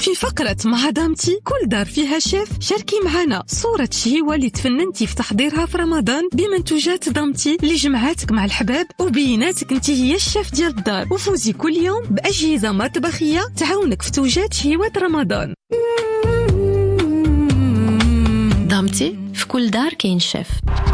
في فقرة مع دامتي كل دار فيها شيف شاركي معنا صورة شهيوة اللي تفننتي في تحضيرها في رمضان بمنتوجات دامتي اللي جمعاتك مع الحباب وبيناتك انت هي الشيف ديال الدار، وفوزي كل يوم بأجهزة مطبخية تعاونك في توجات شهيوات رمضان. دامتي في كل دار كاين شيف.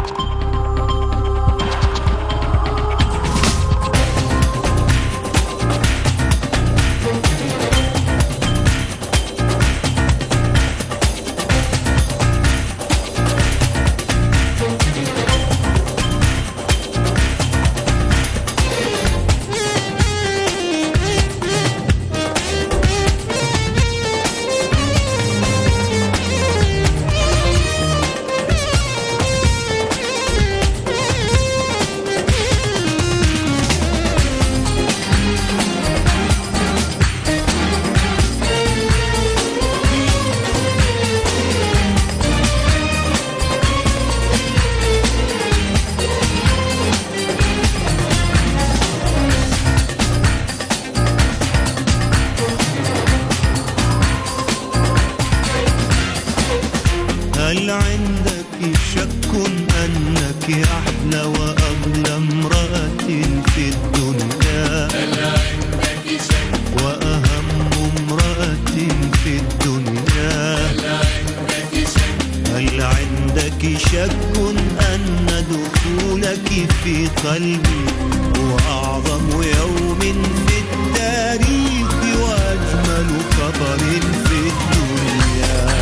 هل عندك شك أنك أحلى وأغلى امرأة في الدنيا؟ هل عندك شك وأهم امرأة في الدنيا؟ هل عندك شك؟ هل عندك شك أن دخولك في قلبي هو أعظم يوم في التاريخ وأجمل خبر في الدنيا؟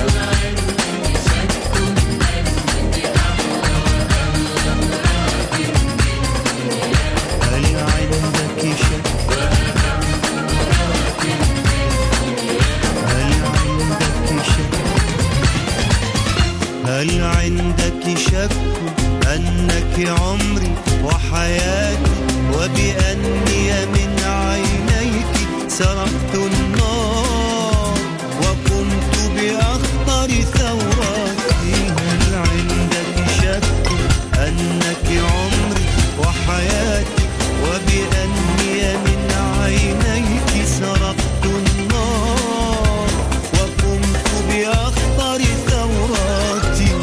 هل عندك شك أنك عمري وحياتي وبأني من عينيك سرقت النار وقمت بأخطر ثوراتي؟ هل عندك شك أنك عمري وحياتي وبأني من عينيك سرقت النار وقمت بأخطر ثوراتي؟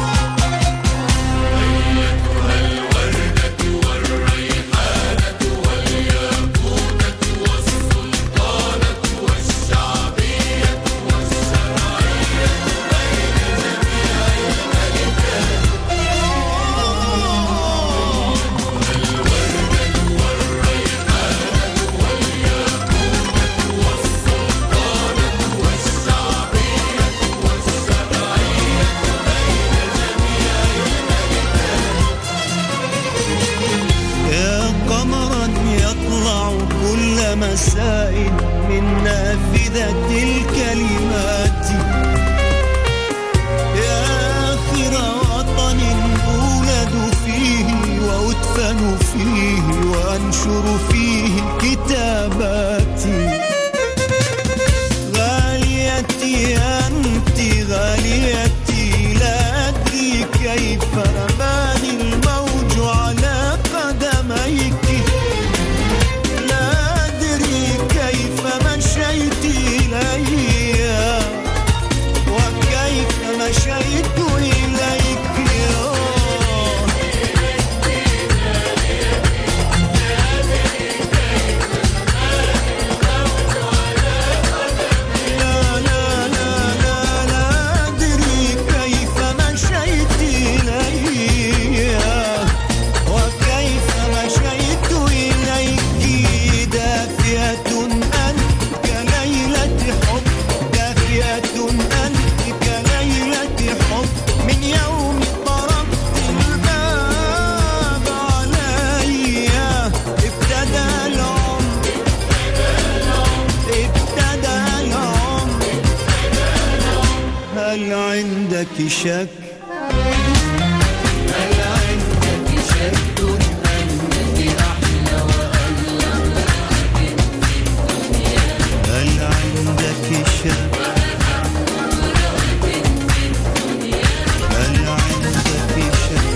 مساء من نافذة الكلمات يا آخر وطن أولد فيه وأدفن فيه وأنشر فيه كتاباتي. غاليتي أنت غاليتي، لا أدري كيف رماني الموج على قدميك، مشيت إلي وكيف مشيت إليك. لا لا لا لا لا أدري كيف مشيت إلي وكيف مشيت إليك. دافئة هل عندك شك؟ هل عندك شك أنك أحلى وأغلى امرأة في الدنيا؟ هل عندك شك؟ هل عندك شك؟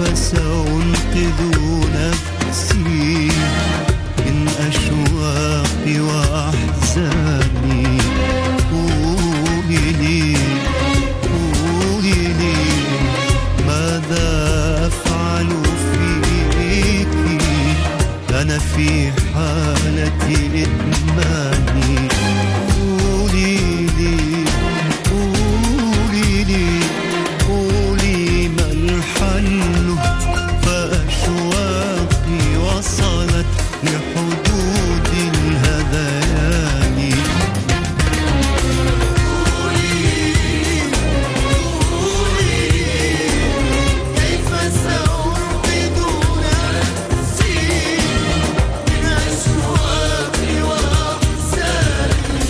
سأنقذ نفسي من أشواقي وأحزاني. قولي لي ماذا أفعل فيك؟ أنا في حالة إدماني. قولي لي ما الحل؟ فأشواقي وصلت لحدود الهذيان. كيف سأنقذ نفسي من أشواقي وأحزاني.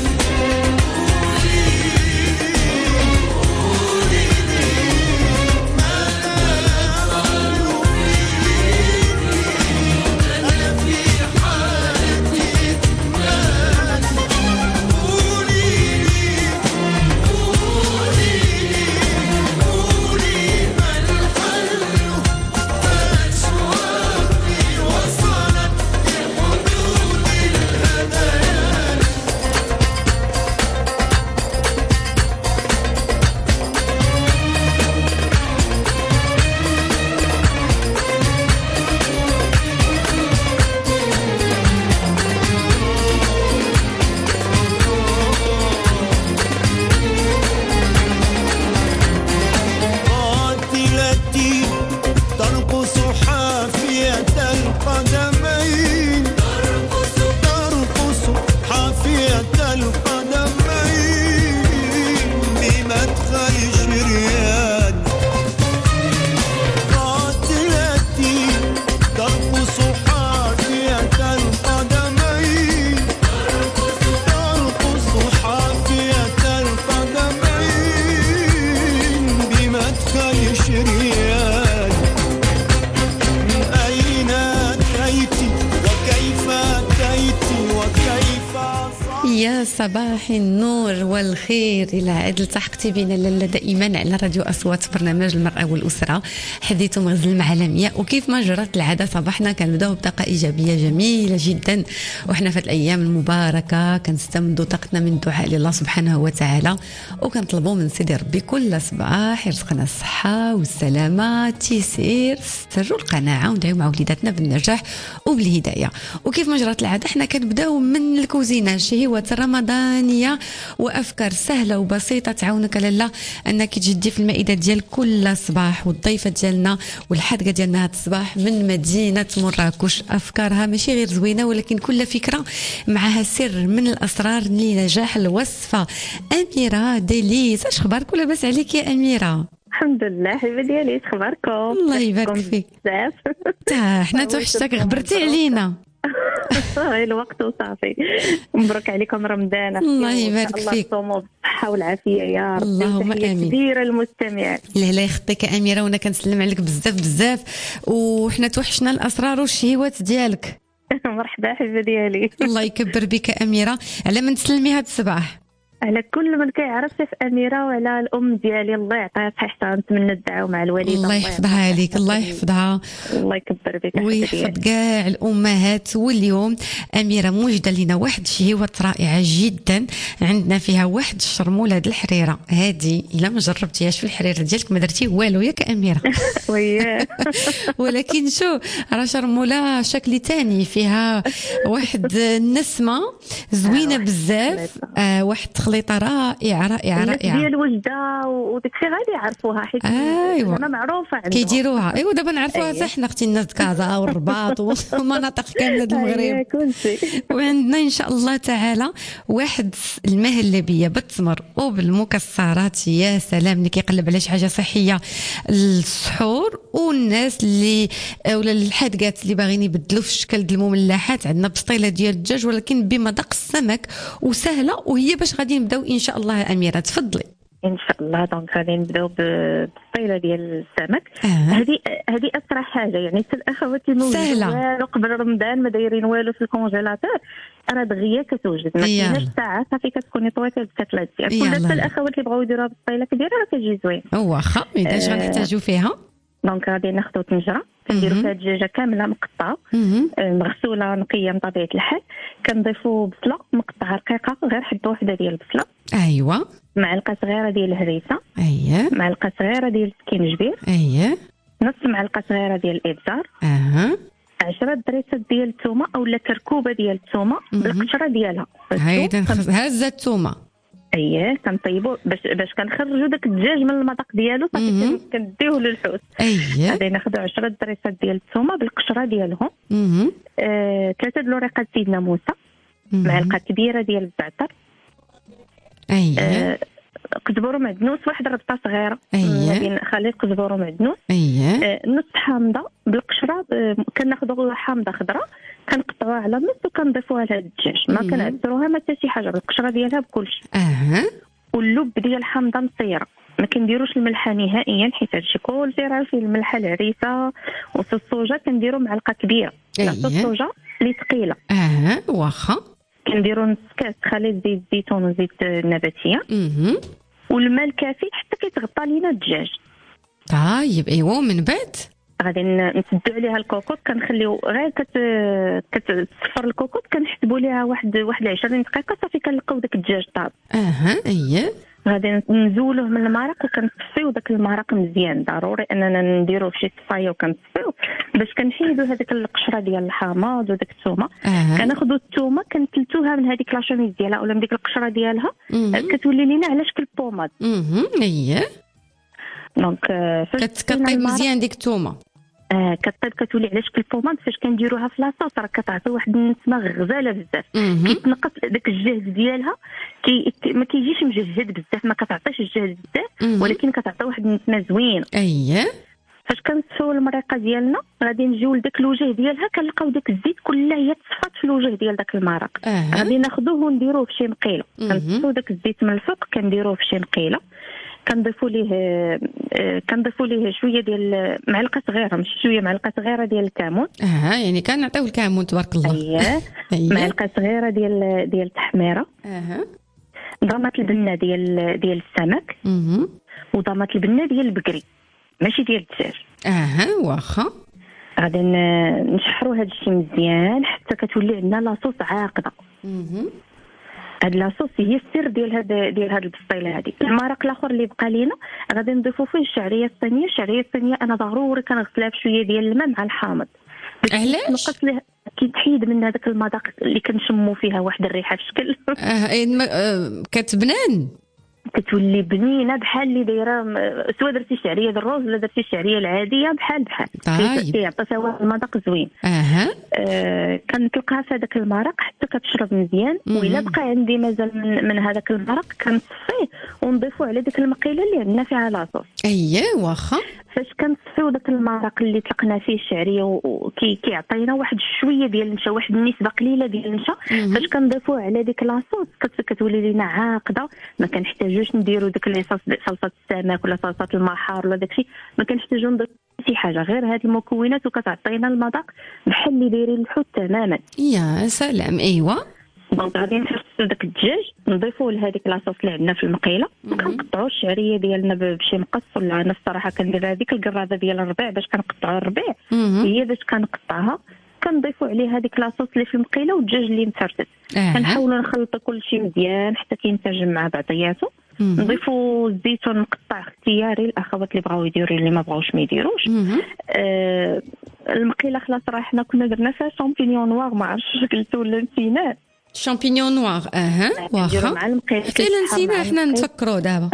قاتلتي ترقص حافية القدمين، ترقص حافية القدمين بمدخل شريان. قاتلتي ترقص حافية القدمين، ترقص حافية القدمين بمدخل شريان. من أين أتيت وكيف أتيت وكيف يا صباح النور والخير. إلى عاد التحقتي بنا لاله دائما على راديو أصوات برنامج المرأة والأسرة حديث مغزى المعلمية. وكيف ما جرت العادة صباحنا كنبداو بطاقة إيجابية جميلة جدا، وحنا في الأيام المباركة كنستمدوا طاقتنا من الدعاء لله سبحانه وتعالى، وكنطلبوا من سيدي ربي كل صباح يرزقنا الصحة والسلامة، التيسير، الستر والقناعة، وندعيو مع وليداتنا بالنجاح وبالهداية. وكيف ما جرت العادة حنا كنبداو من الكوزينة، شهوات رمضانية وأفكار سهلة وبسيطة تعاونك لاله أنك تجدي في المائدة ديال كل صباح. والضيفة ديالنا والحلقة ديالنا هذا الصباح من مدينة مراكش، أفكارها ماشي غير زوينة ولكن كل فكرة معها سر من الأسرار لنجاح الوصفة. أميرة ديليس، اش خبارك ولاباس عليك يا أميرة؟ الحمد لله حبيبه ديالي، اخباركم؟ الله يبارك فيك. بزاف حنا توحشتك، غبرتي علينا. الوقت وصافي. مبروك عليكم رمضان. الله يبارك فيك. الله يصوموا بالصحه والعافيه يا رب. اللهم امين. كبيره المستمعين. لا يخطيك يا أميرة، وانا كنسلم عليك بزاف بزاف، وحنا توحشنا الأسرار والشهوات ديالك. مرحبا حبيبه ديالي. الله يكبر بك أميرة. على من تسلمي هذا الصباح؟ على كل من كيعرف في أميرة وعلى الأم ديالي، الله يعطيها الصحة. نتمنى الدعاء مع الوالدة. الله يحفظها عليك، الله يحفظها الله يكبر بك ويحفظ كاع الأمهات. واليوم أميرة موجدة لنا واحد الشهوة رائعة جدا، عندنا فيها واحد الشرمولة د الحريرة. هذه إلا ما جربتيهاش في الحريرة ديالك ما درتي والو ياك أميرة. ولكن شو راه شرمولة شكل تاني، فيها واحد النسمة زوينة بزاف، واحد خليطة رائعة رائعة رائعة ديال وجدة وداكشي غادي يعرفوها، حيت أيوة معروفة عندهم كيديروها. ايوا دابا نعرفوها حتى حنا اختي الناس كازا والرباط والمناطق كاملة المغرب. وعندنا ان شاء الله تعالى واحد المهلبية بالتمر وبالمكسرات. يا سلام اللي كيقلب على شي حاجة صحية للسحور، والناس اللي ولا الحادقات اللي باغيين يبدلوا في الشكل ديال المملحات. عندنا بسطيلة ديال الدجاج ولكن بمذاق السمك وسهلة، وهي باش غادي نبداو ان شاء الله. أميرة تفضلي. ان شاء الله. دونك غادي نبداو بالطيله ديال السمك. هذه اسرع حاجه، يعني حتى الاخوات اللي والو قبل رمضان ما دايرين والو في الكونجيلاتور، راه دغيا كتوجد ما كايناش ساعه صافي كتكوني طويتي بالشكل ديالك. كل حتى الاخوات اللي بغاو يديروها بالطيله كبيره راه كتجي زوين. واخا ميداش غنحتاجو فيها. دونك غادي ناخذ طنجره كنديروا فيها الدجاجه كامله مقطعه مغسوله نقيه من طبيعه الحال. كنضيفوا بصله مقطعه رقيقه، غير حبه واحده ديال البصله. ايوا. معلقه صغيره ديال الهريسه. اييه. معلقه صغيره ديال السكينجبير. اييه. نص معلقه صغيره ديال الابزار. 10 دريسات ديال الثومه اولا كركوبه ديال الثومه بالقشره ديالها. هايدا هزه الثومه. اييه كنطيبوا باش كنخرجوا داك الدجاج من المذاق ديالو صافي كنديوه للحوت. اييه. غادي ناخذوا 10 دريسات ديال الثومه بالقشره ديالهم. 3 د الوريقات سيدنا موسى. معلقه كبيره ديال الزعتر. اييه. قزبر ومعدنوس، واحد ربطه صغيره. اييه. نخلي قزبر ومعدنوس. اييه. نص حامضه بالقشره. كناخذوا حامضه خضراء كنقطعوها على النص وكنضيفوها لهاد الدجاج. ما كنعثروها ما حتى شي حاجه، بالقشره ديالها بكلشي. واللب ديال الحامضه مصيره، ما كنديروش الملحه نهائيا حيت هادشي كلشي راه فيه الملحه العريسه. وصوص الصوجا كنديروا معلقه كبيره. صوص الصوجا اللي ثقيله. واخا. كنديروا نص كاس خليط زيت الزيتون وزيت النباتيه. والماء الكافي حتى كيتغطى لينا الدجاج. طيب ايوا من بعد غادي نسدوا عليها الكوكوط. كنخليو غير كتصفر الكوكوط، كنحسبوا ليها واحد 20 دقيقه صافي كنلقاو داك الدجاج طاب. اييه. غادي نزولوه من المرق وكنصفيو داك المرق مزيان. ضروري اننا نديروه في شي صفايه وكنصفيو باش كنحيدوا هذيك القشره ديال الحامض وداك الثومه. كناخذوا الثومه كنتلتوها من هذيك لاشوميز ديالها ولا من ديك القشره ديالها. كتولي لينا على شكل بوماد. اييه. دونك كتطيب مزيان ديك الثومه. كطيب كتولي على شكل بوماد. فاش كنديروها في لاصوص راه كتعطي واحد النسمه غزاله بزاف. كيتنقص داك الجهد ديالها. ما كيجيش مجهد بزاف، ما كتعطيش الجهد بزاف، ولكن كتعطي واحد النسمه زوينه. اييه. فاش كنصفيو المريقه ديالنا غادي نجيو لداك الوجه ديالها كنلقاو داك الزيت كلها هي تصفات في الوجه ديال داك المرق. غادي ناخذوه ونديروه في شي مقيله. كنصفيو داك الزيت من الفوق كنديروه في شي مقيله. كنضيفوا ليه شويه ديال معلقه صغيره، ماشي شويه، معلقه صغيره ديال الكمون. يعني كنعطيو الكمون تبارك الله. اييه. معلقه صغيره ديال التحميره. ضمه البنه ديال السمك. وضمه البنه ديال البقري ماشي ديال الدجاج. واخا. غادي نشحروا هذا الشيء مزيان حتى كتولي عندنا لاصوص عاقده. هاد لاصوص هي السر ديال هاد البسطيله هذه. المرق الاخر اللي بقى لينا غادي نضيفوا فيه الشعريه الصينيه. الشعريه الصينيه انا ضروري كنغسلها بشويه ديال الماء مع الحامض. علاش؟ نقص ليه كيتحيد من هذاك المذاق اللي كنشموا فيها واحد الريحه في شكل. كتبنان. كتولي بنينه بحال اللي دايره سواء درتي شعريه الروز ولا درتي الشعريه العاديه بحال. كيعطي فيها المذاق زوين. كنطلقها في هذاك المرق حتى كتشرب مزيان. وإلا بقى عندي مازال من هذاك المرق كنصفيه ونضيفوه على ديك المقيله اللي عندنا فيها لاصوص. اييه واخا. فاش كنصفيو داك المرق اللي طلقنا فيه الشعريه وكيعطينا واحد شويه ديال النشا، واحد النسبه قليله ديال النشا. فاش كنضيفوه على ديك لاصوص كتولي لينا عاقده. ما كنحتاجوش نديرو ديك صلصه السمك ولا صلصه المحار ولا داكشي، ما كنحتاجو نضيف شي حاجه غير هاد المكونات وكتعطينا المذاق بحال اللي دايرين الحوت تماما. يا سلام. ايوا. دونك غادي نفرشوا داك الدجاج نضيفوه لهذيك لاصوص اللي عندنا في المقيله. وكنقطعوا الشعريه ديالنا بشي مقص ولا انا الصراحه كندير هذيك القراده ديال الربيع باش كنقطعوا الربيع. هي باش كنقطعها كنضيفوا عليه هذيك لاصوص اللي في المقيله والدجاج اللي مفرتت. كنحاولوا نخلطوا كل شيء مزيان حتى كينسجم مع بعضياته. نضيفوا الزيتون مقطع اختياري الاخوات اللي بغاو يديروا اللي ما بغاوش ما يديروش. المقيله خلاص راه حنا كنا درنا فيها شامبينيون نوار، ما عرفتش شكلته ولا نسيناه. شامبينيون نوار. واخا. مع المقيله حتى نسينا حنا نتفكروا دابا.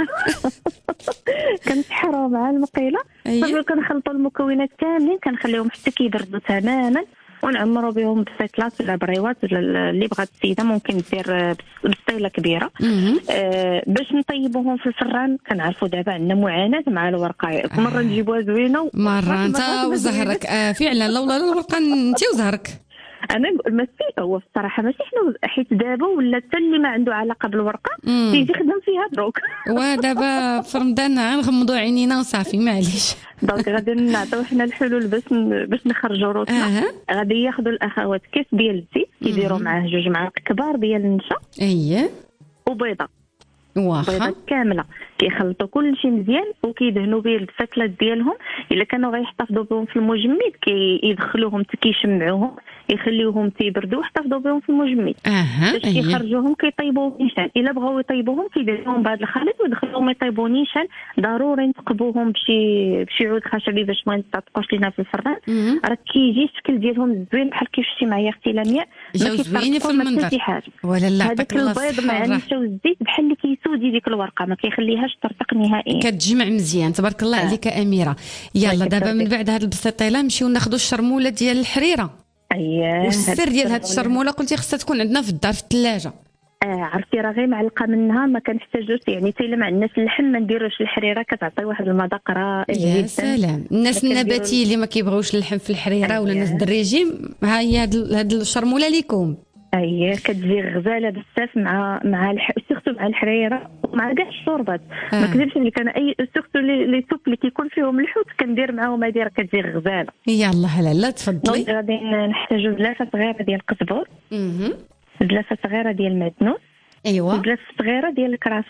كنسحروا مع المقيله. صافي كنخلطوا المكونات كاملين كنخليهم حتى كيبردوا تماما ونعمروا بهم بسيطلات ولا بريوات ولا اللي بغات السيده. ممكن دير بسطيله كبيره. باش نطيبوهم في الفران كنعرفوا دابا عندنا معاناه مع الورقه. مره نجيبوها زوينه مره انت وزهرك. فعلا لولا الورقه انت وزهرك. انا ماشي هو الصراحه ماشي حنا حيت دابا ولا حتى اللي ما عنده علاقه بالورقه تيجي يخدم فيها دروك. ودابا في رمضان غنغمضوا عينينا وصافي معليش. دونك غادي نعطيو حنا الحلول باش نخرجوا روتنا. غادي ياخذوا الاخوات كيس ديال الزيت كيديروا معاه 2 معالق كبار ديال النشا. اييه. وبيضه. بيضه كامله، كيخلطوا كل شيء مزيان وكيدهنوا به الفاكلات ديالهم. الا كانوا غيحتفظوا بهم في المجمد كيدخلوهم كيشمعوهم يخليوهم تيبردوا ويحتفظوا بهم في المجمد. باش كيخرجوهم كيطيبوا نيشان. الا بغاو يطيبوهم كيديروهم بهذا الخليط ويدخلوهم يطيبوا نيشان. ضروري نتقبوهم بشي عود خشبي باش ما يتطقوش لينا في الفران. راه كيجي الشكل ديالهم زوين بحال كيف شفتي معايا اختي لمياء، ما كيفرقوا في المنظر ولا لا. هذاك البيض مع النشا والزيت بحال اللي كيسودي ديك الورقه، ما كيخليهاش ترتق نهائيا، كتجمع مزيان. تبارك الله عليك اميره. يلا دابا من بعد هاد البسيطيله نمشيو ناخذوا الشرموله ديال الحريره. والسر ديال هاد الشرموله قلتي خصها تكون عندنا في الدار في الثلاجه. عرفتي راه غير معلقه منها ما كنحتاجوش، يعني حتى مع الناس اللحم ما نديروش الحريره، كتعطي واحد المذاق رائع جدا. يا سلام. الناس النباتي اللي ما كيبغيوش اللحم في الحريره ولا الناس الريجيم، ها هي هاد الشرموله ليكم. كتجي غزاله بزاف مع سيرتو مع الحريره ومع كاع الشوربات. ما كذبش عليك، انا اي سيرتو لي سوب اللي كيكون فيهم الحوت كندير معاهم هذه، راه كتجي غزاله. يلا هلا تفضلي. غادي نحتاجو زلافه صغيره ديال القزبر، زلافه صغيره ديال المعدنوس، زلافه صغيره ديال الكراف،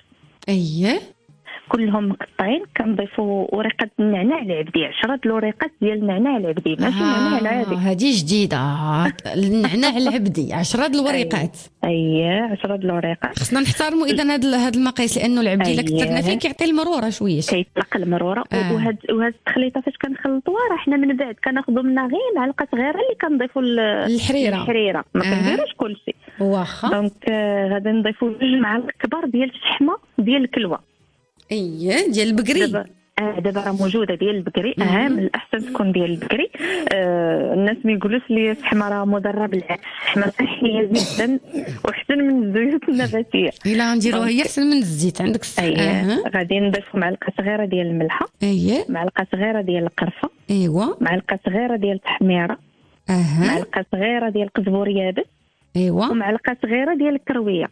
كلهم مقطعين. كنضيفوا ورقه النعناع العبدي، 10 الورقات ديال النعناع العبدي، ماشي النعناع العادي. هذه جديده، النعناع العبدي 10 الورقات. 10 الورقات. خصنا نحترموا اذا هذا المقاس، لانه العبدي الا كثرنا فيه كيعطي المروره شويه، كيطلق المروره. وهاد التخليطه فاش كنخلطوها راه حنا من بعد كناخذوا منها غير معلقه صغيره اللي كنضيفوا الحريره، ما كنديروش كلشي. واخا. دونك غادي نضيفوا 2 معالق كبار ديال الشحمه ديال الكلوه. ديال البقري. دابا راه موجوده ديال البقري. من الاحسن تكون ديال البقري. الناس ما يقولوش لي الشحمه راه مضره، بالعكس الشحمه صحيه جدا واحسن من الزيوت النباتيه. الا نديروها هي احسن من الزيت. عندك الصح. غادي نضيفوا معلقه صغيره ديال الملحه، معلقه صغيره ديال القرفه، معلقه صغيره ديال التحميره، معلقه صغيره ديال القزبر يابس، ومعلقه صغيره ديال الكرويه.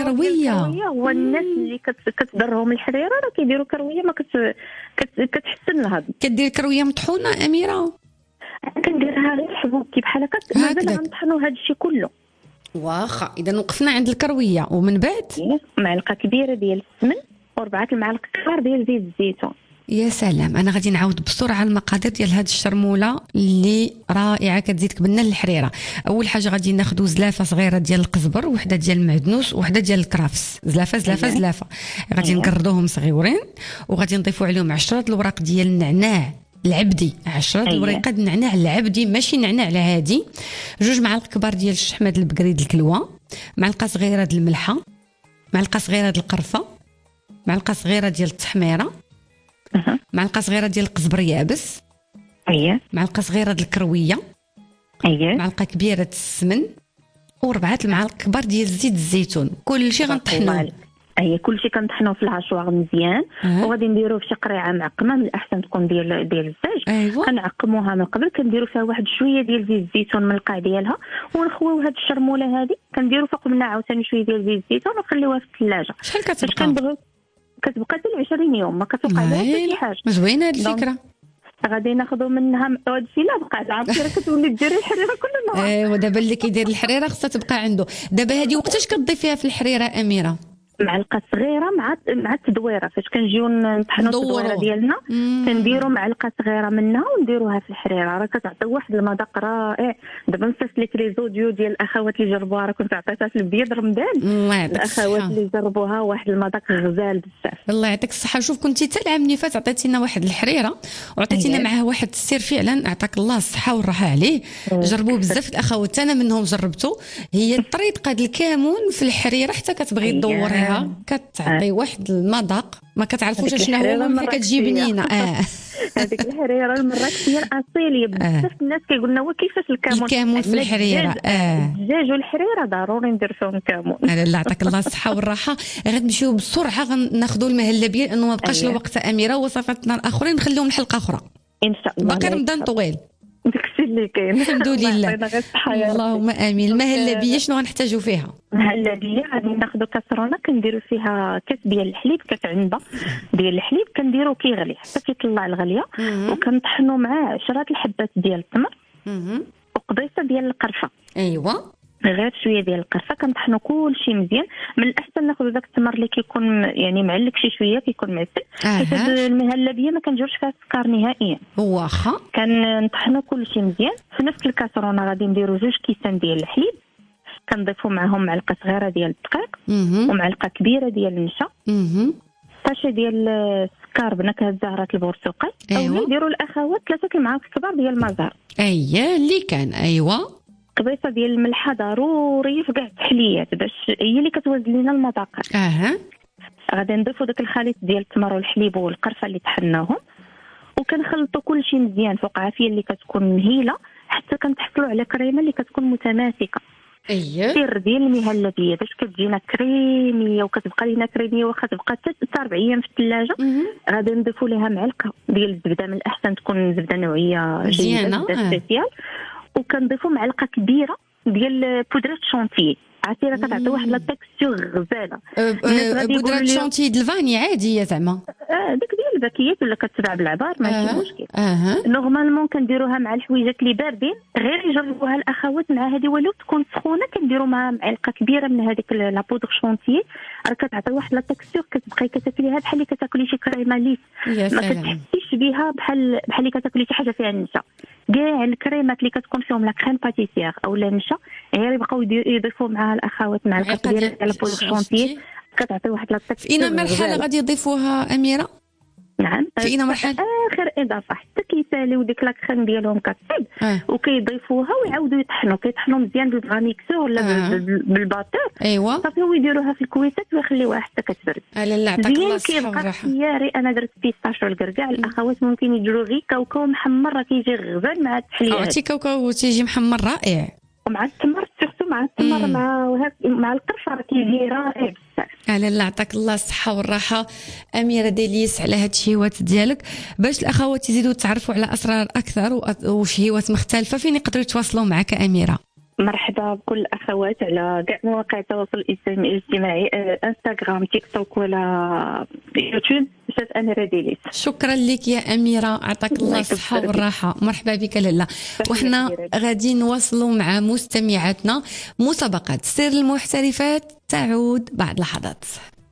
هو الناس اللي كتضرهم الحريره راه كيديروا كرويه ما كتحسن الهضم. كدير كرويه مطحونه اميره؟ كنديرها غير حبوب كي بحال هكا، مازال غنطحنوا هذا الشيء كله. واخا. اذا وقفنا عند الكرويه، ومن بعد معلقه كبيره ديال السمن و4 المعالق كبار ديال زيت الزيتون. يا سلام. انا غادي نعاود بسرعه المقادير ديال هاد الشرموله اللي رائعه كتزيدك بالنا للحريره. اول حاجه غادي ناخذ زلافه صغيره ديال القزبر، وحده ديال المعدنوس، وحده ديال الكرافس. زلافه غادي نقردوهم صغيورين، وغادي نضيفوا عليهم 10 الوراق ديال النعناع العبدي، 10 الورقات النعناع العبدي ماشي النعناع العادي، 2 معالق كبار ديال الشحمه ديال البقري ديال الكلوه، معلقه صغيره ديال الملحه، معلقه صغيره ديال القرفه، معلقه صغيره ديال التحميره، معلقه صغيره ديال القزبر يابس، معلقه صغيره ديال الكرويه، معلقه كبيره السمن، و4 المعالق كبار ديال زيت الزيتون. كلشي غنطحنوه. كلشي كنطحنوه في العشوار مزيان. وغادي نديروه في شي قريعه معقمه، من الاحسن تكون ديال الزاج. كنعقموها من قبل، كنديروا فيها واحد شويه ديال زيت الزيتون من القاع ديالها، ونخويو هاد الشرموله هذه كنديروا فوق منها عاوتاني شويه ديال زيت الزيتون ونخليوها في الثلاجه. شحال كتبقى؟ كتبقى حتى 20 يوم، ما كتوقع لها حتى شي حاجه. زوينه هاد الفكره. غادي ناخذوا منها هذا الشيء. لا بقى عرفتي راه كتولي ديري الحريره كل نهار. ودابا اللي كيدير الحريره خصها تبقى عنده. دابا هذه وقتاش كتضيفيها في الحريره اميره؟ معلقه صغيره مع التدويره. فاش كنجيو نطحنوا التدويره ديالنا كنديروا معلقه صغيره منها ونديروها في الحريره، راه كتعطي واحد المذاق رائع. دابا نصيفط لك لي زوديو ديال الاخوات اللي جربوها، راه كنت عطيتها في البيض رمضان. الاخوات اللي جربوها واحد المذاق غزال بزاف. الله يعطيك الصحه. شوف كنتي حتى العام اللي فات عطيتينا واحد الحريره وعطيتينا معاه واحد السر، فعلا اعطاك الله الصحه والراحه عليه. جربوه بزاف الاخوات، انا منهم جربته. هي الطريقه ديال الكمون في الحريره، حتى كتبغي تدوريها كتعطي واحد المذاق ما كتعرفوش شنو هو، ملي كتجي بنينه. هذيك الحريره المره كثير اصيليه بزاف. الناس كيقول لنا كيفاش الكمون في الحريره. الدجاج والحريره ضروري ندير فيهم الكمون. لا يعطيك الله الصحه والراحه. غنمشيو بسرعه غناخذوا المهلبيه لانه ما بقاش الوقت اميره، وصفاتنا الاخرين نخليهم الحلقه اخرى ان شاء الله. باقي رمضان طويل. داكشي اللي كاين الحمد لله. اللهم امين. المهلبيه شنو غنحتاجوا فيها؟ المهلبيه غادي ناخذوا كاسرونه كنديروا فيها كاس ديال الحليب، كاس عنبه ديال الحليب كنديروا كيغلي حتى كيطلع الغليه، وكنطحنوا معاه 10 الحبات ديال التمر وقضيصه ديال القرفه. غير شويه ديال القرفه، كنطحنوا كلشي مزيان. من الاحسن ناخذ داك التمر اللي كيكون يعني معلك شي شويه، كيكون معسل. حيت المهلبيه ما كنجرش فيها السكر نهائيا. واخا كنطحنوا كلشي مزيان. في نفس الكاسرونه غادي نديروا 2 كيسان ديال الحليب، كنضيفوا معهم معلقه صغيره ديال الدقيق ومعلقه كبيره ديال النشا، ساشي ديال السكر بنكهه زهره البرتقال. او يديروا الاخوات 3 المعالق كبار ديال المزهر اللي كان قبيصه ديال الملحه ضروري في كاع التحليات باش هي اللي كتوازن لنا المذاق. غادي نضيفوا داك الخليط ديال التمر والحليب والقرفه اللي طحناهم، وكنخلطوا كلشي مزيان فوق عافيه اللي كتكون مهيله حتى كنتحصلوا على كريمه اللي كتكون متماسكه. السر ديال المهلبيه باش كتجينا كريميه وكتبقى لينا كريميه واخا تبقى حتى 4 ايام في الثلاجه. غادي نضيفوا ليها معلقه ديال الزبده، من الاحسن تكون زبده نوعيه جيده سبيسيال، وكنضيفوا معلقه كبيره ديال بودره شونتيي عسيره، كتعطي واحد لا تيكستور غزاله. بودره شونتيي ديال الفاني عاديه زعما داك ديال الباكيات ولا كتباع بالعبار ماشي مشكل. نورمالمون كنديروها مع الحويجات اللي باردين، غير يجربوها الاخوات مع هذه ولو تكون سخونه، كنديروا معها معلقه كبيره من هذيك لا بودر شونتيي، راه كتعطي واحد لا تيكستور كتبقاي كتاكليها بحال اللي كتاكلي شي كريمه ليس، ما كتحسيش بها بحال اللي كتاكلي شي حاجه فيها النشا. كاع الكريمات اللي كتكون فيهم لا كريم باتيسير او لا نشا غير يبقاو يضيفوا معها الاخوات معلقه كبيره ديال البودر شونتيي، كتعطي واحد لا تيكستور. في اي مرحله غادي يضيفوها اميره؟ نعم، في اي مرحله؟ اخر اضافه حتى كيساليو ديك لاكريم ديالهم كطيب وكيضيفوها ويعاودوا يطحنوا مزيان بالفاميكسور ولا بالباتور. صافي ويديروها في الكويسات ويخليوها حتى كتبرد. لا عطاك الله الصحه والراحه. خياري انا درت بيستاشيو الكركاع، الاخوات ممكن يديروا غير كاوكاو محمر، راه كيجي غزال مع التحليه. عرفتي كاوكاو تيجي محمر رائع، ومع التمر سيرتو مع التمر مع القرفه راه كيجي رائع بزاف. لا عطاك الله الصحه والراحه أميرة ديليس على هاد الشهيوات ديالك. باش الاخوات يزيدوا يتعرفوا على اسرار اكثر وشهيوات مختلفه، فين يقدروا يتواصلوا معك أميرة؟ مرحبا بكل الاخوات على كاع مواقع التواصل الاجتماعي، انستغرام، تيك توك ولا يوتيوب، شاف أميرة ديليس. شكرا لك يا أميرة، عطاك الله الصحة والراحة. مرحبا بك لاله. وحنا غادي نواصلوا مع مستمعاتنا. مسابقة سر المحترفات تعود بعد لحظات.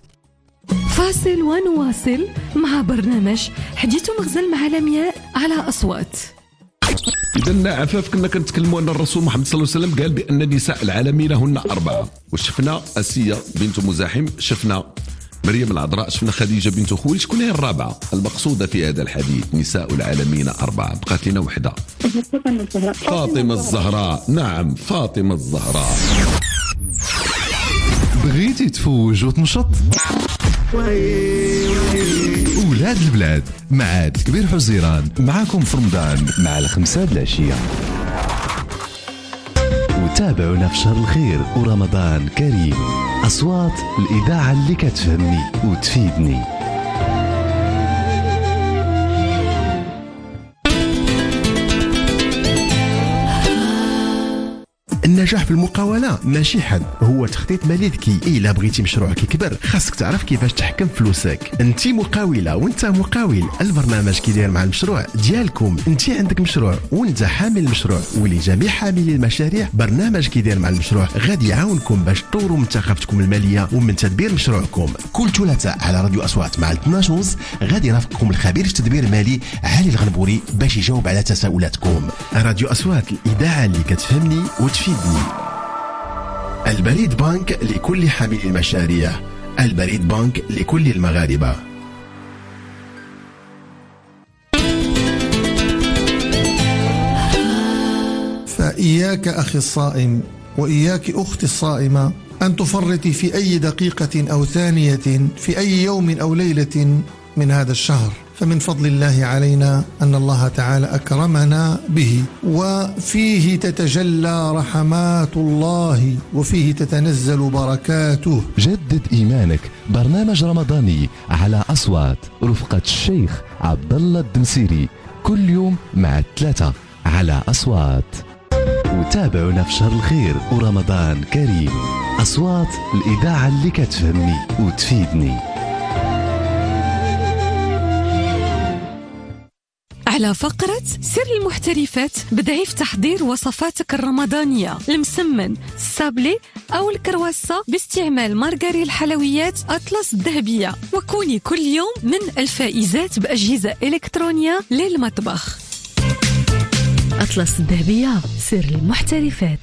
فاصل ونواصل مع برنامج حديث مغزى مع لمياء على أصوات. إذا عفاف كنا كنتكلموا أن الرسول محمد صلى الله عليه وسلم قال بأن النساء العالمين هن 4، وشفنا أسية بنت مزاحم، شفنا مريم العذراء، شفنا خديجة بنت خويلد. شكون هي الرابعة المقصودة في هذا الحديث؟ نساء العالمين 4، بقات لنا وحدة، فاطمة الزهراء. نعم، فاطمة الزهراء. بغيتي تفوج وتنشط؟ ولاد البلاد مع عاد كبير حزيران معاكم في رمضان مع 5 د العشية. وتابعونا في شهر الخير ورمضان كريم. أصوات الإذاعة اللي كتفهمني وتفيدني. النجاح في المقاولة ماشي حد، هو تخطيط مالي ذكي. إلا بغيتي مشروعك يكبر خاصك تعرف كيفاش تحكم فلوسك. انت مقاولة وانت مقاول، البرنامج كيدير مع المشروع ديالكم. انت عندك مشروع وانت حامل المشروع، ولجميع حاملي المشاريع برنامج كيدير مع المشروع غادي يعاونكم باش تطوروا من ثقافتكم المالية ومن تدبير مشروعكم. كل ثلاثاء على راديو أصوات مع 12:30 غادي يرافقكم الخبير في التدبير المالي علي الغنبوري باش يجاوب على تساؤلاتكم. راديو أصوات، الإذاعة اللي كتفهمني وتفيدني. البريد بانك لكل حامل المشاريع، البريد بانك لكل المغاربة. فإياك أخي الصائم وإياك أختي الصائمة أن تفرطي في أي دقيقة أو ثانية في أي يوم أو ليلة من هذا الشهر، فمن فضل الله علينا أن الله تعالى أكرمنا به، وفيه تتجلى رحمات الله وفيه تتنزل بركاته. جدد إيمانك، برنامج رمضاني على أصوات رفقة الشيخ عبد الله الدمسيري كل يوم مع 3 على أصوات. وتابعونا في شهر الخير ورمضان كريم. أصوات الإذاعة اللي كتفهمني وتفيدني. على فقرة سر المحترفات بدعي في تحضير وصفاتك الرمضانية، المسمن، السابلي أو الكرواسة باستعمال مارغري الحلويات أطلس الذهبية. وكوني كل يوم من الفائزات بأجهزة إلكترونية للمطبخ. أطلس الذهبية، سر المحترفات.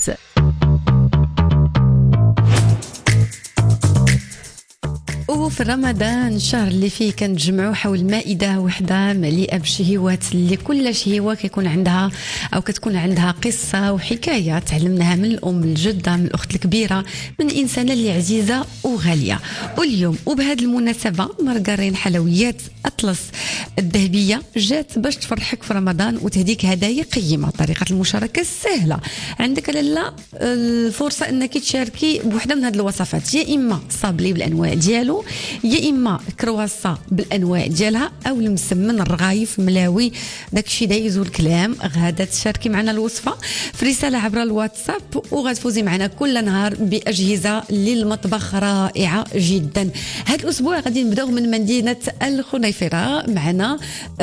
وفي رمضان الشهر اللي فيه كنتجمعوا حول مائدة وحدة مليئة بالشهيوات اللي كل شهيوة كيكون عندها أو كتكون عندها قصة وحكاية تعلمناها من الأم، الجدة، من الأخت الكبيرة، من إنسانة اللي عزيزة وغالية. واليوم وبهذه المناسبة مارغرين حلويات أطلس الذهبية جات باش تفرحك في رمضان وتهديك هدايا قيمة. طريقة المشاركة سهلة، عندك لالا الفرصة أنك تشاركي بوحدة من هذه الوصفات، يا إما صابلي بالأنواع ديالو، يا اما كرواسا بالانواع ديالها، او المسمن الرغايف ملاوي داكشي دايز والكلام. غادا تشاركي معنا الوصفه في رساله عبر الواتساب وغتفوزي معنا كل نهار باجهزه للمطبخ رائعه جدا. هذا الاسبوع غادي نبداو من مدينه الخنيفره. معنا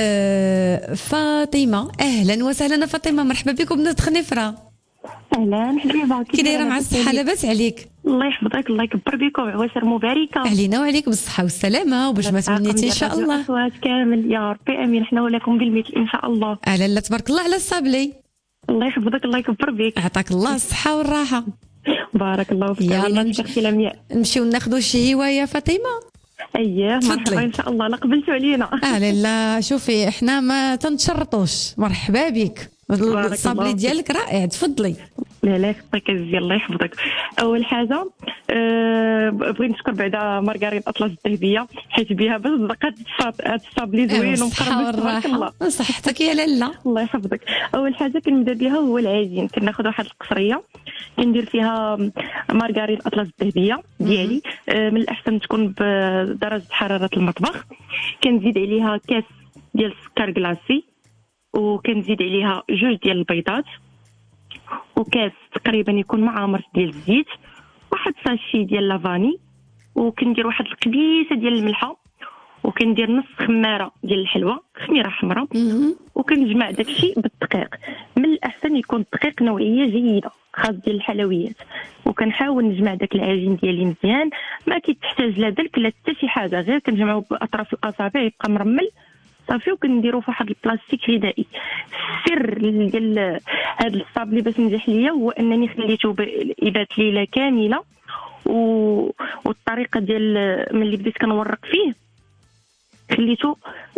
فاطمه. اهلا وسهلا فاطمه، مرحبا بكم بنت خنيفره. اهلا حبيبه، كي دايره مع الصحه؟ لاباس عليك؟ الله يحفظك، الله يكبر بك وعواشر مباركه علينا وعليك بالصحه والسلامه وباش ما تمنيتي ان شاء الله. الاصوات كامل يا ربي، امين. حنا ولكم بالمثل ان شاء الله. لا تبارك الله على الصابلي. الله يحفظك، الله يكبر بك، اعطاك الله الصحه والراحه. بارك الله فيك. يلا نمشيو ناخذوا شي هوايه يا فاطمه. اييه مرحبا ان شاء الله. لا قبلتوا علينا. لا شوفي احنا ما تنتشرطوش. مرحبا بك، الصابلي ديالك رائع، تفضلي. لا يحفظك الله يحفظك. اول حاجه بغيت نشكر بعدا مارغرين اطلس الذهبيه حيت بها باش صدقات هاد الصابلي زوين ومقرب. تبارك الله. صحتك يا لاله، الله يحفظك. اول حاجه كنبدا بها هو العجين. كناخذ واحد القصريه كندير فيها مارغرين اطلس الذهبيه ديالي، من الاحسن تكون بدرجه حراره المطبخ. كنزيد عليها كاس ديال السكر كلاصي، وكنزيد عليها 2 ديال البيضات، وكاس تقريبا يكون معامر ديال الزيت، واحد ساشي ديال لافاني، وكندير واحد القبيسه ديال الملحه، وكندير نص خماره ديال الحلوى، خميره حمراء، وكنجمع داكشي بالدقيق. من الاحسن يكون الدقيق نوعيه جيده خاص ديال الحلويات، وكنحاول نجمع داك العجين ديالي مزيان. ما كيتحتاج لا دلك لا حتى شي حاجه، غير كنجمعو باطراف الاصابع يبقى مرمل صافي، وكنديروا في واحد البلاستيك غذائي. السر ديال هذا الصابلي باش نجح ليا هو انني خليته يبات ليله كامله، والطريقه ديال ملي بديت كنورق فيه خليته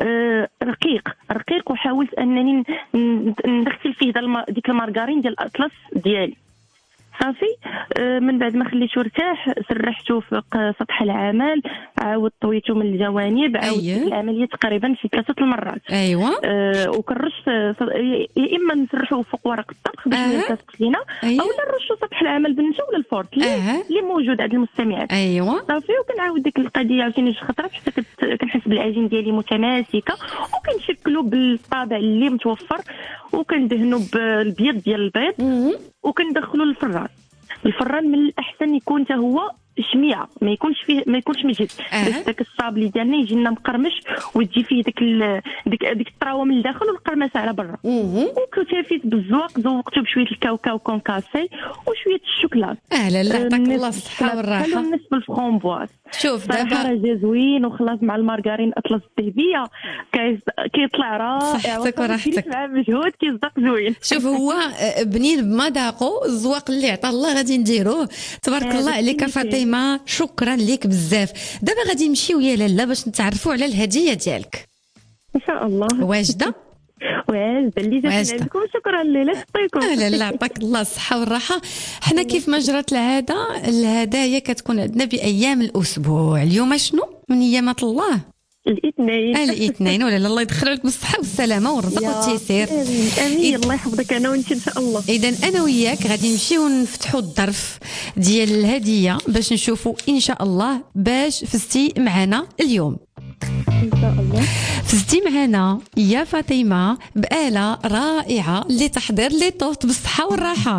رقيق، وحاولت انني ندخل فيه ديك المارغرين ديال الاطلس ديالي صافي. من بعد ما خليته ارتاح سرحته فوق سطح العمل، عاود طويته من الجوانب، عاود العمليه تقريبا شي 3 المرات. وكنرش يا اما نسرحه فوق ورق الطبخ باش ما يلتصقش لينا، او نرشوا سطح العمل بالنشا ولا الفورت اللي موجود عند المستمعات. صافي. وكنعاود ديك القضيه عاوتاني شي خطره حتى كنحس بالعجين ديالي متماسكه، وكنشكلوا بالطابع اللي متوفر، وكندهنوا بالبيض ديال البيض، وكندخلوا الفران من الاحسن يكون حتى هو شميعه، ما يكونش مجهد، باش داك الصابلي ديالنا يجي لنا مقرمش وتجي فيه ديك الطراوه من الداخل والقرمشه على برا. وكتفيت بالزواق، زوقته بشويه الكاوكاو كونكاسي وشويه الشوكولاط. لا يعطيك الله الصحه والراحه. بالنسبه للفرامبواز شوف دابا خرج زوين وخلاص مع المارغرين اطلس الذهبيه كيطلع رائع. صحتك وراحتك، مع مجهود كيصدق زوين. شوف هو بنين بمذاقه، الزواق اللي عطا الله غادي نديروه. تبارك الله عليك فاطمه، شكرا لك بزاف. دابا غادي نمشيو يا لاله باش نتعرفوا على الهديه ديالك ان شاء الله. واجده اللي جات عندكم. شكرا لله يعطيكم. لا يعطيك الله الصحه والراحه. حنا كيف ما جرت العاده الهدايا كتكون عندنا بايام الاسبوع. اليوم شنو من ايامات الله؟ الاثنين. ولا الله يدخل لك بالصحه والسلامه والرزق والتيسير. امين. الله يحفظك انا وانت ان شاء الله. اذا انا وياك غادي نمشيو نفتحوا الظرف ديال الهديه باش نشوفوا ان شاء الله باش فزتي معنا اليوم. ان شاء الله فزتي معنا يا فاطمه بآلة رائعه لتحضير لي طوست بالصحه والراحه.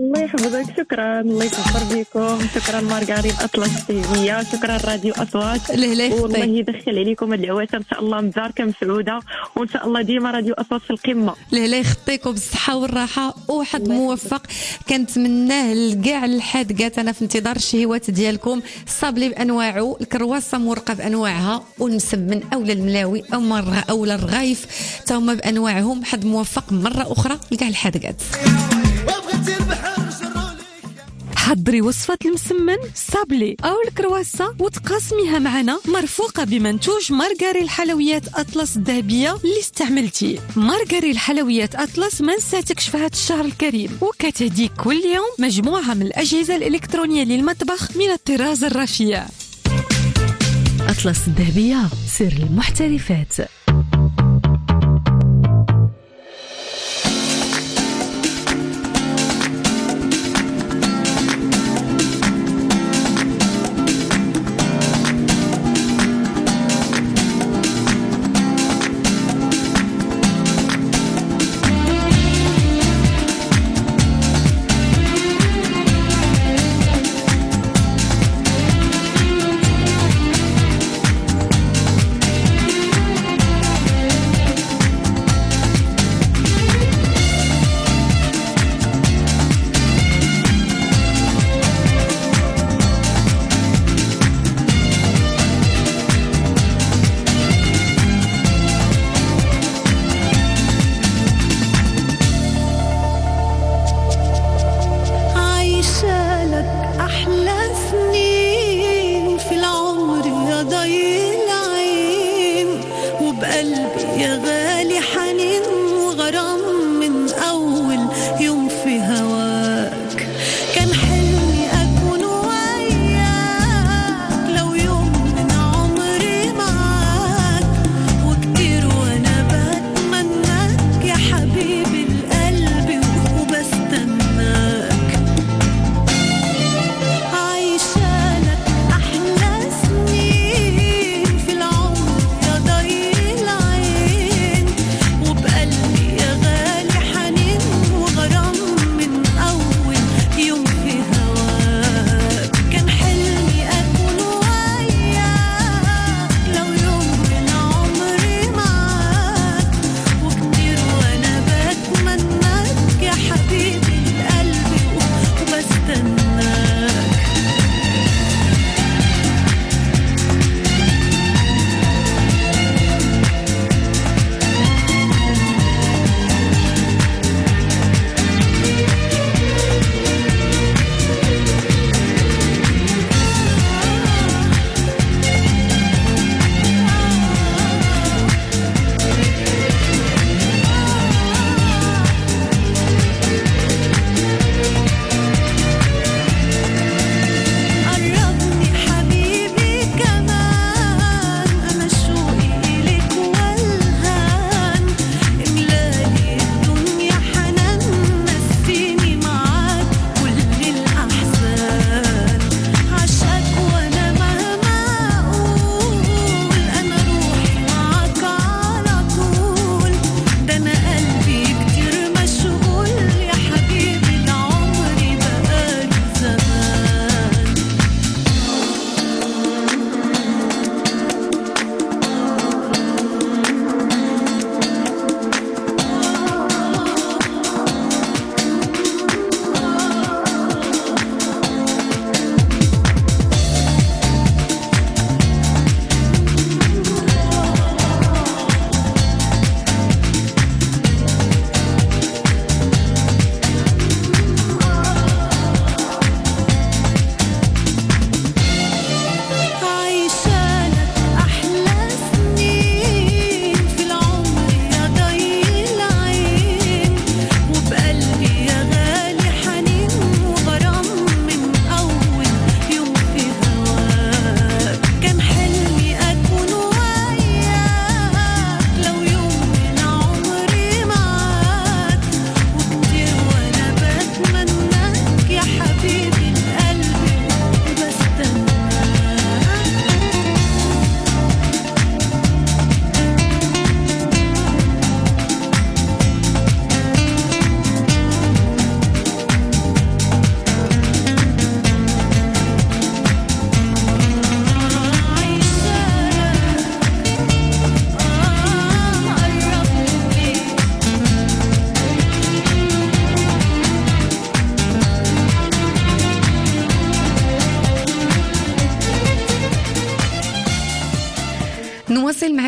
الله يحفظك. شكرا، الله يكبر بكم. شكرا مارغرين أطلس التهنية، شكرا راديو أصوات. والله يدخل عليكم هاد العواشر ان شاء الله مباركه مسعوده، وان شاء الله ديما راديو أصوات في القمه. لا يخطيكم بالصحه والراحه وحد موفق. كنتمناه لكاع الحادقات. انا في انتظار الشهوات ديالكم. الصابلي بانواعه، الكرواسه مرقه بانواعها، والمسمن اولا الملاوي او مرة اولا الرغايف تا هما بانواعهم. حد موفق مره اخرى لكاع الحادقات. حضري وصفة المسمن الصابلي أو الكرواسة وتقاسميها معنا مرفوقة بمنتوج مارغري الحلويات أطلس الذهبية اللي استعملتي. مارغري الحلويات أطلس ما نساتكش في هذا الشهر الكريم، وكتهديك كل يوم مجموعة من الأجهزة الإلكترونية للمطبخ من الطراز الرفيع. أطلس الذهبية، سر المحترفات.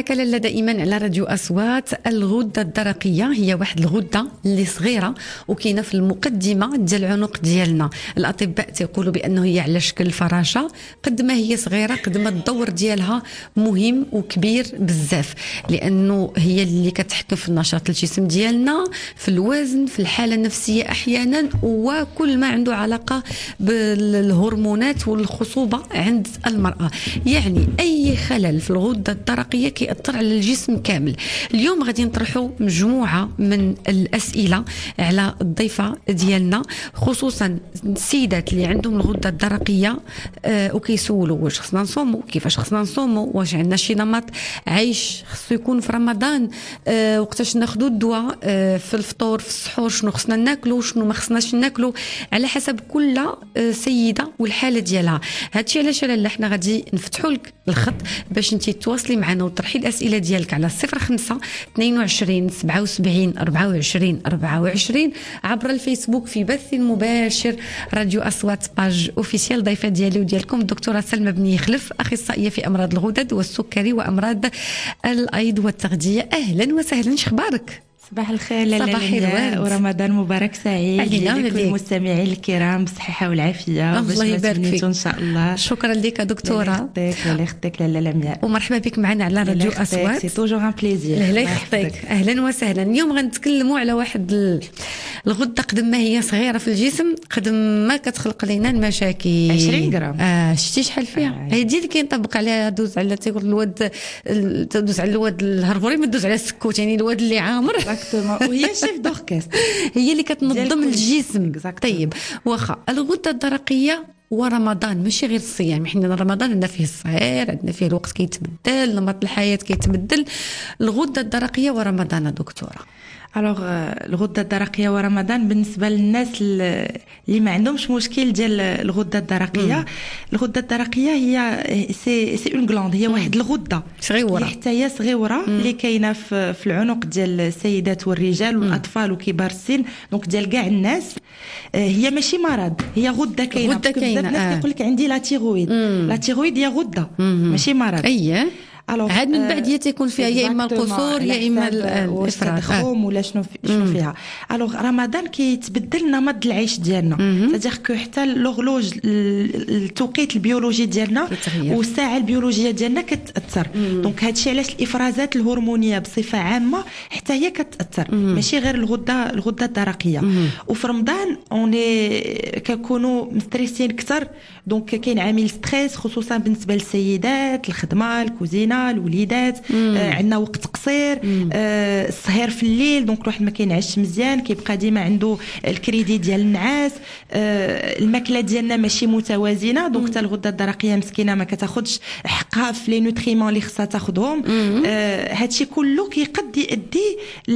معك لاله دائما على راديو اصوات. الغده الدرقيه هي واحد الغده اللي صغيره وكاينه في المقدمه ديال العنق ديالنا. الاطباء تيقولوا بانه هي على شكل الفراشه، قد ما هي صغيره قد ما الدور ديالها مهم وكبير بزاف، لانه هي اللي كتحكم في نشاط الجسم ديالنا، في الوزن، في الحاله النفسيه احيانا، وكل ما عنده علاقه بالهرمونات والخصوبه عند المراه. يعني اي خلل في الغده الدرقيه كيأثر على الجسم كامل. اليوم غادي نطرحوا مجموعه من الاسئله على الضيفه ديالنا، خصوصا السيدات اللي عندهم الغده الدرقيه وكيسولوا واش خصنا نصوموا، كيفاش خصنا نصوموا، واش عندنا شي نمط عيش خصو يكون في رمضان، وقتاش ناخذوا الدواء في الفطور، في السحور، شنو خصنا ناكلوا، شنو ما خصناش ناكلوا، على حسب كل سيده والحاله ديالها. هادشي علاش لاله حنا غادي نفتحوا لك الخط باش انت تواصلي معنا وتطرحي الاسئله ديالك على 05 22 77 24 24 عبر الفيسبوك في بث مباشر راديو اصوات باج اوفيسيال. ضيفه ديالي وديالكم الدكتوره سلمى بن يخلف، اخصائيه في امراض الغدد والسكري وامراض الايض والتغذيه. اهلا وسهلا، شخبارك؟ صباح الخير لاله، ورمضان مبارك سعيد لكل المستمعين الكرام بالصحه والعافيه. الله يبارك فيك ان شاء الله. شكرا لك دكتوره. الله يخطيك لاله لمياء، ومرحبا بك معنا على راديو اصوات. سي توجور ان بليزير. الله يخطيك، اهلا وسهلا. اليوم غنتكلموا على واحد الغده قد ما هي صغيره في الجسم قد ما كتخلق لنا المشاكل. 20 غرام. شتي شحال فيها؟ هي دي اللي كينطبق عليها دوز على تيقول الواد، دوز على الواد الهربوري، ما دوز على السكوت، يعني الواد اللي عامر. وهي شيف دوركستر، هي اللي كتنظم الجسم. طيب واخا الغده الدرقيه ورمضان ماشي غير الصيام، حنا رمضان عندنا فيه الصغير، عندنا فيه الوقت كيتبدل، نمط الحياه كيتبدل. الغده الدرقيه ورمضان دكتوره. الوغ الغده الدرقيه ورمضان بالنسبه للناس اللي ما عندهمش مشكل ديال الغده الدرقيه، الغده الدرقيه هي سي اون غلاند، هي واحد الغده صغيره حتى هي صغيره اللي كاينه في العنق ديال السيدات والرجال والاطفال وكبار السن، دونك ديال كاع الناس. هي ماشي مرض، هي غده كاينه. بزاف الناس كيقول لك عندي لا تيرويد. لا تيرويد هي غده ماشي مرض. عاد من بعد هي تيكون فيها يا اما القصور يا اما الافراط ولا شنو فيها. الوغ رمضان كيتبدل نمط العيش ديالنا، c'est-à-dire que حتى لوغلوج التوقيت البيولوجي ديالنا والساعه البيولوجيه ديالنا كتاثر. دونك هادشي علاش الافرازات الهرمونيه بصفه عامه حتى هي كتاثر، ماشي غير الغده الدرقيه. وفي رمضان اوني كنكونوا مستريسين اكثر، دونك كاين عامل ستريس خصوصا بالنسبه للسيدات، الخدمه، الكوزينه، الوليدات. عندنا وقت قصير، السهر في الليل، دونك الواحد ما كينعش مزيان، كيبقى ديما عنده الكريدي ديال النعاس. الماكله ديالنا ماشي متوازنه، دونك حتى الغده الدرقيه مسكينه ما كتاخذش حقها في لي نوتريمون اللي خصها تاخذهم. هادشي كله كيقد يؤدي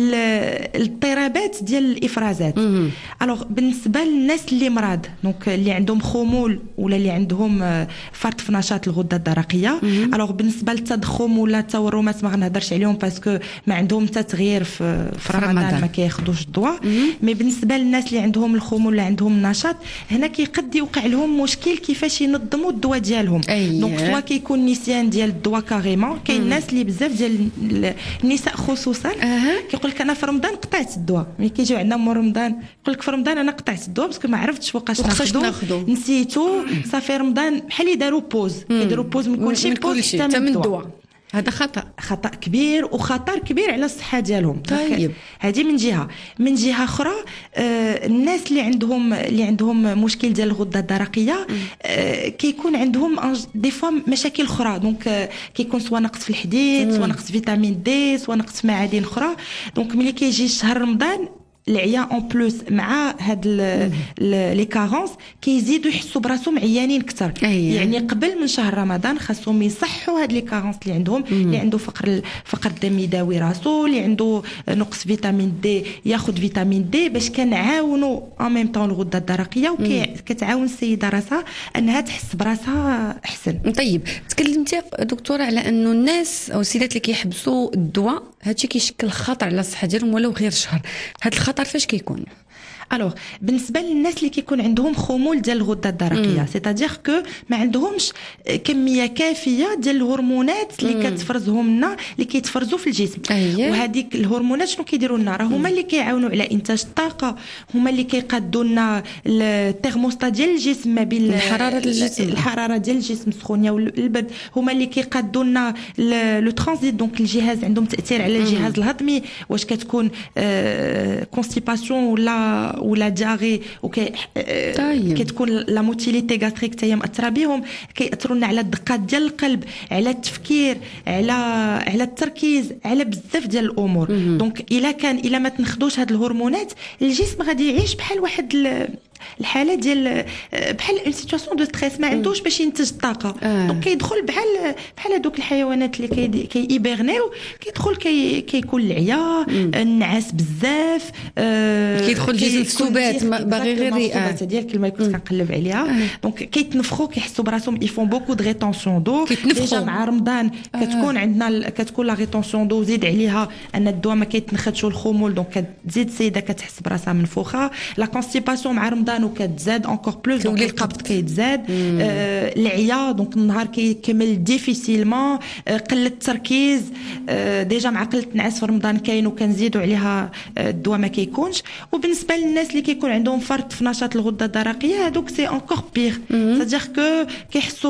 للاضطرابات ديال الافرازات. الوغ بالنسبه للناس اللي مرض، دونك اللي عندهم خمول ولا اللي عندهم فرط في نشاط الغده الدرقيه، الوغ بالنسبه للتضخم ولا التورمات ما غنهضرش عليهم باسكو ما عندهم حتى تغيير في رمضان، ما كياخذوش الدواء. مي بالنسبه للناس اللي عندهم الخمول ولا عندهم النشاط، هنا كيقد يوقع لهم مشكل كيفاش ينظموا الدواء ديالهم. دونك سوا كيكون نسيان ديال الدواء كاريمون. كاين الناس اللي بزاف ديال النساء خصوصا كيقول لك انا في رمضان قطعت الدواء، ملي كيجيو عندنا مور رمضان يقول لك في رمضان انا قطعت الدواء باسكو ما عرفتش وقاش ناخذو، نسيتو، صافي رمضان بحال يداروا بوز، كيديروا بوز من كلشي، بوز حتى من الدواء. هذا خطأ كبير وخطر كبير على الصحة ديالهم. طيب هذه من جهة أخرى الناس اللي عندهم مشكل ديال الغدة الدرقية كيكون عندهم دي فوا مشاكل أخرى، دونك كيكون سواء نقص في الحديد، سواء نقص فيتامين دي، سواء نقص في معادن أخرى. دونك ملي كيجي شهر رمضان العيان اون بلوس مع هاد لي كارونس كيزيدوا يحسوا براسهم عيانين اكثر. يعني قبل من شهر رمضان خاصهم يصحوا هاد لي كارونس اللي عندهم، اللي عنده فقر الدم يداوي راسو، اللي عنده نقص فيتامين دي ياخذ فيتامين دي باش كنعاونوا ان ميم طون الغده الدرقيه، وكتعاون السيده راسها انها تحس براسها احسن. طيب تكلمتي دكتوره على انه الناس او السيدات اللي كيحبسوا الدواء هادشي كيشكل خطر على الصحه ديالهم ولو غير شهر، هاد الخطر فاش كيكون؟ الوغ بالنسبه للناس اللي كيكون عندهم خمول ديال الغده الدرقيه سيتادير كو ما عندهمش كميه كافيه ديال الهرمونات اللي كتفرزهم لنا اللي كيتفرزوا في الجسم. وهذيك الهرمونات شنو كيديروا لنا؟ راه هما اللي كيعاونوا على انتاج الطاقه، هما اللي كيقادوا لنا الترموستا ديال الجسم ما بين الحراره ديال الجسم السخونيه والبرد، هما اللي كيقادوا لنا لو ترانزيت. دونك الجهاز عندهم تاثير على الجهاز الهضمي، واش كتكون كونستيباسيون ولا دياري كتكون لا موتيليتي غاستريك حتى هي مأثره بهم، كيأثروا لنا على الدقات ديال القلب، على التفكير، على التركيز، على بزاف ديال الامور. دونك الا ما تنخدوش هاد الهرمونات الجسم غادي يعيش بحال واحد الحاله ديال بحال اون سيتواسيون دو ستريس، ما عندوش باش ينتج الطاقه. دونك كيدخل بحال هذوك الحيوانات اللي كيبيرنيو، كيدخل كيكون العيا، النعاس بزاف، كيدخل الجسم السبات باغي غير السبات ديال الكلمه كنت كنقلب عليها. دونك كيتنفخوا، كيحسوا براسهم يفون بوكو دو ريتونسيون دو. ديجا مع رمضان كتكون عندنا لا ريتونسيون دو، زيد عليها ان الدواء ما كيتنخدش والخمول، دونك كتزيد السيده كتحس براسها منفوخه. لا كونستيباسيون مع رمضان وكتزاد انكور بلوس، دونك القبض كيتزاد، العيا دونك النهار كيكمل ديفيسيلمون، قله التركيز، ديجا مع قله النعاس في رمضان كاين وكنزيدوا عليها الدواء ما كيكونش. وبالنسبه للناس اللي كيكون عندهم فرط في نشاط الغده الدرقيه هذوك سي انكور بيغ، سادير كو كيحسوا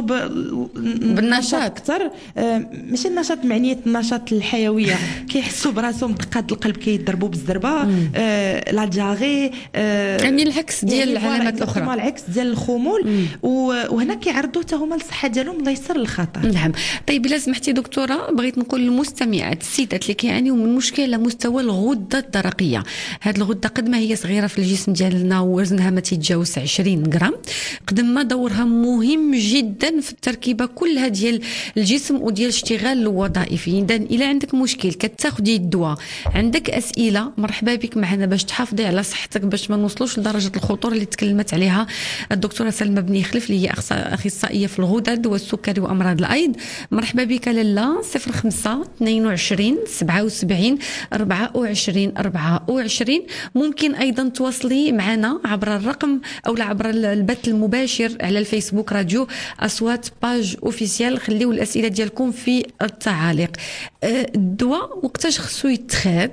بالنشاط اكثر، ماشي النشاط معنيه النشاط الحيويه، كيحسوا براسهم دقات القلب كيضربوا بالزربه، لا دياري، يعني العكس ديال العلامات الاخرى، العكس ديال الخمول. وهنا كيعرضوا حتى هما للصحه ديالهم الله يسر الخطر. نعم. طيب الا سمحتي دكتوره، بغيت نقول للمستمعات السيدات اللي كيعانيوا من مشكل على مستوى الغده الدرقيه، هذه الغده قد ما هي صغيره في الجسم ديالنا ووزنها ما تيتجاوز 20 غرام، قد ما دورها مهم جدا في التركيبه كلها ديال الجسم وديال اشتغال الوظائف. اذا الا عندك مشكل كتاخدي الدواء، عندك اسئله، مرحبا بك معنا باش تحافظي على صحتك، باش ما نوصلوش لدرجه الخطوره اللي تكلمت عليها الدكتوره سلمى بن خلف اللي هي اخصائيه في الغدد والسكري وامراض الايض. مرحبا بك لاله. 05 22 77 24 24. ممكن ايضا تواصلي معنا عبر الرقم او عبر البث المباشر على الفيسبوك راديو اصوات باج اوفيسيال. خليو الاسئله ديالكم في التعاليق. الدواء وقتاش خصو يتخاد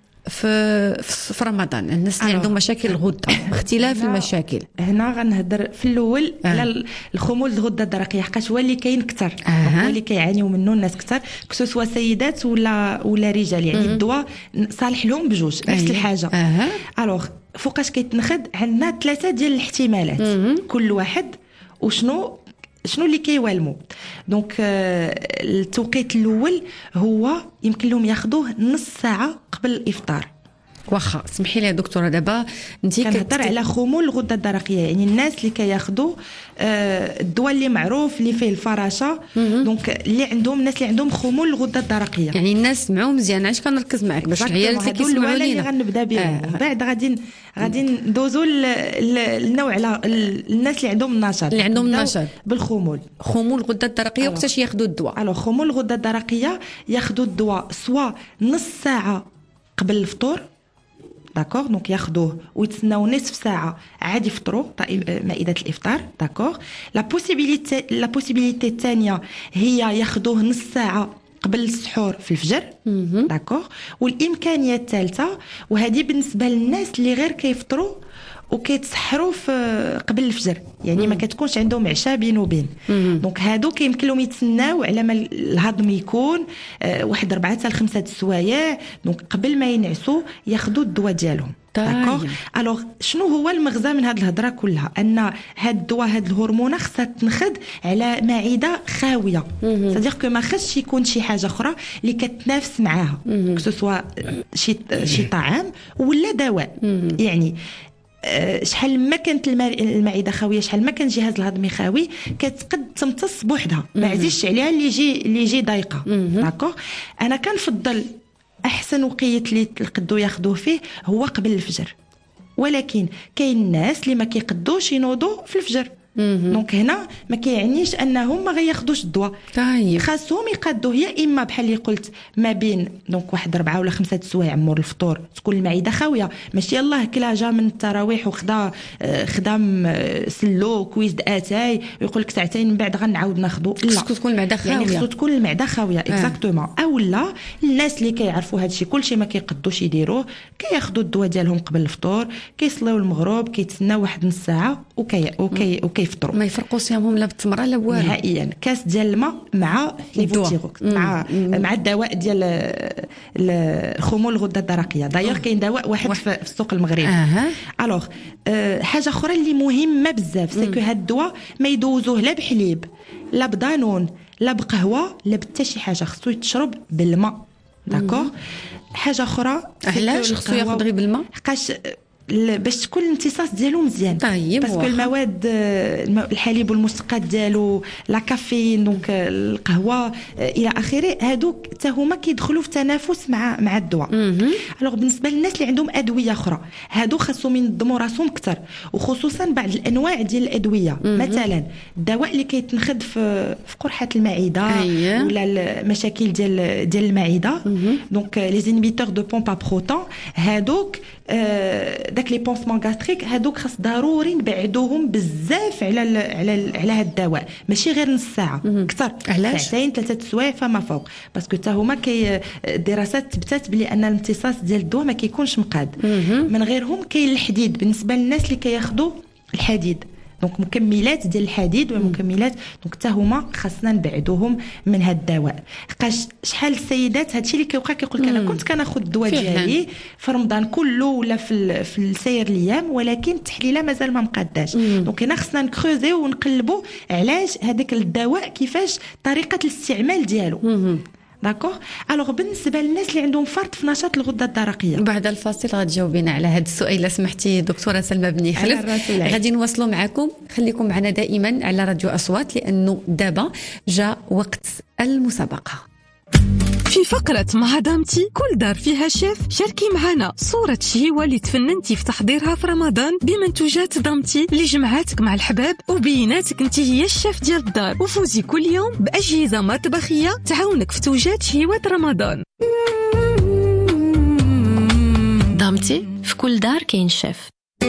في رمضان الناس اللي عندهم مشاكل الغده باختلاف المشاكل؟ هنا غنهضر في الاول على الخمول الغده الدرقيه، حقاش هو اللي كاين كثر، هو اللي كيعانيو منه الناس كثر، كسوا سيدات ولا رجال. يعني الدواء صالح لهم بجوج نفس الحاجه. الوغ فوقاش كيتنخد عندنا 3 ديال الاحتمالات، كل واحد وشنو اللي كيوالمو. دونك التوقيت الاول هو يمكن لهم ياخذوه نص ساعه قبل الافطار. واخا سمحي لي يا دكتوره، دابا انت كنهضر على خمول الغده الدرقيه، يعني الناس اللي كياخذوا الدواء اللي معروف اللي فيه الفراشه. دونك اللي عندهم الناس اللي عندهم خمول الغده الدرقيه، يعني الناس سمعوا مزيان. علاش كنركز معك؟ باش العيال كيسمعوا لينا اللي غنبدا بهم، من بعد غادي ندوزوا النوع على الناس اللي عندهم النشاط بالخمول. خمول الغده الدرقيه وقتاش ياخذوا الدواء؟ خمول الغده الدرقيه ياخذوا الدواء سوا نص ساعه قبل الفطور، داكوغ، دونك ياخذوه ويتسناو نصف ساعه عاد يفطروا مائده الافطار، داكوغ. لا بوسيبيليتي الثانيه هي ياخذوه نص ساعه قبل السحور في الفجر، داكوغ. والامكانيه الثالثه، وهذه بالنسبه للناس اللي غير كيفطروا وكيتسحروا قبل الفجر، يعني ما كتكونش عندهم عشاء بين وبين. دونك هادو كيمكن لهم يتسناو على ما الهضم يكون واحد 4 حتى 5 السوايع، دونك قبل ما ينعسوا ياخذوا الدواء ديالهم. داكوغ. الوغ شنو هو المغزى من هاد الهضره كلها؟ ان هاد الدواء هاد الهرمونه خصها تنخد على معده خاويه، صديق كو ما خصش يكون شي حاجه اخرى اللي كتنافس معاها، كسوا شي طعام ولا دواء. يعني شحال ما كانت المعده خاويه، شحال ما كان الجهاز الهضمي خاوي، كتقد تمتص بوحدها، ما عزيزش عليها اللي يجي ضايقه. داكوغ. انا كنفضل احسن وقيت اللي يقدروا ياخذوه فيه هو قبل الفجر، ولكن كاين الناس اللي ما كيقدوش ينوضوا في الفجر، دونك هنا ما كيعنيش انهم ما غياخذوش الدواء. طيب خاصهم يقادوه يا اما بحال اللي قلت ما بين دونك واحد 4 ولا 5 سوايع مور الفطور تكون المعده خاويه، ماشي يلاه كلا جا من التراويح وخدا خدام سلو كويس اتاي ويقول لك ساعتين من بعد غنعاود ناخذو. لا خصو تكون المعده خاويه، يعني خصو تكون المعده خاويه اكزاكتومون. اولا الناس اللي كيعرفوا هذا الشيء كلشي ما كيقدوش يديروه، كياخذوا الدواء ديالهم قبل الفطور، كيصليو المغرب، كيتسناو واحد نص ساعه وكيفطروا. ما يفرقوا صيامهم لا بالتمره لا والو نهائيا. كاس ديال الماء مع ليفوتيروكس مع الدواء ديال الخمول الغده الدرقيه. دايوغ كاين دواء واحد في السوق المغربي. الوغ حاجه اخرى اللي مهمه بزاف سي كو هاد الدواء ما يدوزوه لا بحليب لا بدانون لا بقهوه لا بتا شي حاجه، خصو يتشرب بالماء. داكوغ. حاجه اخرى علاش خصو ياخذ غير بالماء؟ حقاش باش تكون الامتصاص ديالو مزيان. طيب باسكو المواد الحليب والمسقات ديالو لا كافيين دونك القهوه الى اخره هادوك حتى هما كيدخلوا في تنافس مع الدواء. الوغ بالنسبه للناس اللي عندهم ادويه اخرى هادو خاصهم ينظموا راسهم اكثر، وخصوصا بعض الانواع ديال الادويه. مثلا الدواء اللي كيتنخذ في قرحه المعده ولا المشاكل ديال المعده دونك لي انيبيتور دو بومبا بروتون هادوك داك لي بونسمون غاستريك هادوك خاص ضروري نبعدوهم بزاف على هاد الدواء، ماشي غير نص ساعه اكثر، ساعتين 3 سوايع فما فوق. باسكو حتى هما الدراسات تثبتت بلي ان الامتصاص ديال الدواء ما كيكونش مقاد. من غيرهم كاين الحديد بالنسبه للناس اللي كياخذوا الحديد دونك مكملات ديال الحديد ومكملات دونك حتى هما خاصنا نبعدوهم من هذا الدواء. حقاش شحال السيدات هادشي اللي كيوقع كيقول لك انا كنت كناخذ الدواء ديالي في رمضان كله ولا في السير الايام ولكن التحليله مازال ما مقاداش. دونك هنا خصنا نكروزيو ونقلبوا علاش هذاك الدواء كيفاش طريقه الاستعمال ديالو. داكوغ. الوغ بالنسبه للناس اللي عندهم فرط في نشاط الغده الدرقيه بعد الفاصل غتجاوبينا على هذا السؤال الا سمحتي دكتوره سلمى بن خلف. غادي نواصلوا معكم، خليكم معنا دائما على راديو اصوات لانه دابا جاء وقت المسابقه. في فقرة مع دامتي كل دار فيها شيف شاركي معنا صورة شهيوة اللي تفننتي في تحضيرها في رمضان بمنتوجات دامتي اللي جمعاتك مع الحباب وبيناتك انت هي الشيف ديال الدار، وفوزي كل يوم بأجهزة مطبخية تعاونك في توجات شهيوة رمضان. دامتي في كل دار كاين شيف.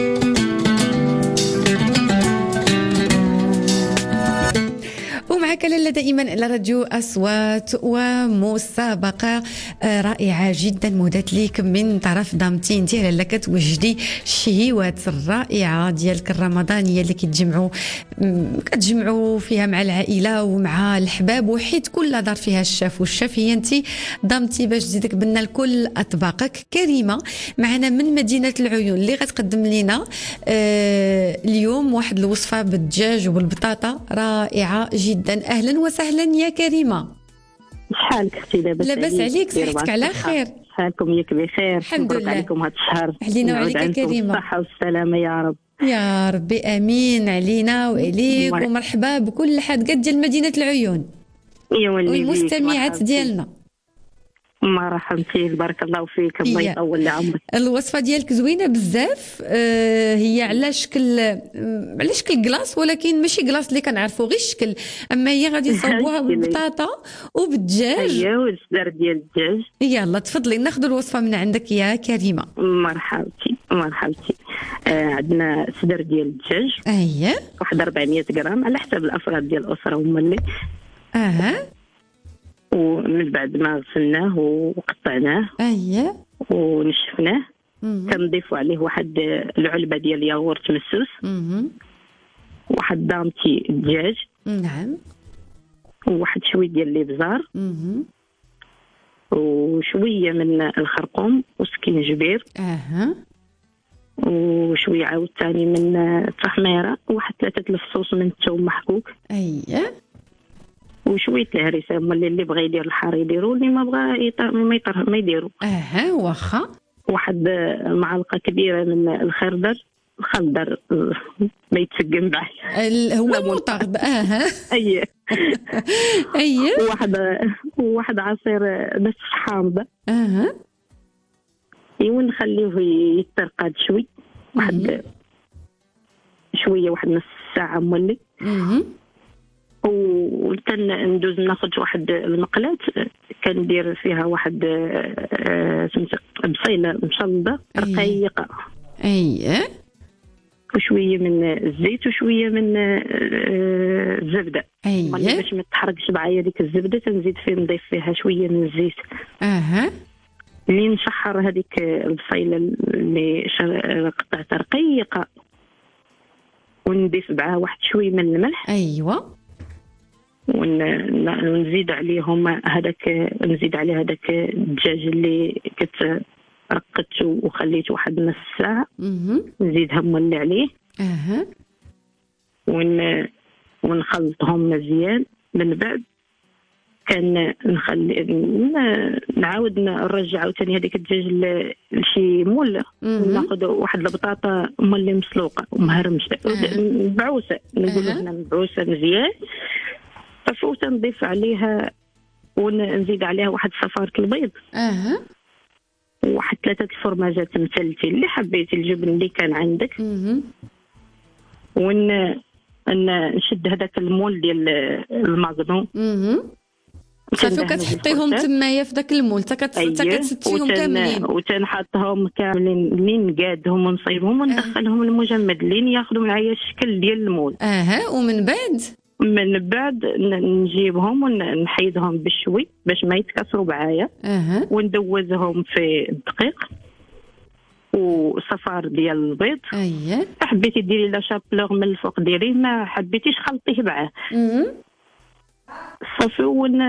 ومعك لاله دائما على راديو اصوات ومسابقه رائعه جدا مهدات ليك من طرف دامتي. انت لاله كتوجدي الشهيوات الرائعه ديالك الرمضانيه اللي كتجمعوا فيها مع العائله ومع الحباب، وحيت كل دار فيها الشاف والشاف هي انت دامتي باش تزيدك بنا لكل اطباقك. كريمه معنا من مدينه العيون اللي غتقدم لنا اليوم واحد الوصفه بالدجاج وبالبطاطا رائعه جدا. اهلا وسهلا يا كريمه. شحالك اختي؟ لاباس عليك؟ صحتك على خير؟ شحالكم ياك بخير؟ الحمد لله. عليكم هذا الشهر علينا وعليك يا كريمه الصحه والسلامه يا رب. يا ربي امين علينا وعليك ومرحبا بكل حد قد ديال مدينه العيون والمستمعات ديالنا. مرحبا فيك، بارك الله فيك، الله يطول لي عمرك. الوصفه ديالك زوينه بزاف. هي على شكل كلاص ولكن ماشي كلاص اللي كنعرفوا غير الشكل، اما هي غادي نصاوبوها بالبطاطا وبالدجاج. اييه والصدر ديال الدجاج. يلا تفضلي ناخذ الوصفه من عندك يا كريمه. مرحبتي. عندنا صدر ديال الدجاج واحد 400 غرام على حسب الافراد ديال الاسره هما اللي ومن بعد ما غسلناه وقطعناه ونشفناه كنضيفوا عليه واحد العلبه ديال الياغورت مسوس، واحد دامتي الدجاج، نعم، وواحد شويه ديال الابزار، وشويه من الخرقوم وسكينجبير، وشويه عاوتاني من التحميره، وواحد 3 الفصوص من الثوم محكوك، وشويه الهريسه. هما اللي بغى يدير الحار يديروا، اللي ما بغى ما يديروا. واخا. واحد معلقه كبيره من الخردل ما يتسقم بعد هو المرطب. اييه وواحد عصير بس حامضه. ونخليه يترقد شوي، واحد نص ساعه مولي. وندوز ناخذ واحد المقلات كندير فيها واحد بصيله مشلضه رقيقه وشويه من الزيت وشويه من الزبده. باش ما تحرقش معايا ديك الزبده تنزيد فيه نضيف فيها شويه من الزيت. اللي نشحر هذيك البصيله اللي قطعتها رقيقه ونضيف معها واحد شويه من الملح. ونزيد عليهم نزيد عليه هذاك الدجاج اللي رقدته وخليته واحد نص ساعه. نزيدها مولي عليه. ونخلطهم مزيان. من بعد كان نعاود نرجع عاوتاني هذيك الدجاج لشي مول. ناخذ واحد البطاطا مولي مسلوقه ومهرمشه بعوسه، نقولوا هنا بعوسه مزيان. فوت نضيف عليها ونزيد عليها واحد صفارة البيض. وواحد 3 الفرماجات مثلتين اللي حبيتي، الجبن اللي كان عندك. نشد هذاك المول ديال الماكدون. صافي كتحطيهم تمايا في داك المول حتى كتستيهم كاملين وتنحطهم كاملين لين نقادهم ونصيبهم وندخلهم المجمد لين ياخذوا معايا الشكل ديال المول. ومن بعد نجيبهم ونحيدهم بالشوي باش ما يتكسروا معايا. وندوزهم في الدقيق وصفار ديال البيض. حبيتي ديري لا شابلور من الفوق ديري، ما حبيتيش خلطيه معاه. صافي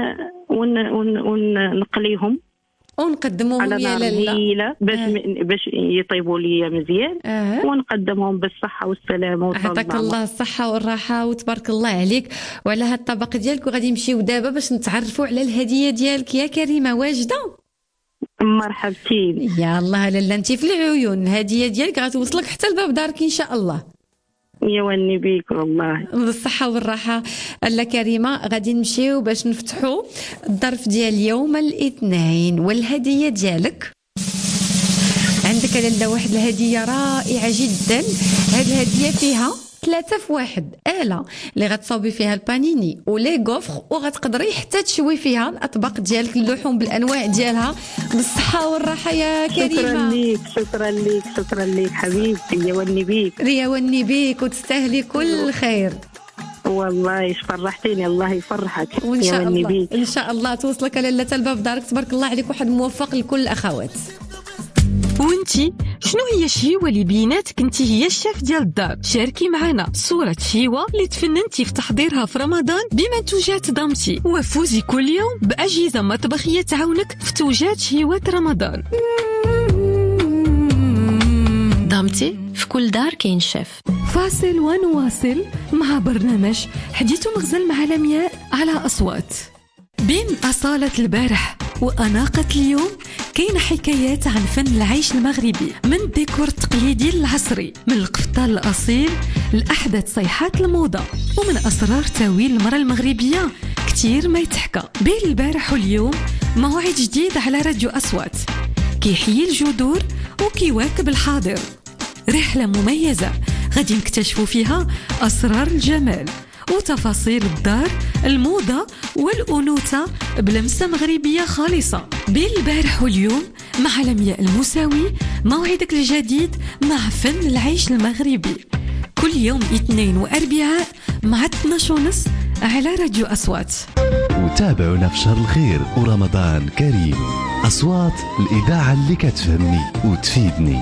ونقليهم ونقدموهم يا لاله باش يطيبوا لي مزيان. ونقدمهم بالصحه والسلامه. عطاك الله الصحه والراحه وتبارك الله عليك وعلى هذا الطبق ديالك. وغادي نمشيو دابا باش نتعرفوا على الهديه ديالك يا كريمه. واجده؟ مرحبتين. يا الله لاله انت في العيون. الهديه ديالك غتوصلك حتى لباب دارك ان شاء الله. يوني بيك والله بالصحة والراحة. لا كريمة غادي نمشيو باش نفتحوا الظرف ديال يوم الاثنين. والهدية ديالك عندك لاله واحد الهدية رائعة جدا. هاد الهدية فيها 3 في 1 آلة اللي غتصاوبي فيها البانيني ولي غوفر، وغتقدري حتى تشوي فيها الأطباق ديالك اللحوم بالأنواع ديالها. بالصحة والراحة يا كريمة. شكرا ليك حبيبتي. يوني بيك وتستاهلي كل خير. والله فرحتيني. الله يفرحك. وإن شاء الله إن شاء الله توصلك لاله الباب دارك. تبارك الله عليك واحد موفق لكل الأخوات. وانتي شنو هي الشهوة اللي بيناتك انتي هي الشيف ديال الدار؟ شاركي معنا صورة شهوة اللي تفننتي في تحضيرها في رمضان بمنتوجات دامتي، وفوزي كل يوم بأجهزة مطبخية تعاونك في توجات شهوات رمضان. دامتي في كل دار كاين شيف. فاصل ونواصل مع برنامج حديث مغزل مع لمياء على أصوات. بين أصالة البارح وأناقة اليوم كاين حكايات عن فن العيش المغربي، من الديكور التقليدي للعصري، من القفطان الأصيل لأحدث صيحات الموضة، ومن أسرار تاويل المرأة المغربية كتير ما يتحكى. بين البارح واليوم موعد جديد على راديو أصوات كيحيي الجذور وكيواكب الحاضر. رحلة مميزة غادي نكتشفوا فيها أسرار الجمال وتفاصيل الدار، الموضة والأنوثة بلمسة مغربية خالصة. بين البارح واليوم مع لمياء المساوي، موعدك الجديد مع فن العيش المغربي كل يوم اثنين وأربعاء مع 12:30 على راديو أصوات. وتابعونا في شهر الخير ورمضان كريم. أصوات الإذاعة اللي كتفهمني وتفيدني.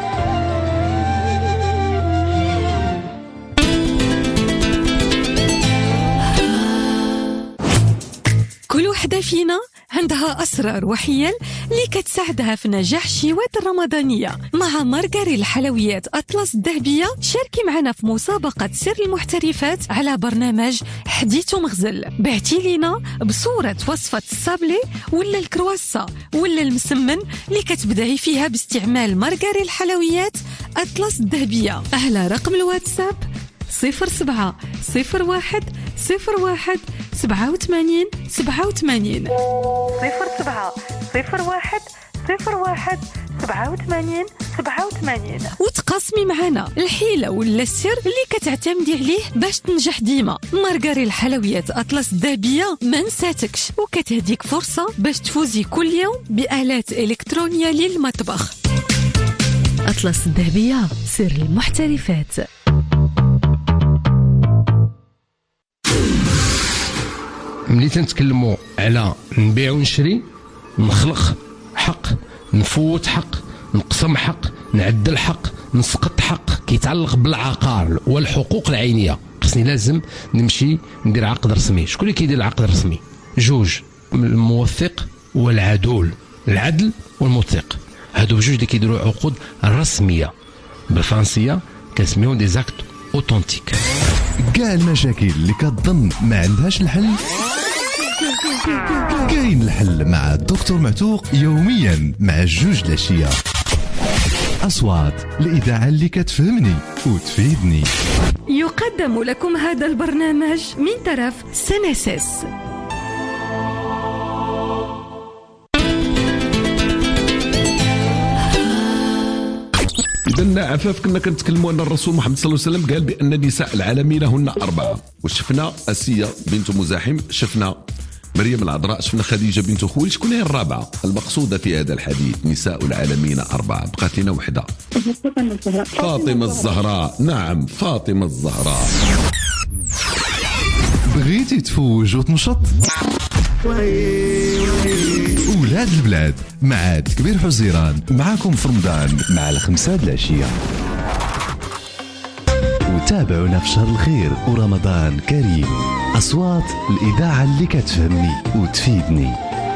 كل وحدة فينا عندها أسرار وحيل اللي كتساعدها في نجاح الشهوات الرمضانية. مع مارغاري الحلويات أطلس الذهبية شاركي معنا في مسابقة سر المحترفات على برنامج حديث مغزل. بعتي لينا بصورة وصفة الصابلي ولا الكرواسة ولا المسمن اللي كتبدعي فيها باستعمال مارغاري الحلويات أطلس الذهبية على رقم الواتساب 07 01 01 87 87 07 01 01 87 وتقاسمي معنا الحيلة ولا السر اللي كتعتمدي عليه باش تنجح ديما. مارغاري الحلويات أطلس الذهبية ما نساتكش، وكتهديك فرصة باش تفوزي كل يوم بآلات إلكترونية للمطبخ. أطلس الذهبية، سر المحترفات. ملي تنتكلموا على نبيع ونشري، نخلق حق، نفوت حق، نقسم حق، نعدل حق، نسقط حق كيتعلق بالعقار والحقوق العينيه. خصني لازم نمشي ندير عقد رسمي. شكون اللي كيدير العقد الرسمي؟ جوج، الموثق والعدول، العدل والموثق، هادو بجوج اللي كيديروا عقود رسميه بالفرنسيه كنسميهم دي زاكت اوتونتيك. كاع المشاكل اللي كتظن ما عندهاش الحل كاين الحل مع الدكتور معتوق يوميا مع 2 العشيه. أصوات الإذاعة اللي كتفهمني وتفيدني. يقدم لكم هذا البرنامج من طرف سنسس. إذا عفاف كنا كنتكلموا أن الرسول محمد صلى الله عليه وسلم قال بأن النساء العالمين هن 4، وشفنا أسية بنت مزاحم، شفنا مريم العذراء، شفنا خديجة بنت خويلد. شكون هي الرابعة المقصودة في هذا الحديث؟ نساء العالمين 4، بقات لنا وحدة. فاطمة الزهراء. نعم، فاطمة الزهراء. بغيتي تفوج وتنشط؟ ولاد البلاد مع عاد كبير حزيران معاكم في رمضان مع 5 العشية. وتابعونا في شهر الخير ورمضان كريم. أصوات الإذاعة اللي كتفهمني وتفيدني.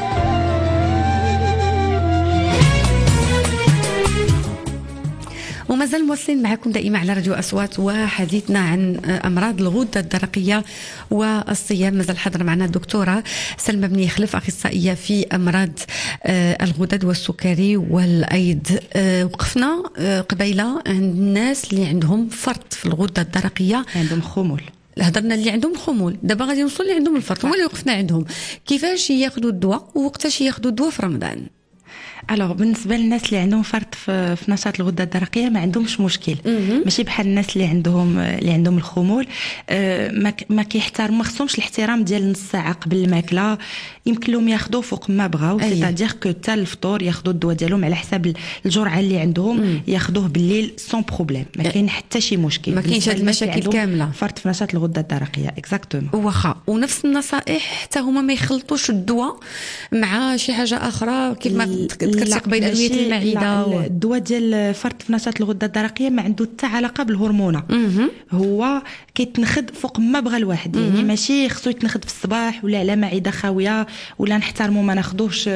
ومازال مواصلين معكم دائما على راديو أصوات، وحديثنا عن أمراض الغدة الدرقية والصيام. مازال حاضر معنا الدكتورة سلمى بن يخلف، أخصائية في أمراض الغدد والسكري والأيض. وقفنا قبيلة عند الناس اللي عندهم فرط في الغدة الدرقية، عندهم خمول. هضرنا اللي عندهم خمول، دابا غادي نوصل اللي عندهم الفرط. هما اللي وقفنا عندهم كيفاش ياخذوا الدواء ووقتاش ياخذوا الدواء في رمضان. الوغ بالنسبه للناس اللي عندهم فرط في نشاط الغده الدرقيه ما عندهمش مشكل، ماشي بحال الناس اللي عندهم الخمول. ما كيحترموا، ما خصهمش الاحترام ديال نص ساعه قبل الماكله، يمكن لهم ياخذوا فوق ما بغاو، سيتادير كو حتى الفطور ياخذوا الدواء ديالهم على حساب الجرعه اللي عندهم، ياخذوه بالليل سون بروبليم، ما كاين حتى شي مشكل. ما كاينش هاد المشاكل كامله. فرط في نشاط الغده الدرقيه اكزاكتومون. واخا ونفس النصائح حتى هما ما يخلطوش الدواء مع شي حاجه اخرى كيف ما كتقبل ادويه المعده. الدواء ديال فرط في نشاط الغده الدرقيه ما عنده حتى علاقه بالهرمونه، هو كيتنخد فوق ما بغى الواحد، يعني ماشي خصو يتنخد في الصباح ولا على معده خاويه ولا نحترمو ما ناخذوش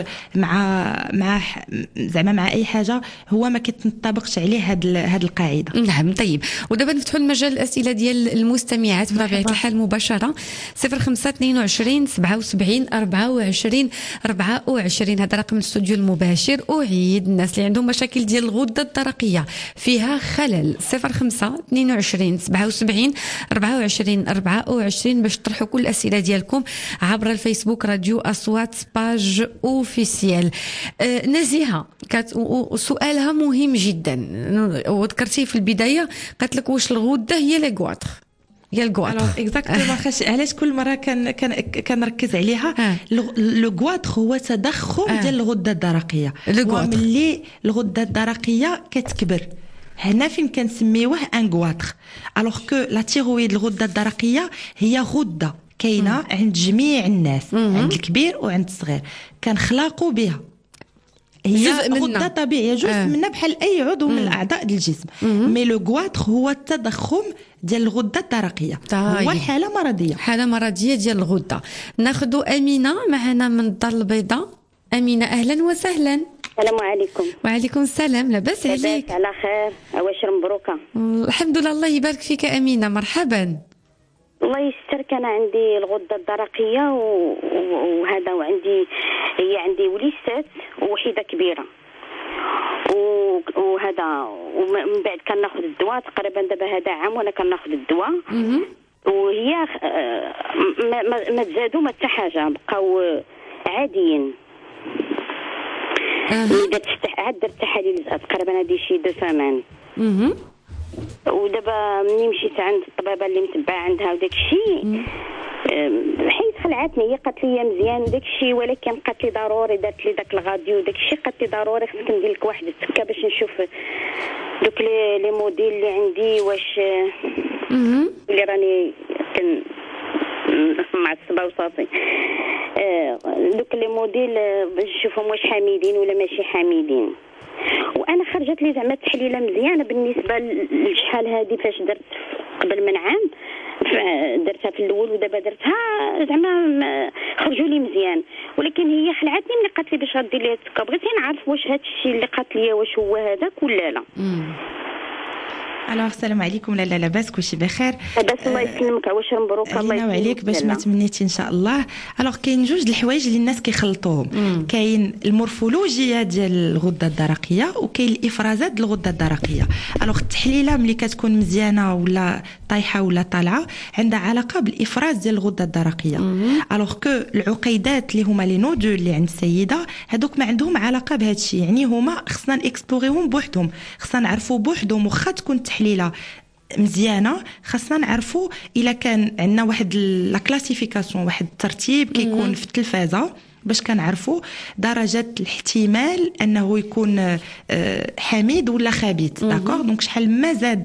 مع زعما مع اي حاجه، هو ما كيتنطبقش عليه هاد القاعده. نعم. طيب ودابا نفتحوا المجال الاسئله ديال المستمعات بطبيعه الحال مباشره. 0522 77 24 24 هذا رقم الاستوديو المباشر. أعيد الناس اللي عندهم مشاكل ديال الغدة الدرقية فيها خلل 0522 77 24 24 باش تطرحوا كل الأسئلة ديالكم عبر الفيسبوك راديو أصوات باج أوفيسيال. نزيهة سؤالها مهم جدا، وذكرتيه في البداية، قالت لك واش الغدة هي ليغواتر؟ هي الغواتر. اكزاكتومون. علاش كل مره كنركز عليها؟ لو غواتر هو تضخم ديال الغده الدرقيه، وملي الغده الدرقيه كتكبر هنا فين كنسميوه ان غواتر. الوغ كو لا تيرويد الغده الدرقيه هي غده كاينه عند جميع الناس، عند الكبير وعند الصغير، كنخلقوا بها، هي غده طبيعيه جزء منها بحال اي عضو من الاعضاء ديال الجسم. مي لو غواتر هو التضخم ديال الغده الدرقيه، هو حاله مرضيه، حاله مرضيه ديال الغده. ناخذوا امينه معنا من الدار البيضاء. امينه اهلا وسهلا. السلام عليكم. وعليكم السلام. لاباس عليك؟ على خير، عواشر مبروكه. الحمد لله، الله يبارك فيك امينه، مرحبا. الله يستر. كان عندي الغده الدرقيه وهذا، وعندي هي عندي وليدات ووحيده كبيره، وهذا ومن بعد كناخذ الدواء تقريبا دابا هذا عام وانا كناخذ الدواء، وهي ما تزادوا ما حتى حاجه، بقاو عاديين. عاد درت تحاليل تقريبا هذه شي 2 سيمان. ودابا ملي مشيت عند الطبيبه اللي متبعه عندها وداك الشيء حيت خلعتني، هي قالت لي مزيان وداك الشيء، ولكن قالت لي ضروري دارت لي داك الغاديو وداك الشيء، قالت لي ضروري خصك ندير لك واحد التكه باش نشوف دوك لي موديل اللي عندي واش اللي راني معصبه وصافي. دوك لي موديل باش نشوفهم واش حاميدين ولا ماشي حاميدين. وانا خرجت لي زعما تحليله مزيانه بالنسبه للشحال هذه فاش درت قبل من عام، درتها في الاول ودابا درتها زعما خرجوا لي مزيان، ولكن هي خلعتني ملي قالت لي باش غدير لي التكه. بغيت نعرف واش هذا الشيء اللي قالت لي واش هو هذاك ولا لا. الو السلام عليكم. لا لاباس كلشي بخير. لاباس الله يسلمك. عواش مبروك الله يسلمك عليك باش ما تمنيتي ان شاء الله. الوغ كاين جوج الحوايج اللي الناس كيخلطوهم. كاين المورفولوجيا ديال الغده الدرقيه وكاين الافرازات ديال الغده الدرقيه. الوغ التحليله ملي كتكون مزيانه ولا طايحه ولا طالعه عندها علاقه بالافراز ديال الغده الدرقيه. الوغ كو العقيدات اللي هما لي نودول اللي عند السيده هذوك ما عندهم علاقه بهذا الشيء، يعني هما خصنا نكسبلوريهم بوحدهم، خصنا نعرفوا بوحدهم. واخا تكون تحليله مزيانه خاصنا نعرفوا الا كان عندنا واحد لا كلاسيفيكاسيون، واحد الترتيب كيكون في التلفازه باش كنعرفوا درجه الاحتمال انه يكون حميد ولا خبيث. داكور. دونك شحال ما زاد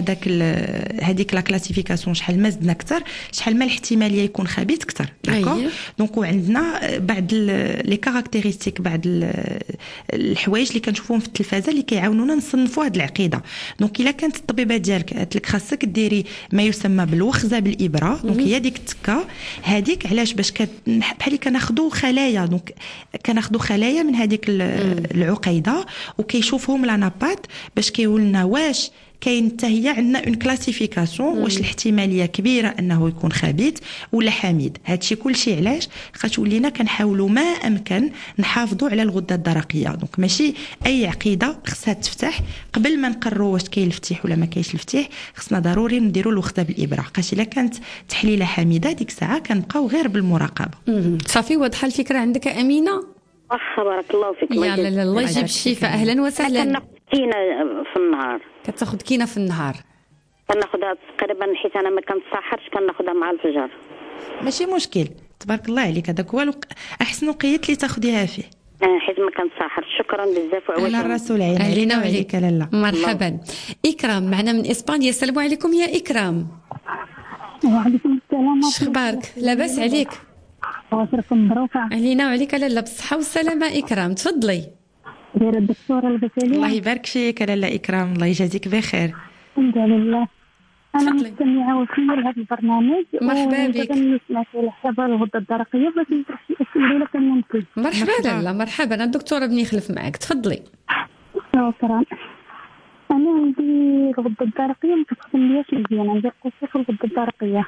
هذيك لا كلاسيفيكاسيون، شحال ما زدنا اكثر شحال ما الاحتماليه يكون خبيث اكثر. داكور. دونك وعندنا بعض لي كاركتيرستيك، بعض الحوايج اللي كنشوفوهم في التلفازه اللي كيعاونونا نصنفوا هذه العقيده. دونك الا كانت الطبيبه ديالك قالت لك خاصك ديري ما يسمى بالوخزه بالابره، دونك هي ديك التكه هذيك علاش باش بحال كناخذوا خلايا، دونك كناخذوا خلايا من هذيك العقيده وكيشوفهم لا نابات باش كيقولنا واش كاين حتى هي عندنا اون كلاسيفيكاسيون، واش الاحتماليه كبيره انه يكون خبيث ولا حميد. هادشي كلشي علاش خاطر ولينا كنحاولوا ما امكن نحافظوا على الغده الدرقيه. دونك ماشي اي عقيده خصها تفتح قبل ما نقرروا واش كاين الفتيح ولا ما كاينش الفتيح، خصنا ضروري نديروا الوخده بالابره. خاطر الا كانت تحليله حميده ديك الساعه كنبقاو غير بالمراقبه. صافي واضحه الفكره عندك امينه؟ بارك الله فيك. يا لا الله يجيب الشفاء. اهلا وسهلا. كينه في النهار. كتاخذ كينه في النهار؟ كناخذها تقريبا حيت انا ما كنتسحرش، كناخذها مع الفجر. ماشي مشكل، تبارك الله عليك. هذاك هو احسن وقيت اللي تاخذيها فيه حيت ما كنتسحرش. شكرا بزاف. على الرسول عين علينا وعليك. لاله مرحبا. اكرام معنا من اسبانيا. السلام عليكم يا اكرام. وعليكم السلام. شخبارك؟ لاباس عليك؟ عافاكم مبروكه. علينا وعليك لاله بالصحه والسلامه. اكرام تفضلي. دايره الدكتوره البساليه. الله يبارك فيك لاله اكرام، الله يجازيك بخير. الحمد لله. انا مستمعه وفيه لهذا البرنامج. مرحبا بك. سمعت على حساب الغده الدرقيه بغيت نطرح شي اسئله لك ممكن. مرحبا لاله مرحبا. الدكتوره بني يخلف معك. تفضلي. شكرا. انا عندي الغده الدرقيه ما كتخدمليش مزيان، عندي قصور في الغده الدرقيه.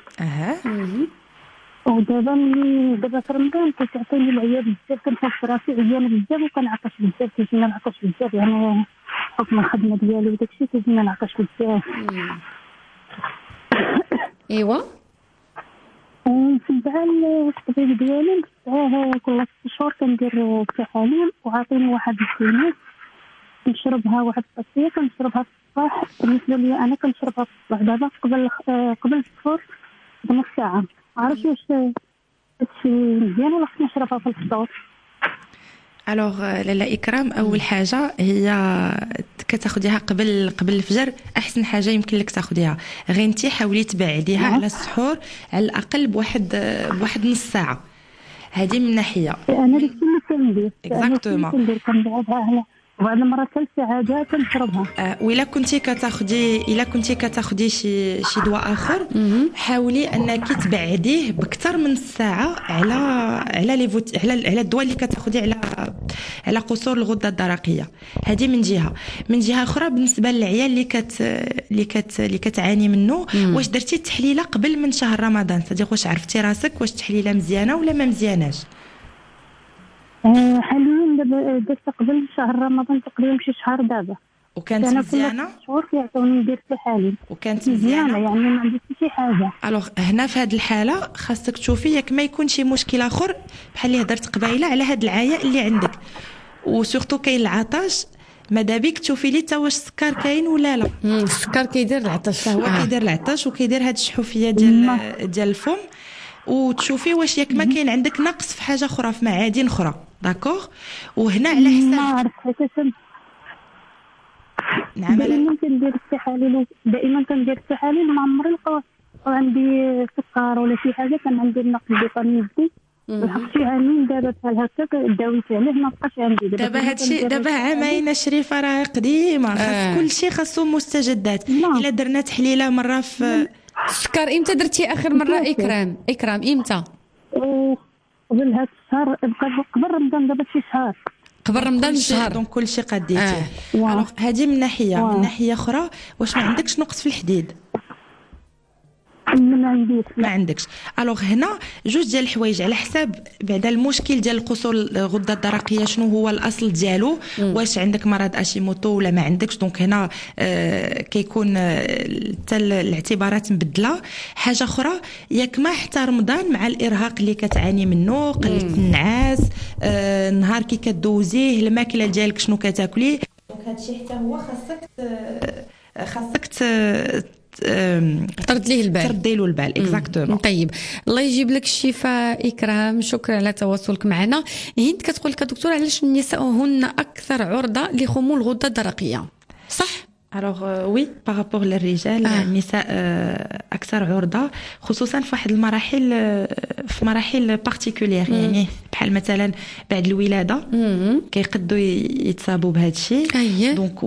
ودابا في رمضان كتعطيني العيا بزاف، كنحس راسي عيانه بزاف وكنعطش بزاف، كيجينا العطش بزاف، يعني حكم الخدمه ديالي وداكشي كيجينا العطش بزاف. ايوا. نتبع الطبيب ديالي، نتبعه كل 6 شهور كندير تحاليل وعاطيني واحد الكميات نشربها، واحد الطاسيه كنشربها في الصباح. بالنسبه لي انا كنشربها في الصباح دابا قبل الفطور بنص ساعه. عرفتي واش هادشي مزيان ولا خصني نشربها في الفطور؟ الوغ لاله اكرام، اول حاجه هي كتاخديها قبل الفجر. احسن حاجه يمكن لك تاخديها غير انتي حاولي تبعديها على السحور على الاقل بواحد نص ساعه. هذه من ناحيه. انا داكشي اللي كندير اكزاكتومون. كنبعدها وبعد مرة 3 ساعات كنشربها. وإلا كنتي كتاخدي شي دواء اخر حاولي انك تبعديه باكثر من ساعه على الدواء اللي كتاخدي على قصور الغده الدرقيه. هذه من جهه اخرى. بالنسبه للعيال اللي كتعاني منه، واش درتي التحليله قبل من شهر رمضان؟ صديق واش عرفتي راسك واش التحليله مزيانه ولا ما مزياناش؟ حاليا دابا درت قبل شهر رمضان تقريبا شي شهر دابا، وكانت مزيانه. شهور كيعطوني ندير تحاليل وكانت مزيانه، يعني ما عنديش شي حاجه. الوغ هنا في هذه الحاله خاصك تشوفي ياك ما يكون شي مشكل اخر بحال اللي هضرت قبيله على هاد العيا اللي عندك. وسورتو كاين العطش ماذا بيك تشوفي لي تا واش السكر كاين ولا لا. السكر كيدير العطش، هو كيدير العطش وكيدير هاد الشحوفيه ديال الفم، وتشوفي واش ياك ما كاين عندك نقص في حاجه اخرى في معادن اخرى. داكوغ. وهنا على حساب ما عرفت حتى نعم دائما كندير التحاليل ما عمري لقيت عندي سكر ولا شي حاجه. كان عندي نقص فيتامين دي الحق شي عامين دابا بحال هكاك داويت عليه ما بقاش عندي. دابا هادشي دابا عامين شريفه راه قديمه. خاص كل شيء خاصو مستجدات. الا درنا تحليله مره في السكر. امتى درتي اخر مره اكرام امتى؟ قبل هاد الشهر قبل رمضان دابا شي شهر قبل رمضان شهر. دونك كلشي قديتيه. الوغ هذه من ناحيه. من ناحيه اخرى واش ما عندكش نقص في الحديد؟ ما عندكش. الوغ هنا جوج ديال الحوايج على حساب بعدا المشكل ديال القصور الغده الدرقيه شنو هو الاصل ديالو. واش عندك مرض اشيموتو ولا ما عندكش. دونك هنا كيكون حتى الاعتبارات مبدله. حاجه اخرى ياك ما حتى رمضان مع الارهاق اللي كتعاني منه، قله النعاس، نهار كي كدوزيه، الماكله ديالك شنو كتاكلي. دونك هادشي حتى هو خاصك ترد ليه البال، تردي له البال. اكزاكتومون. طيب الله يجيب لك الشفاء اكرام. شكرا على تواصلك معنا. هند كتقول لك دكتور علاش النساء هن اكثر عرضه لخمول الغده الدرقيه؟ صح؟ الوغ وي بارابور للرجال. النساء اكثر عرضه خصوصا في واحد المراحل، في مراحل بارتيكولير. يعني بحال مثلا بعد الولاده كيقدوا يتصابوا بهذا الشيء. دونك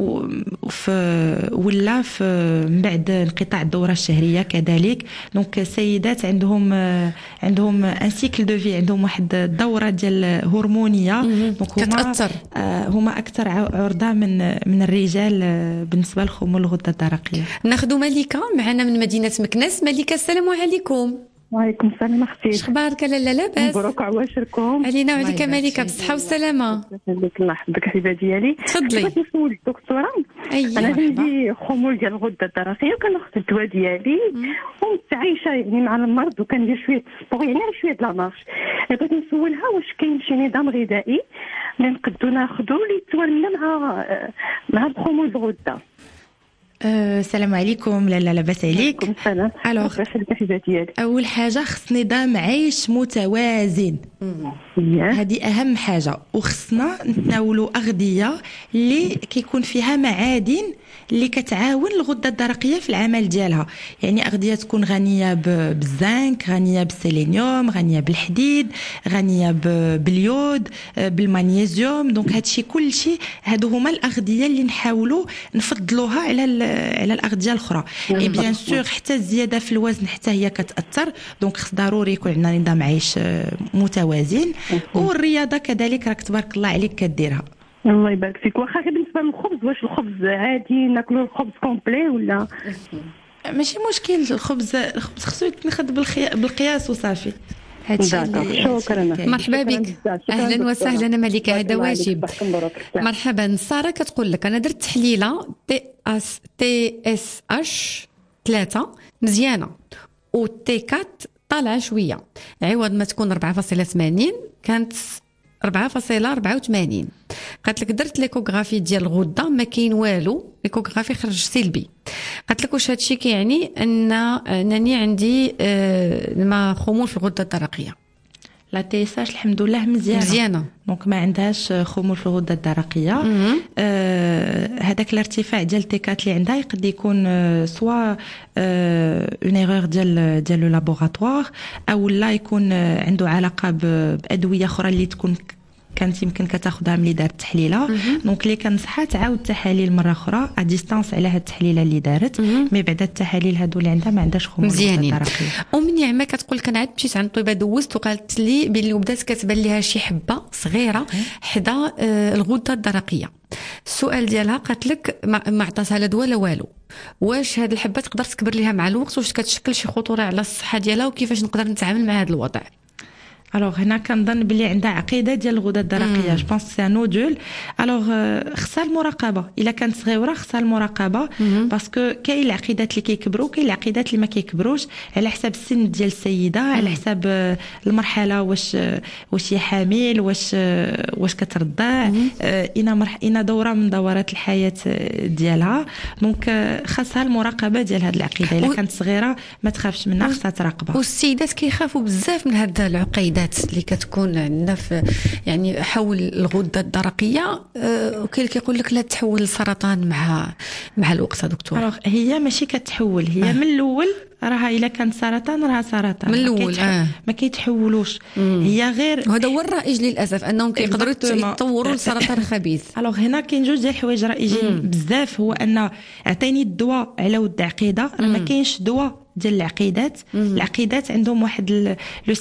ولا في من بعد انقطاع الدوره الشهريه كذلك. دونك السيدات عندهم ان سيكل دو في، عندهم واحد الدوره ديال هرمونيه. دونك هما اكثر عرضه من الرجال بالنسبه لخمول الغده الدرقيه. ناخذ ملكه معنا من مدينه مكناس. ملكه السلام عليكم. وعليكم السلام اختي. اش اخبارك؟ لاله لاباس؟ مبروك عواشركم علينا وعليك ملكه بالصحه والسلامه. الله يحفظك حبيبه ديالي. تفضلي. بغيت نسول الدكتوره. انا عندي خمول ديال الغده الدرقيه وكناخذ الدواء ديالي ومتعايشه يعني مع المرض وكندير شويه سبور يعني شويه د لا مارش. بغيت نسولها واش كاين شي نظام غذائي اللي نقدروا ناخذوا اللي يتوالى مع الخمول الغده. السلام عليكم. لا لاباس عليك. السلام. الوغ اول حاجه خص نظام عيش متوازن. هذه اهم حاجه. وخصنا نتناولوا اغذيه اللي كيكون فيها معادن اللي كتعاون الغده الدرقيه في العمل ديالها. يعني اغذيه تكون غنيه بالزنك، غنيه بالسيلينيوم، غنيه بالحديد، غنيه باليود، بالمغنيسيوم. دونك هادشي كلشي هادو هما الاغذيه اللي نحاولوا نفضلوها على الاغذيه الاخرى. اي بيان سور حتى الزياده في الوزن حتى هي كتاثر. دونك خص ضروري يكون عندنا نظام عيش متوازن. والرياضه كذلك راك تبارك الله عليك كديرها. الله يبارك فيك. واخا غير بالنسبه للخبز واش الخبز عادي ناكلوا الخبز كومبلي ولا ماشي مشكل؟ الخبز خصو يتاخذ بالقياس وصافي. شكرا. مرحبا بك. اهلا وسهلا ملكه. هذا واجب. مرحبا. ساره كتقول لك انا درت تحليله TSH 3 مزيانه وتي 4 طالعه شويه، عوض ما تكون 4.80 كانت 4.84. قالت لك درت ليكوغرافي ديال الغده ما كاين والو، ليكوغرافي خرج سلبي. قالت لك واش هادشي كيعني انني عندي ما خمول في الغده الدرقيه؟ لا تيساج الحمد لله مزيانه. دونك ما عندهاش خمول في الغده الدرقيه. هذاك الارتفاع ديال تيكات اللي عندها يقد يكون سوا اون ايرور ديال لو لابوراتوار او لا يكون عنده علاقه بادويه اخرى اللي تكون كانت يمكن كتاخذها ملي دارت التحليله. دونك اللي كنصحها تعاود التحاليل مره اخرى ا ديستانس على هاد التحليله اللي دارت. مي بعد التحاليل هادو اللي عندها ما عندهاش خمول مزيانين. ام نعمه كتقول لك انا عاد مشيت عند الطبيبه دوزت وقالت لي بلي بدات كتبان ليها شي حبه صغيره حدا الغده الدرقيه. السؤال ديالها قالت لك ما عطاتها لا دواء لا والو. واش هاد الحبه تقدر تكبر ليها مع الوقت؟ واش كتشكل شي خطوره على الصحه ديالها وكيفاش نقدر نتعامل مع هذا الوضع؟ الوغ هنا كنظن بلي عندها عقيده ديال الغده الدرقيه. جو بونس سي نودول. الوغ خصها المراقبه، الا كانت صغيره خصها المراقبه باسكو كاين العقيدات اللي كيكبروا كاين العقيدات اللي ما كيكبروش على حساب السن ديال السيده، على حساب المرحله واش هي حامل، واش كترضع، اين دوره من دورات الحياه ديالها. دونك خاصها المراقبه ديال هذه العقيده. الا كانت صغيره ما تخافش منها، خاصها تراقبها. والسيدات كيخافوا بزاف من هذه العقيدات اللي كتكون عندنا في يعني حول الغده الدرقيه، وكاين اللي كيقول لك لا تحول لسرطان مع الوقت. دكتور هي ماشي كتحول، هي من الاول راها الا كان سرطان راها سرطان من الاول ما كيتحولوش. هي غير وهذا هو الرائج للاسف انهم كيقدروا يتطوروا لسرطان خبيث. الوغ هنا كاين جوج ديال الحوايج رائجين بزاف، هو ان عطيني الدواء على ود عقيده، راه ما كاينش دواء ديال العقيدات. العقيدات عندهم واحد لو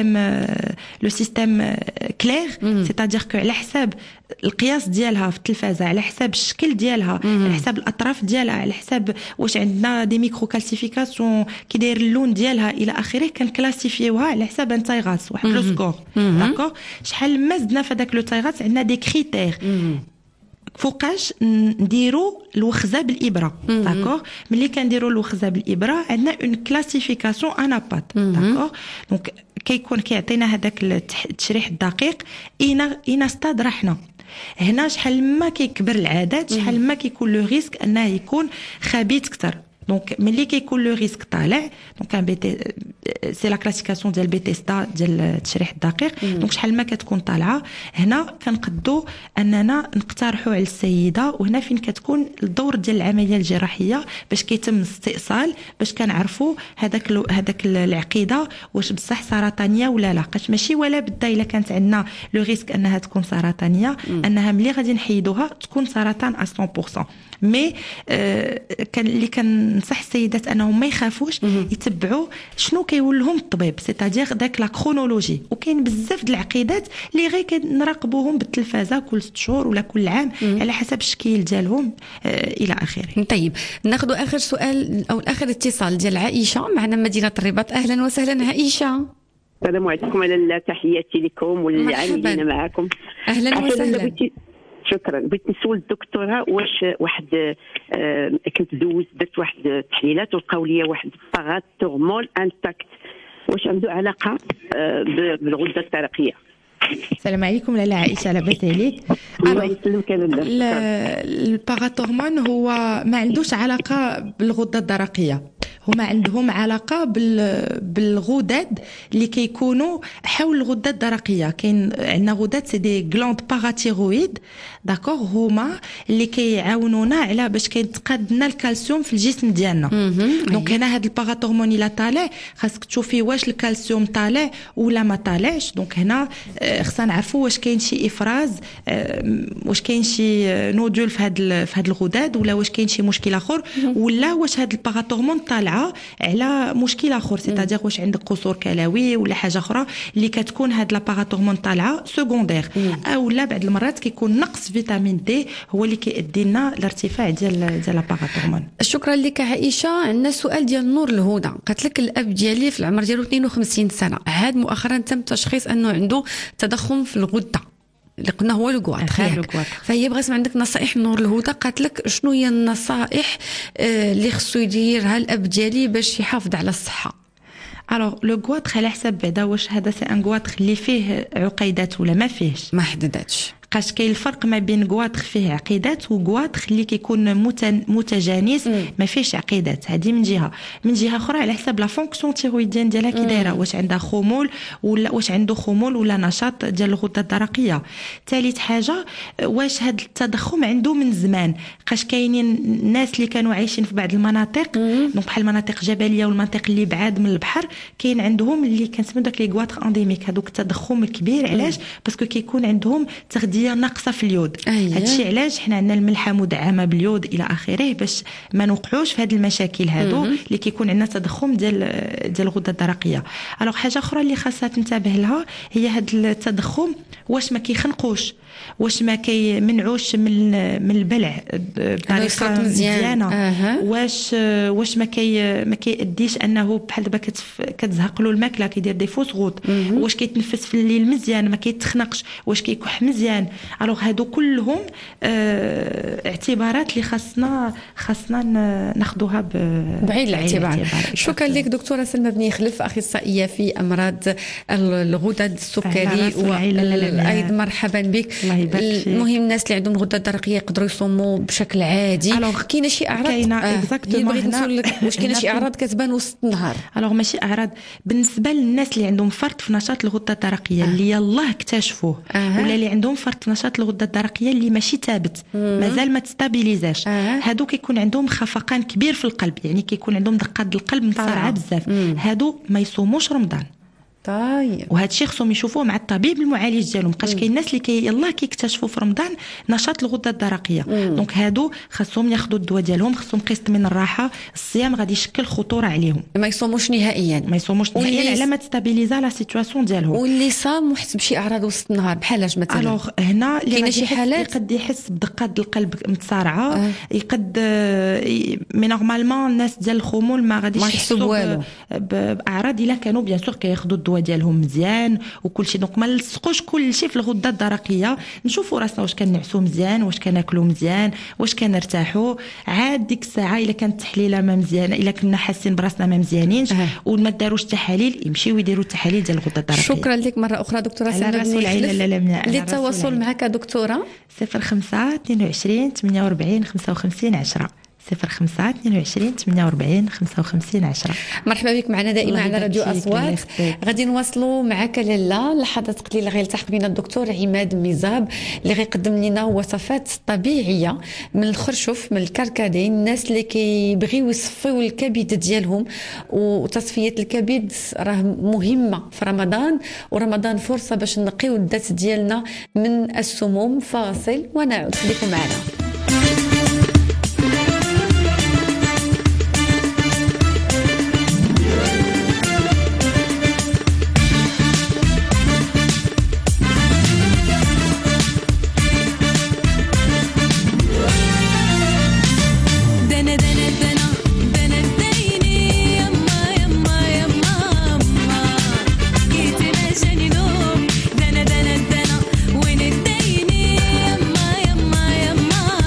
سيستيم كلير، سيتادير كو على حساب القياس ديالها في التلفازه، على حساب الشكل ديالها، على حساب الاطراف ديالها، على حساب واش عندنا دي ميكرو كالسيفيكاسيون كي داير اللون ديالها الى اخره، كنكلاسيفيوها على حساب ان تايغاس واحد لو سكور. داكور شحال ما زدنا في هذاك لو تايغاس عندنا دي كريتير فوقاش نديروا الوخزه بالابره. داكور ملي كنديروا الوخزه بالابره عندنا اون كلاسيفيكاسيون انابات. داكور دونك كيكون كيعطينا هذاك التشريح الدقيق اين ستاد رحنا. هنا شحال ما كيكبر العدد شحال ما كيكون لو ريسك انه يكون خبيث اكثر. دونك ملي كيكون لو ريسك طالع، دونك بي تي سي لا كلاسيفيكاسيون ديال بي تي ستا ديال التشريح الدقيق. دونك شحال ما كتكون طالعه هنا كنقدوا اننا نقترحوا على السيده، وهنا فين كتكون الدور ديال العمليه الجراحيه باش كيتم الاستئصال، باش كنعرفوا هذاك العقيده واش بصح سرطانيه ولا لا. قاش ماشي ولا بدا الا كانت عندنا لو ريسك انها تكون سرطانيه، انها ملي غادي نحيدوها تكون سرطان 100%. مي كان اللي كنصح السيدات انهم ما يخافوش، يتبعوا شنو كيقول لهم الطبيب، سيتادير داك لا كرونولوجي. وكاين بزاف د العقيدات اللي غير كنراقبوهم بالتلفازه كل 6 شهور ولا كل عام على حسب الشكل ديالهم الى اخره. طيب ناخذ اخر سؤال او اخر اتصال ديال عائشه معنا مدينه الرباط. اهلا وسهلا عائشه. السلام عليكم، على تحياتي لكم والعاملين معكم. اهلا وسهلا. شكرا. بغيت نسول الدكتوره واش واحد كنت درت واحد التحليلات ولقاو لي واحد الطاغات هرمون انتاكت، واش عنده علاقه بالغده الدرقيه؟ السلام عليكم لاله عائشه، لاباس عليك؟ الله يسلمك لاله. الباغاتورمون هو ما عندوش علاقه بالغده الدرقيه، هما عندهم علاقه بالغدد اللي كيكونوا حول الغده الدرقيه. كاين عندنا غدد سي دي غلاند باغاتيرويد. داكور هما اللي كيعاونونا على باش كيتقاد لنا الكالسيوم في الجسم ديالنا. دونك هنا هذا الباغاتورمون الا طالع خاصك تشوفي واش الكالسيوم طالع ولا ما طالعش. دونك هنا خصنا نعرفوا واش كاين شي افراز، واش كاين شي نودول في هاد الغدد، ولا واش كاين شي مشكل اخر، ولا واش هاد الباغاتورمون طالع على مشكل اخر، سيتادير واش عندك قصور كلوي ولا حاجه اخرى اللي كتكون هاد لاباغاتورمون طالعه سكوندير، او لا بعض المرات كيكون نقص فيتامين دي هو اللي كيؤدي لنا الارتفاع ديال لاباغاتورمون. شكرا لك عائشه. عندنا سؤال ديال نور الهدى، قالت لك الاب ديالي في العمر ديالو 52 سنه، عاد مؤخرا تم تشخيص انه عنده تضخم في الغده اللي قلنا هو الكواط. فهي بغات من عندك نصائح. نور الهدى قالت لك شنو هي النصائح اللي خصو يديرها الاب ديالي باش يحافظ على الصحه؟ الوغ لو كواط على حسب بعدا واش هذا سي ان كواط اللي فيه عقيدات ولا ما فيهش، ما حددتش. لحقاش كاين الفرق ما بين كواطخ فيه عقيدات وكواطخ اللي كيكون متجانس ما فيهش عقيدات. هذه من جهه اخرى على حسب لا فونكسيون تيرويديان ديالها كي دايره، واش عندها خمول ولا واش عنده خمول ولا نشاط ديال الغده الدرقيه. ثالث حاجه واش هذا التضخم عنده من زمان، لحقاش كاينين الناس اللي كانوا عايشين في بعض المناطق دونك بحال المناطق الجبليه والمناطق اللي بعاد من البحر كاين عندهم اللي كنسميو داك لي كواطخ انديميك، هذوك التضخم الكبير. علاش؟ باسكو كيكون عندهم تغذيه هي ناقصه في اليود. هادشي علاش حنا عندنا الملحه مدعمه باليود الى اخره باش ما نوقعوش في هاد المشاكل هادو اللي كيكون عندنا تضخم ديال الغده الدرقيه. الوغ حاجه اخرى اللي خاصها تنتبه لها هي هاد التضخم واش ما كيخنقوش، واش ما كيمنعوش من البلع بطريقه مزيانه، واش ما كيأديش انه بحال دابا كتزهق له الماكله كيدير دي فوس غوط، واش كيتنفس في الليل مزيان ما كيتخنقش، واش كيكح مزيان. الوغ هادو كلهم اعتبارات اللي خاصنا ناخذوها بعين الاعتبار. شكرا لك دكتوره سلمى بن يخلف، اخصائيه في امراض الغدد السكري وايضا مرحبا بك. المهم الناس اللي عندهم الغده الدرقيه يقدروا يصوموا بشكل عادي. كاينه شي اعراض بغيت نسولك واش كاينه شي اعراض كتبان وسط النهار؟ الوغ ماشي اعراض بالنسبه للناس اللي عندهم فرط في نشاط الغده الدرقيه اللي يلاه اكتشفوه ولا اللي عندهم فرط في نشاط الغده الدرقيه اللي ماشي ثابت مازال ما تستابيليزاش، هادو كيكون عندهم خفقان كبير في القلب، يعني كيكون عندهم دقات القلب متسارعه بزاف، هادو ما يصوموش رمضان. طيب وهذا الشيء خصهم يشوفوه مع الطبيب المعالج ديالهم، بقاش كاين الناس اللي يلاه كيكتشفوا في رمضان نشاط الغده الدرقيه، دونك هادو خصهم ياخذوا الدواء ديالهم، خصهم قسط من الراحه. الصيام غادي يشكل خطوره عليهم، ما يصوموش نهائيا على ما تستابيليزا لا سيتواسيون ديالهم. واللي صام وحس بشي اعراض وسط النهار بحالاش مثلا؟ الوغ هنا كاينه شي حالات يقد يحس بدقات القلب متسارعه، يقد مي نورمالمون الناس ديال الخمول ما غاديش يحسوا باعراض الا كانوا بيان سور كياخذوا الدواء ديالهم مزيان وكل شيء. دونك ما نلصقوش كل شيء في الغده الدرقيه، نشوفوا راسنا واش كنعسوا مزيان، واش كناكلوا مزيان، واش كنرتاحوا. عاد ديك الساعه الا كانت التحليله ما مزيانه، الا كنا حاسين براسنا ما مزيانينش وما داروش تحاليل، يمشيو يديروا التحاليل ديال الغده الدرقيه. شكرا لك مره اخرى دكتوره سلمى. للتواصل معك دكتوره 05 22 48 55 10 05 22 48 55 10. مرحبا بك معنا دائما على راديو أصوات. غادي نواصلوا معك لاله لحظات قليله غيلتحق بنا الدكتور عماد ميزاب اللي غيقدم لنا وصفات طبيعيه من الخرشف من الكركديه. الناس اللي كيبغيو يصفيو الكبد ديالهم، وتصفيه الكبد راه مهمه في رمضان، ورمضان فرصه باش نقيو الذات ديالنا من السموم. فاصل ونعود، خليكم معنا. دنا دنا دنا وين الديني يما يما يما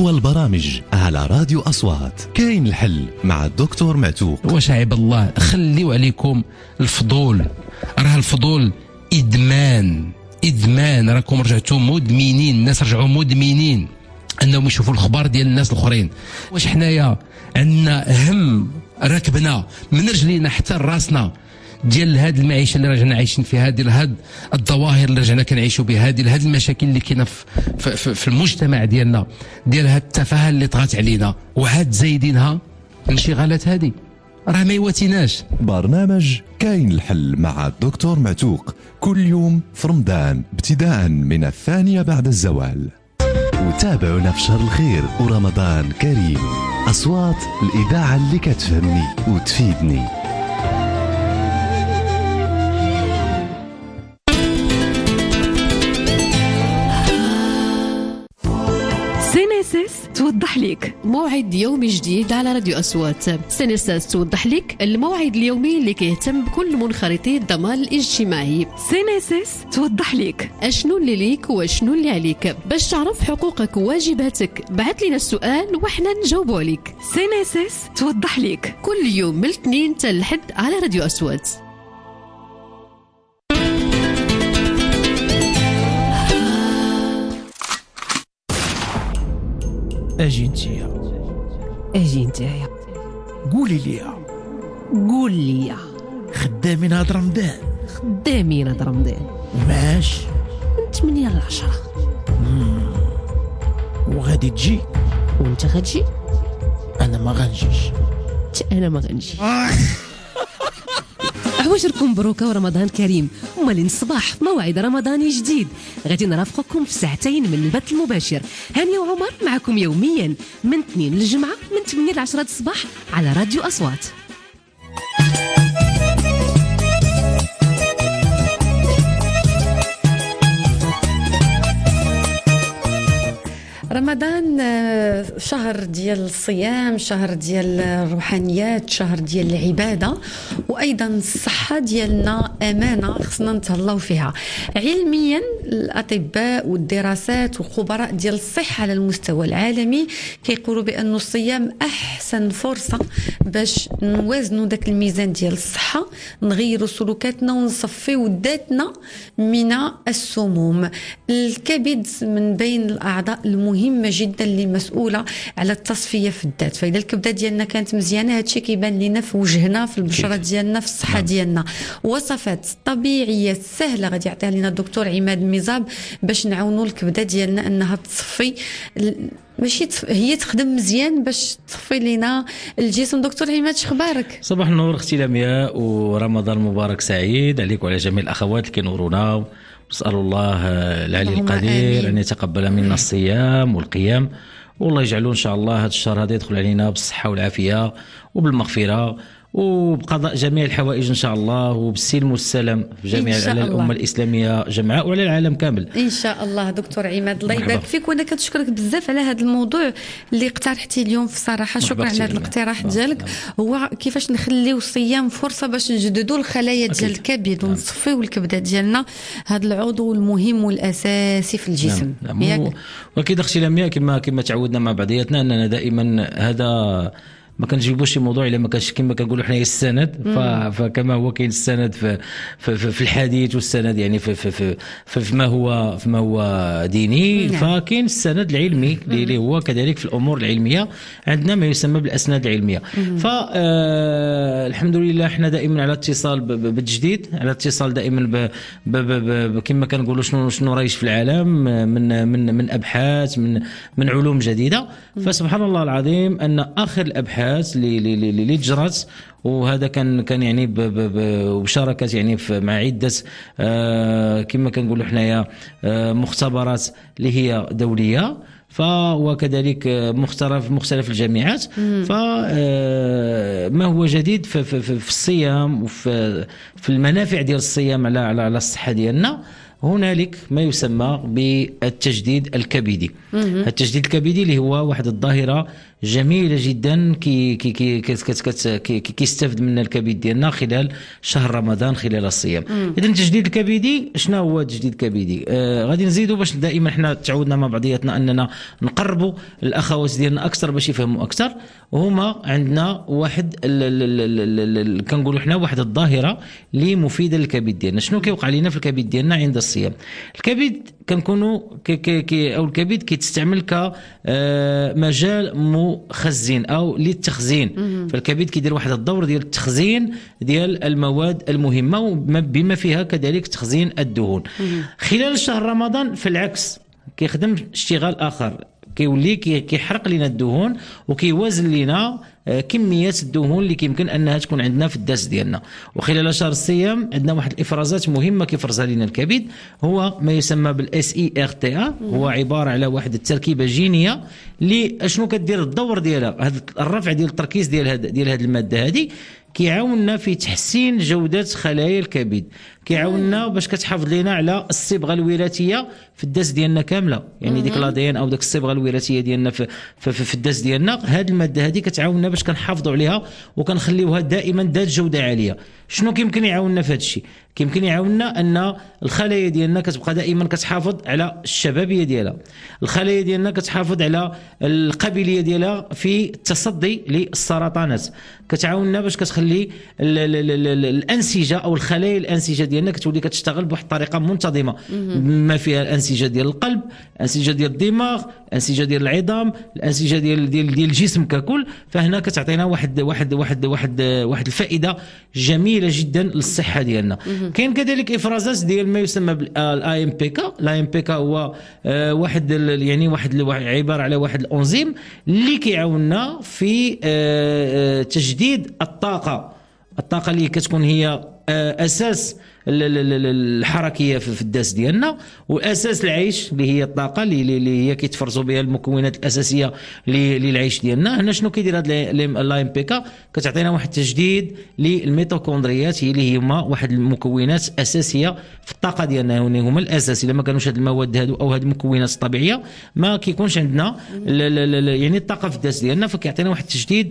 أقوى البرامج على راديو أصوات. كاين الحل مع الدكتور معتوق. وشعب الله خليو عليكم الفضول، راه الفضول إدمان. راكم رجعتوا مدمنين، الناس رجعوا مدمنين أنهم يشوفوا الأخبار ديال الناس الآخرين. واش حنايا عندنا هم راكبنا من رجلينا حتى راسنا ديال هذه المعيشه اللي راجعين عايشين فيها، ديال هذه الظواهر اللي راجعين كنعيشوا بها، ديال هذه المشاكل اللي كاينه في المجتمع ديالنا، ديال هذه التفاهه اللي طغات علينا وعاد زايدينها الانشغالات هذه، راه ما يواتيناش. برنامج كاين الحل مع الدكتور معتوق كل يوم في رمضان ابتداء من 2 بعد الزوال. وتابعونا في شهر الخير ورمضان كريم. أصوات الإذاعة اللي كتفهمني وتفيدني. سينيسيس توضح لك موعد يومي جديد على راديو أصوات. سينيسيس توضح لك الموعد اليومي اللي كيهتم بكل منخرطي الضمان الاجتماعي. سينيسيس توضح لك اشنو اللي ليك واشنو اللي عليك. باش تعرف حقوقك وواجباتك بعث لنا السؤال وحنا نجاوبوا عليك. سينيسيس توضح لك كل يوم من الاثنين حتى الحد على راديو أصوات. اجي نتايا قولي لي خدامين هاد رمضان ماش من 8 ل 10 وغادي تجي وانت غتجي. انا ما غنجيش. انا ما غنجي. عواشركم مبروكة ورمضان كريم. ومالين الصباح في موعد رمضاني جديد غادي نرافقكم في ساعتين من البث المباشر. هانية وعمر معكم يوميا من 2 للجمعة من 8 ل 10 الصباح على راديو أصوات. رمضان شهر ديال الصيام، شهر ديال الروحانيات، شهر ديال العبادة، وأيضا الصحة ديالنا أمانة خصنا نتهلاو فيها. علميا الأطباء والدراسات والخبراء ديال الصحة على المستوى العالمي كيقولوا بأن الصيام أحسن فرصة باش نوازنوا داك الميزان ديال الصحة، نغيروا سلوكاتنا ونصفيو ذاتنا من السموم. الكبد من بين الأعضاء المهمة جدا اللي مسؤولة على التصفية في الذات، فإذا الكبدة ديالنا كانت مزيانة هادشي كيبان لنا في وجهنا، في البشرة ديالنا، في الصحة ديالنا. وصفات طبيعية سهلة غادي يعطيها لنا الدكتور عماد ميزاب باش نعاونوا الكبدة ديالنا أنها تصفي، ماشي هي تخدم مزيان باش تصفي لنا الجسم. دكتور عماد شخبارك؟ صباح النور اختي لمياء، ورمضان مبارك سعيد عليك وعلى جميع الأخوات اللي كينورونا. نسأل الله العلي القدير أن يتقبل منا الصيام والقيام، والله يجعله إن شاء الله هذا الشهر هذا يدخل علينا بالصحة والعافية وبالمغفرة وبقضاء جميع الحوائج إن شاء الله، وبالسلم والسلام في جميع الأمة الإسلامية جمعاء وعلى العالم كامل إن شاء الله. دكتور عماد الله يبارك فيك، وأنا كنشكرك بزاف على هذا الموضوع اللي اقترحتي اليوم. في صراحة شكرا على هذا الاقتراح ديالك، هو كيفاش نخليو الصيام فرصة باش نجددوا الخلايا ديال الكبد ونصفيو الكبدة ديالنا، هذا العضو المهم والأساسي في الجسم. وأكيد أختي لمياء كما تعودنا مع بعضياتنا أننا دائما هذا ما كنجيبوش شي موضوع الا ما كانش كما كنقولوا حنايا السند. فكما هو كاين السند في الحديث، والسند يعني في ما هو ديني، فكاين السند العلمي اللي هو كذلك في الامور العلميه عندنا ما يسمى بالاسناد العلميه. فالحمد لله احنا دائما على اتصال بالتجديد، على اتصال دائما كما كنقولوا شنو رايش في العالم من ابحاث من علوم جديده. فسبحان الله العظيم ان اخر الابحاث اللي جرت، وهذا كان يعني بشراكه يعني مع عده كما كنقولوا حنايا مختبرات اللي هي دوليه، وكذلك مختلف الجامعات. فما هو جديد في الصيام وفي المنافع ديال الصيام على الصحه ديالنا، هنالك ما يسمى بالتجديد الكبدي. التجديد الكبدي اللي هو واحد الظاهرة جميله جدا كيستافد منها الكبد ديالنا خلال شهر رمضان خلال الصيام. اذا التجديد الكبدي شنو هو التجديد الكبدي؟ غادي نزيدوا باش دائما حنا تعودنا مع بعضياتنا اننا نقربوا الاخوات ديالنا اكثر باش يفهموا اكثر. وهما عندنا واحد كنقولوا حنا واحد الظاهره اللي مفيده للكبد ديالنا. شنو كيوقع لنا في الكبد ديالنا عند الصيام؟ الكبد كنكونوا او الكبد كيتستعمل كمجال مخزن او للتخزين. فالكبد كيدير واحد الدور ديال التخزين ديال المواد المهمه بما فيها كذلك تخزين الدهون. خلال شهر رمضان في العكس كيخدم اشتغال اخر، كيولي كيحرق لنا الدهون وكيوازن لنا كميات الدهون اللي كيمكن انها تكون عندنا في الداس ديالنا. وخلال شهر الصيام عندنا واحد الافرازات مهمه كيفرزها لنا الكبد، هو ما يسمى بالاس اي ار تي ا، هو عباره على واحد التركيبه جينيه اللي اشنو كدير الدور ديالها، هذا الرفع ديال التركيز ديال هذه الماده هذه كيعاوننا في تحسين جودة خلايا الكبد، كيعاوننا باش كتحافظ لنا على الصبغة الوراثية في الداس ديالنا كاملة، يعني ديك لادين او ديك الصبغة الوراثية ديالنا في الداس ديالنا. هذه المادة هذه كتعاوننا باش كنحافظوا عليها وكنخليوها دائما ذات جودة عالية. شنو كيمكن يعاوننا في هذا الشيء؟ كيمكن يعاوننا ان الخلايا ديالنا كتبقى دائما كتحافظ على الشبابيه ديالها، الخلايا ديالنا كتحافظ على القابليه ديالها في التصدي للسرطانات، كتعاوننا باش كتخلي الانسجه او الخلايا الانسجه ديالنا كتولي كتشتغل بواحد الطريقه منتظمه، ما فيها الانسجه ديال القلب، الانسجه ديال الدماغ، الانسجه ديال العظام، الانسجه ديال الجسم ككل. فهنا كتعطينا واحد الفائده جميله جدا للصحه ديالنا. كاين كذلك افرازات ديال ما يسمى بالاي ام بي كا. الاي ام بي كا هو واحد عباره على واحد الانزيم اللي كيعاوننا في تجديد الطاقه اللي كتكون هي اساس الحركيه في الداس ديالنا واساس العيش اللي هي الطاقه اللي هي كيتفرزوا بها المكونات الاساسيه للعيش ديالنا. هنا شنو كيدير هذا الاي ام بي كا؟ كتعطينا واحد التجديد للميتوكوندريات، هي اللي هما واحد المكونات اساسيه في الطاقه ديالنا، هما الاساس. الا ما كانوش هاد المواد هادو او هاد المكونات الطبيعيه ما كيكونش عندنا يعني الطاقه في الداس ديالنا، فكيعطينا واحد التجديد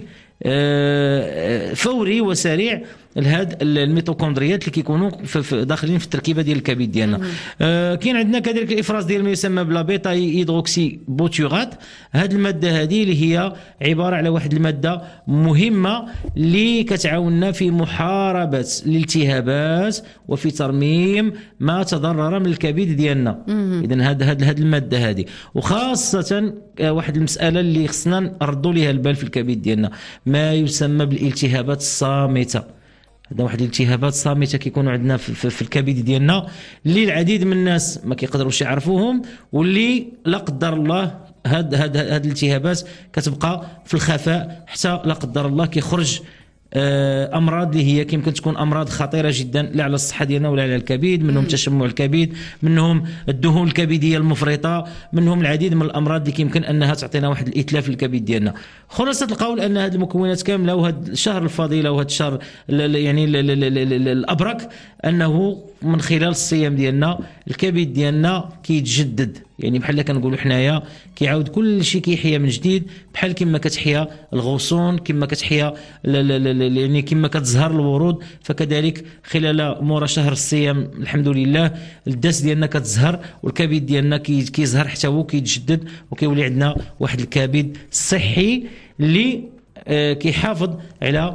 فوري وسريع لهاد الميتوكوندريات اللي كيكونوا داخلين في التركيبه ديال الكبد ديالنا. كاين عندنا كذلك الافراز ديال ما يسمى بلا بيتا هيدروكسي بوتيورات. هاد الماده هذه اللي هي عباره على واحد الماده مهمه اللي كتعاوننا في محاربه الالتهابات وفي ترميم ما تضرر من الكبد ديالنا. اذا هاد الماده هذه، وخاصه واحد المساله اللي خصنا نردوا ليها البال في الكبد ديالنا، ما يسمى بالالتهابات الصامته. هذا واحد الالتهابات صامته كيكونوا عندنا في الكبد ديالنا، اللي العديد من الناس ما كيقدروش يعرفوهم، واللي لا قدر الله هاد الالتهابات كتبقى في الخفاء حتى لا قدر الله كيخرج امراض اللي هي كيمكن تكون امراض خطيره جدا لا على الصحه ديالنا ولا على الكبد. منهم تشمع الكبد، منهم الدهون الكبديه المفرطه، منهم العديد من الامراض اللي كيمكن انها تعطينا واحد الاتلاف للكبد ديالنا. خلاصه القول ان هذه المكونات كامله وهذا الشهر الفضيله وهذا الشهر يعني الابرك انه من خلال الصيام ديالنا الكبد ديالنا كيتجدد، يعني بحال كنقولوا حنايا كيعاود كل شيء كيحيا من جديد، بحال كما كتحيا الغصون، كما كتحيا يعني كما كتزهر الورود. فكذلك خلال مورا شهر الصيام الحمد لله الداس ديالنا كتزهر والكبد ديالنا كيزهر حتى هو كيتجدد، وكيولي عندنا واحد الكبد صحي اللي كيحافظ على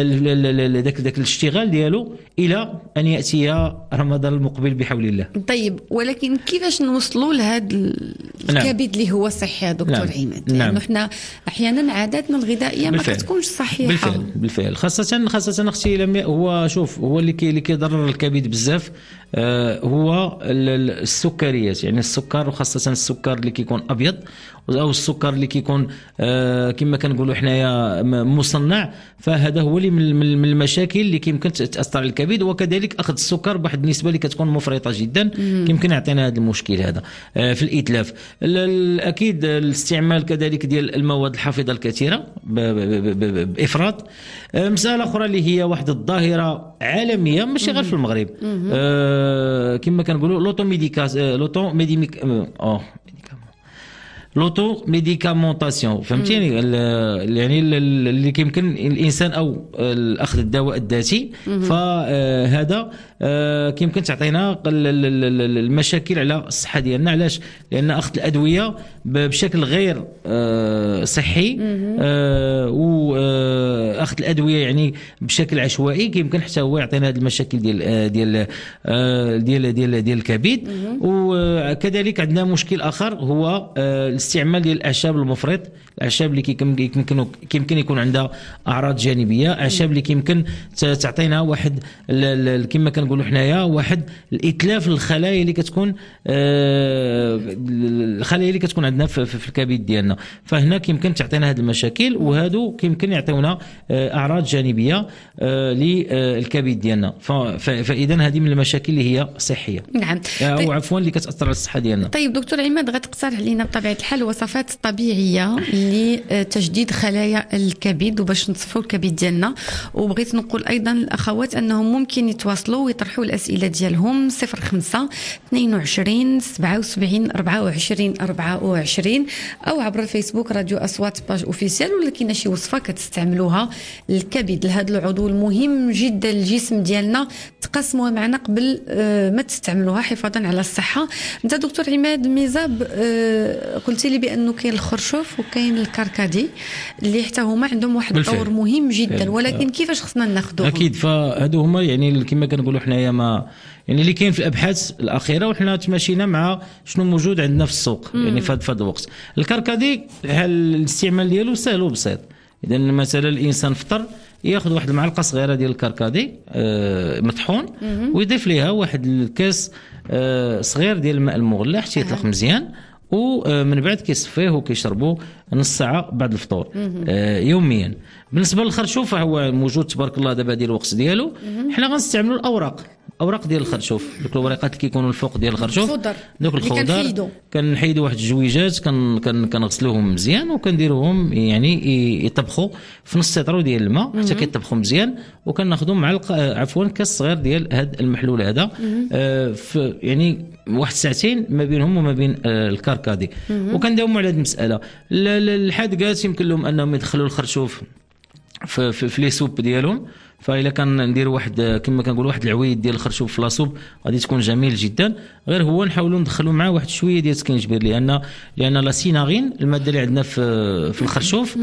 ذاك الاشتغال ديالو الى ان ياتي رمضان المقبل بحول الله. طيب، ولكن كيفاش نوصلوا لهذا الكبد اللي هو صحي يا دكتور عماد؟ لانه حنا احيانا عاداتنا الغذائيه ما كتكونش صحيحه. بالفعل خاصه اختي لمياء، هو شوف هو اللي كيضرر الكبد بزاف هو السكريات، يعني السكر، وخاصه السكر اللي كيكون ابيض او السكر اللي كيكون كما كنقولوا حنايا مصنع. فهذا هو اللي من المشاكل اللي كيمكن تاثر على الكبد. وكذلك اخذ السكر بواحد النسبه اللي كتكون مفرطه جدا يمكن يعطينا هذا المشكل هذا في الاتلاف. اكيد الاستعمال كذلك ديال المواد الحافظه الكثيره بافراط. مساله اخرى اللي هي واحد الظاهره عالميه ماشي غير في المغرب، كما كنقولوا لوتو ميديكامونطاسيون فهمتيني يعني اللي كيمكن الانسان او اخذ الدواء الذاتي فهذا كيمكن تعطينا المشاكل على الصحه ديالنا. علاش؟ لان اخذ الادويه بشكل غير صحي واخذ الادويه يعني بشكل عشوائي كيمكن حتى هو يعطينا هذه المشاكل ديال الكبد. وكذلك عندنا مشكل اخر هو الاستعمال ديال الاعشاب المفرط، الاعشاب اللي كيمكن يكون عندها اعراض جانبيه، اعشاب اللي كيمكن تعطينا واحد كما كنقولوا حنايا واحد الاتلاف للخلايا اللي كتكون الخلايا اللي كتكون عندنا في الكبد ديالنا. فهنا كيمكن تعطينا هذه المشاكل، وهادو كيمكن يعطيونا اعراض جانبيه للكبد ديالنا. فاذا هذه من المشاكل اللي هي صحيه، نعم، او عفوا اللي كتاثر على الصحه ديالنا. طيب دكتور عماد، غتقترح علينا بطبيعه الحال وصفات طبيعيه لتجديد خلايا الكبد وباش نصفوا الكبد ديالنا. وبغيت نقول ايضا الاخوات انهم ممكن يتواصلوا ويطرحوا الاسئله ديالهم 05 22 77 24 24 او عبر الفيسبوك راديو اصوات باج اوفيسيال. ولا كاينه شي وصفه كتستعملوها الكبد لهذا العضو المهم جدا للجسم ديالنا تقسموها معنا قبل ما تستعملوها حفاظا على الصحه؟ انت دكتور عماد ميزاب قلتي لي بانه كاين الخرشوف وكاين الكركدي اللي حتى هما عندهم واحد الدور مهم جدا، ولكن كيفاش خصنا ناخذوهم؟ اكيد فهادو هما يعني كما كنقولوا حنايا ما يعني اللي كاين في الابحاث الاخيره وحنا تماشينا مع شنو موجود عندنا في السوق يعني في هذا الوقت. الكركدي الاستعمال ديالو سهل وبسيط. اذا مثلا الانسان فطر ياخذ واحد المعلقه صغيره ديال الكركدي مطحون ويضيف ليها واحد الكاس صغير ديال الماء المغلى حتى يطلق مزيان، ومن بعد كيصفيه وكيشربوا نص ساعه بعد الفطور يوميا. بالنسبه للخرشوف فهو موجود تبارك الله دابا ديال الوقت ديالو. حنا غنستعملوا الاوراق ديال الخرشوف، دوك الورقات اللي كيكونوا الفوق ديال الخرشوف، دوك الخضر كنحيدوا واحد الجويجات كنغسلوهم مزيان وكنديروهم يعني يطبخوا في نص سيطرو ديال الماء حتى كيطبخوا مزيان، وكناخذوا معلقه كاس صغير ديال هذا المحلول هذا يعني واحد ساعتين ما بينهم وما بين الكركدي، وكنداوموا على هذه المساله. الحادقات يمكن لهم انهم يدخلوا الخرشوف في لي سوب ديالهم. فإلا كان نديروا واحد كما كنقولوا واحد العويد ديال الخرشوف في لاصوب غادي تكون جميل جدا. غير هو نحاولوا ندخلوا معاه واحد شويه ديال السكينجبير، لان لا سيناغين الماده اللي عندنا في الخرشوف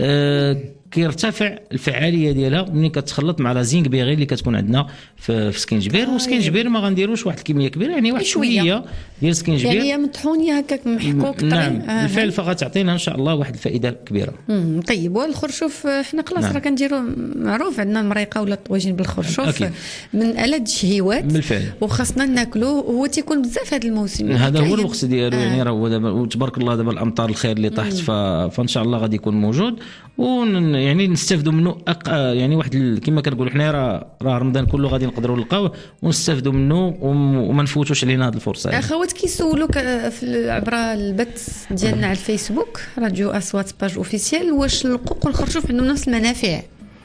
كيرتفع الفعاليه ديالها ملي كتخلط مع لا زينك بيغي اللي كتكون عندنا في سكينجبير. وسكينجبير ما غنديروش واحد الكميه كبيره، يعني واحد شويه ديال سكينجبير، يعني مطحونيه هكاك محكوك طري. نعم بالفعل، فغتعطينا ان شاء الله واحد الفائده كبيره. طيب والخرشوف حنا خلاص راه كنديروا معروف عندنا المريقه ولا الطواجن بالخرشوف أكيد. من ألذ الشهيوات بالفعل، وخاصنا ناكلوه. هو تيكون بزاف هذا الموسم، هذا هو الوقت ديالو يعني راه دابا وتبارك الله دابا الامطار الخير اللي طاحت فان شاء الله غادي يكون موجود، يعني نستافدوا منه يعني واحد كما كنقولوا حنا راه رمضان كله غادي نقدروا نلقاوه ونستافدوا منه وما نفوتوش علينا هذه الفرصه. اخوات كيسولوك عبر البث ديالنا على الفيسبوك راديو اصوات باج اوفيسيال واش القوق والخرشوف عندهم نفس المنافع؟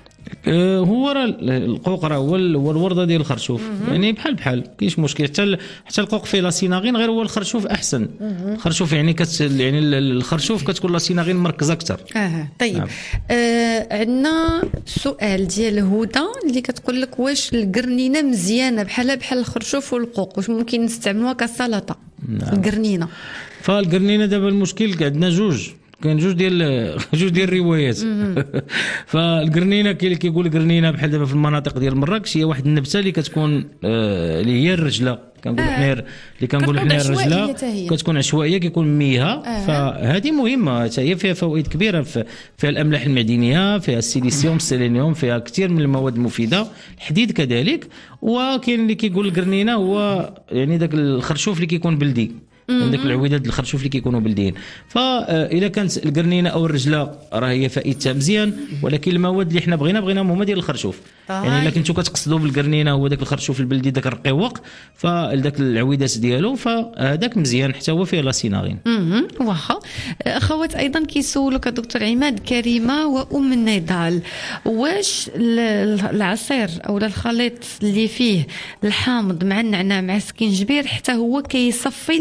هو راه القوق راه هو الورده ديال الخرشوف، يعني بحال كاينش مشكل. حتى القوق فيه لاسيناغين، غير هو الخرشوف احسن. الخرشوف يعني يعني الخرشوف كتكون لاسيناغين مركزه اكثر. طيب نعم. عندنا سؤال ديال هدى اللي كتقول لك واش القرنينه مزيانه بحال الخرشوف والقوق، واش ممكن نستعملوها كسلطه؟ نعم. القرنينه فالقرنينه دابا المشكل عندنا كاين جوج ديال الروايات. فالقرنينه كاين اللي كيقول قرنينه بحال دابا في المناطق ديال مراكش هي واحد النبته اللي كتكون اللي هي الرجله، كنقولوا حنا اللي كنقولوا حنا الرجله كتكون عشوائيه كيكون ميها. فهذه مهمه حتى هي فيها فوائد كبيره، فيها الاملاح المعدنيه، فيها السيليسيوم السيلينيوم، فيها كثير من المواد المفيده، الحديد كذلك. وكاين اللي كيقول القرنينه هو يعني داك الخرشوف اللي كيكون بلدي، عندك العويدات الخرشوف اللي كيكونوا بلديين. فاذا كانت القرنينه او الرجله راه هي فائدتها مزيان، ولكن المواد اللي حنا بغيناهم هما ديال الخرشوف. يعني الا كنتو كتقصدوا بالقرنينه هو داك الخرشوف البلدي داك الرقيوق، فداك العويدات ديالو فهذاك مزيان حتى هو فيه لاسيناغين. واخا اخوات ايضا كيسولوك دكتور عماد كريمه وام النضال، واش العصير او الخليط اللي فيه الحامض مع النعناع مع السكينجبير حتى هو كيصفي الكبد؟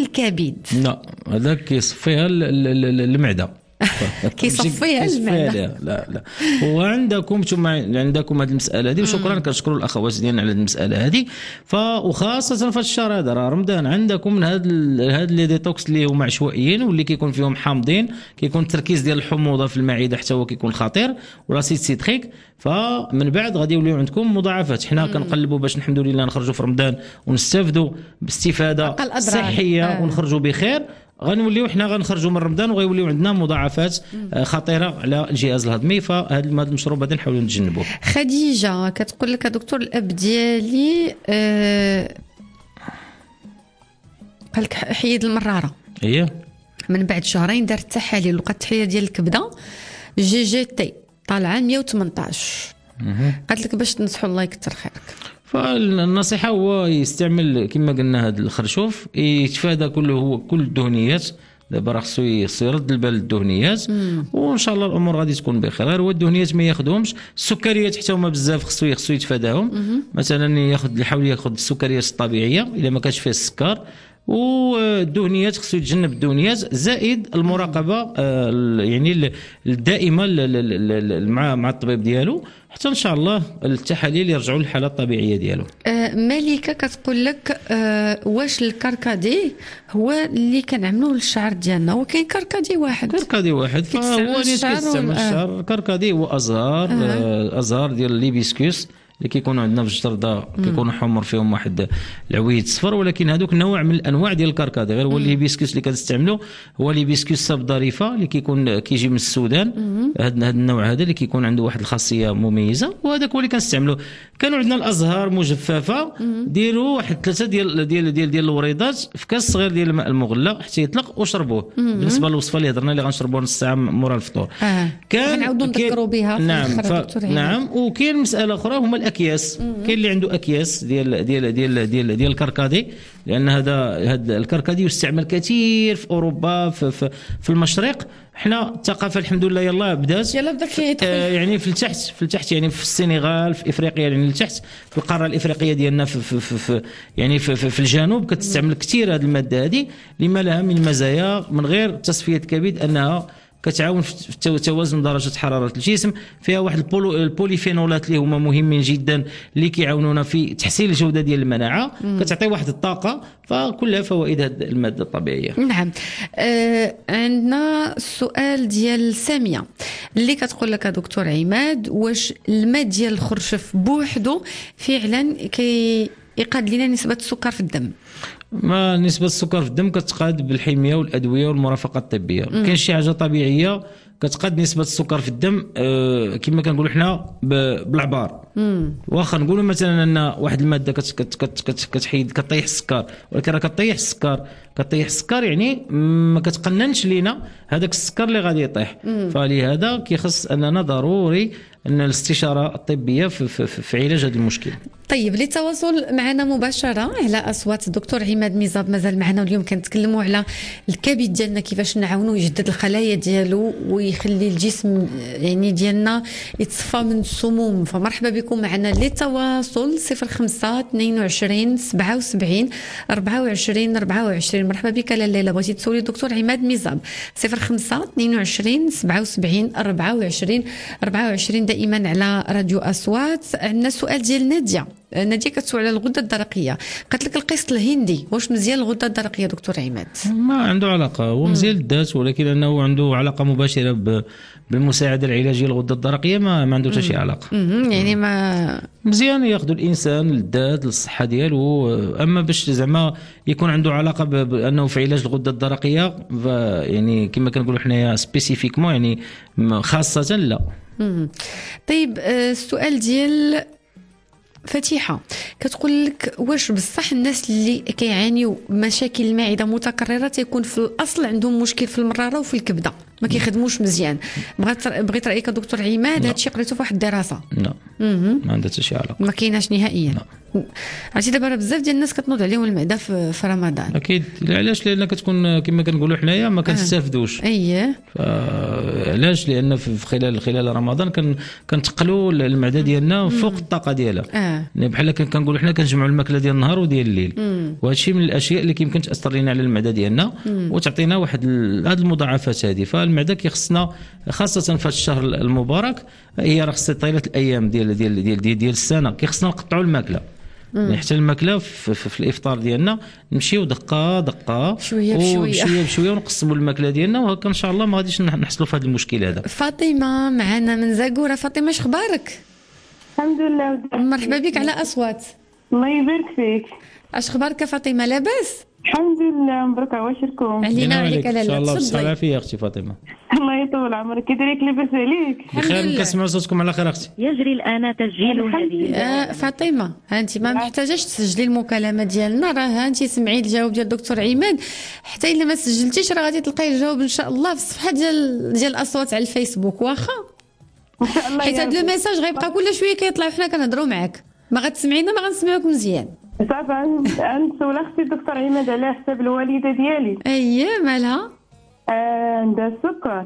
الكبد. لا هذاك كيصفيها المعده. كيصفيها المعده. لا وعندكم ثم عندكم هذه المساله هذه، وشكرا كنشكروا الاخوات ديالنا على هذه المساله هذه. وخاصه في الشهر هذا راه رمضان عندكم من هاد لي ديتوكس اللي هما عشوائيين واللي كيكون فيهم حامضين، كيكون التركيز ديال الحموضه في المعده حتى هو كيكون خطير، وراسيد سيتريك. فمن بعد غادي يوليو عندكم مضاعفات. حنا كنقلبوا باش الحمد لله نخرجوا في رمضان ونستافدوا باستفاده صحيه ونخرجوا بخير. غنوليو حنا غنخرجوا من رمضان وغيوليو عندنا مضاعفات خطيره على الجهاز الهضمي. فهذا المشروب هذا نحاولوا نتجنبوه. خديجه كتقول لك دكتور الاب ديالي قال لك حيد المراره. من بعد شهرين دار التحاليل لقات التحليله ديال الكبده GGT طالعه 118. قالت لك باش تنصحوا الله يكثر خيرك. فالنصيحه هو يستعمل كما قلنا هذا الخرشوف، يتفادى كل الدهنيات. دابا راه خصو يرد البال للدهنيات وان شاء الله الامور غادي تكون بخير. غير هو الدهنيات ما ياخذهمش، السكريات حتى هما بزاف خصو يتفاداهم. مثلا يحاول ياخذ السكريات الطبيعيه الا ما كانش فيها السكر، والدهنيات خصو يتجنب الدهنيات، زائد المراقبه يعني الدائمه مع الطبيب ديالو حتى ان شاء الله التحاليل يرجعوا للحاله الطبيعيه ديالو. ملكه كتقول لك واش الكركدي هو اللي كنعملوه للشعر ديالنا؟ وكاين كركدي واحد فهو اللي كيستعمل الشعر. الكركدي هو ازهار ديال الليبيسكوس اللي كيكونوا عندنا في الجردة، كيكونوا حمر فيهم واحد العويد صفر، ولكن هذوك نوع من الانواع ديال الكركدي. غير هو الهيبيسكوس اللي كنستعملوا هو الهيبيسكوس سبضريفه اللي كيجي من السودان. هذا النوع هذا اللي كيكون عنده واحد الخاصيه مميزه، وهذاك هو اللي كنستعملوا. كانوا عندنا الازهار مجففه، ديروا واحد 3 ديال الوريضات في كاس صغير ديال الماء المغلى حتى يطلق وشربوه. بالنسبه للوصفه اللي هضرنا اللي غنشربوها نص ساعه مورا الفطور. كنعاودوا نذكروا بها نعم. وكاين مساله اخرى هما الاكياس. كاين اللي عنده اكياس ديال الكركدي، لان هذا الكركدي يستعمل كثير في اوروبا في المشرق. حنا الثقافه الحمد لله يلا بدات يعني في التحت يعني في السنغال، في افريقيا يعني لتحت، في القاره الافريقيه ديالنا في يعني في الجنوب كتستعمل كثير هذه الماده هذه، لما لها من مزايا من غير تصفيه كبد انها كتعاون في توازن درجه حراره الجسم. فيها واحد البوليفينولات اللي هما مهمين جدا اللي كيعاونونا في تحسين الجوده ديال المناعه، كتعطي واحد الطاقه. فكلها فوائد هذه الماده الطبيعيه. نعم. عندنا السؤال ديال ساميه اللي كتقول لك دكتور عماد، واش الماء ديال الخرشف بوحدو فعلا يقاد لنا نسبه السكر في الدم؟ ما نسبة السكر في الدم كتقاد بالحمية والأدوية والمرافقة الطبية. كاين شي حاجة طبيعية كتقاد نسبة السكر في الدم كما كنقولوا حنا بالعبار. واخا نقولوا مثلا ان واحد المادة كتحيد كطيح السكر، ولكن راه كطيح السكر يعني ما كتقننش لينا هذاك السكر اللي غادي يطيح. فلهذا كيخص اننا ضروري ان الاستشارة الطبية في علاج هذا المشكل. طيب للتواصل معنا مباشرة على أصوات الدكتور عماد ميزاب مازال معنا، واليوم كنتكلموا على الكبد ديالنا كيفاش نعاونوا يجدد الخلايا ديالو ويخلي الجسم يعني ديالنا يتصفى من السموم. فمرحبا بكم معنا للتواصل 05 22 77 24 24. مرحبا بك الليلة. بغيتي تسولي الدكتور عماد ميزاب 05 22 77 24 24 دائما على راديو أصوات. عندنا سؤال ديال نادية كتسول على الغده الدرقيه. قالت لك القسط الهندي واش مزيان الغده الدرقيه دكتور عماد؟ ما عنده علاقه، هو مزيان للذات، ولكن انه عنده علاقه مباشره بالمساعده العلاجيه للغده الدرقيه ما عنده حتى شي علاقه. يعني ما مزيان ياخذ الانسان للذات للصحه ديالو. اما باش زعما يكون عنده علاقه بانه في علاج الغده الدرقيه يعني كما كنقولوا حنايا سبيسيفيكمون يعني خاصه لا. طيب السؤال ديال فتيحة كتقول لك واش بصح الناس اللي كيعانيوا مشاكل المعدة متكررة تيكون في الأصل عندهم مشكل في المرارة وفي الكبدة؟ ما كيخدموش مزيان. بغيت رايك دكتور عماد، هادشي قريتو في واحد الدراسه؟ لا ما عندها حتى شي علاقه، ما كايناش نهائيا. عرفتي دابا راه بزاف ديال الناس كتنوض عليهم المعده في رمضان. اكيد. علاش؟ لان كتكون كما كنقولوا حنايا ما كنستافدوش. اييه. علاش؟ لان في خلال رمضان كنتقلوا المعده ديالنا فوق الطاقه ديالها. يعني بحال كنقولوا حنا كنجمعوا الماكله ديال النهار وديال الليل، وهادشي من الاشياء اللي كيمكن تاثر لنا على المعده ديالنا وتعطينا واحد هاد المضاعفات هذه. فالمعده كيخصنا خاصه في الشهر المبارك، هي راه خصها طيله الايام ديال السنه كيخصنا نقطعوا الماكله. يعني حتى الماكله في الافطار ديالنا نمشيو دقه شويه بشويه ونقسموا الماكله ديالنا، وهكا ان شاء الله ما غاديش نحصلوا في هذا المشكل هذا. فاطمه معنا من زاكوره. فاطمه اش اخبارك؟ الحمد لله. مرحبا بك على اصوات. الله يبارك فيك. اش اخبارك فاطمه؟ لاباس؟ الحمد لله. مبروك عواشركم. علينا وعليك لاله. ان شاء الله بالصحه والعافيه اختي فاطمه. الله يطول عمرك. كي دايرك؟ لاباس عليك؟ بخير. كنسمعوا صوتكم على خير اختي. يجري الان تسجيل هذه. فاطمه ها انت ما محتاجاش تسجلي المكالمه ديالنا، راه ها انت سمعي الجواب ديال الدكتور عماد. حتى الا ما سجلتيش راه غادي تلقاي الجواب ان شاء الله في الصفحه ديال الاصوات على الفيسبوك، واخا ان شاء الله. حيت هذا الميساج غيبقى كل شويه كيطلع وحنا كنهضروا معاك، ما غتسمعينا ما غنسمعوك مزيان. صافي. نسول اختي الدكتور عماد على حساب الوالده ديالي. اييه مالها؟ عندها السكر.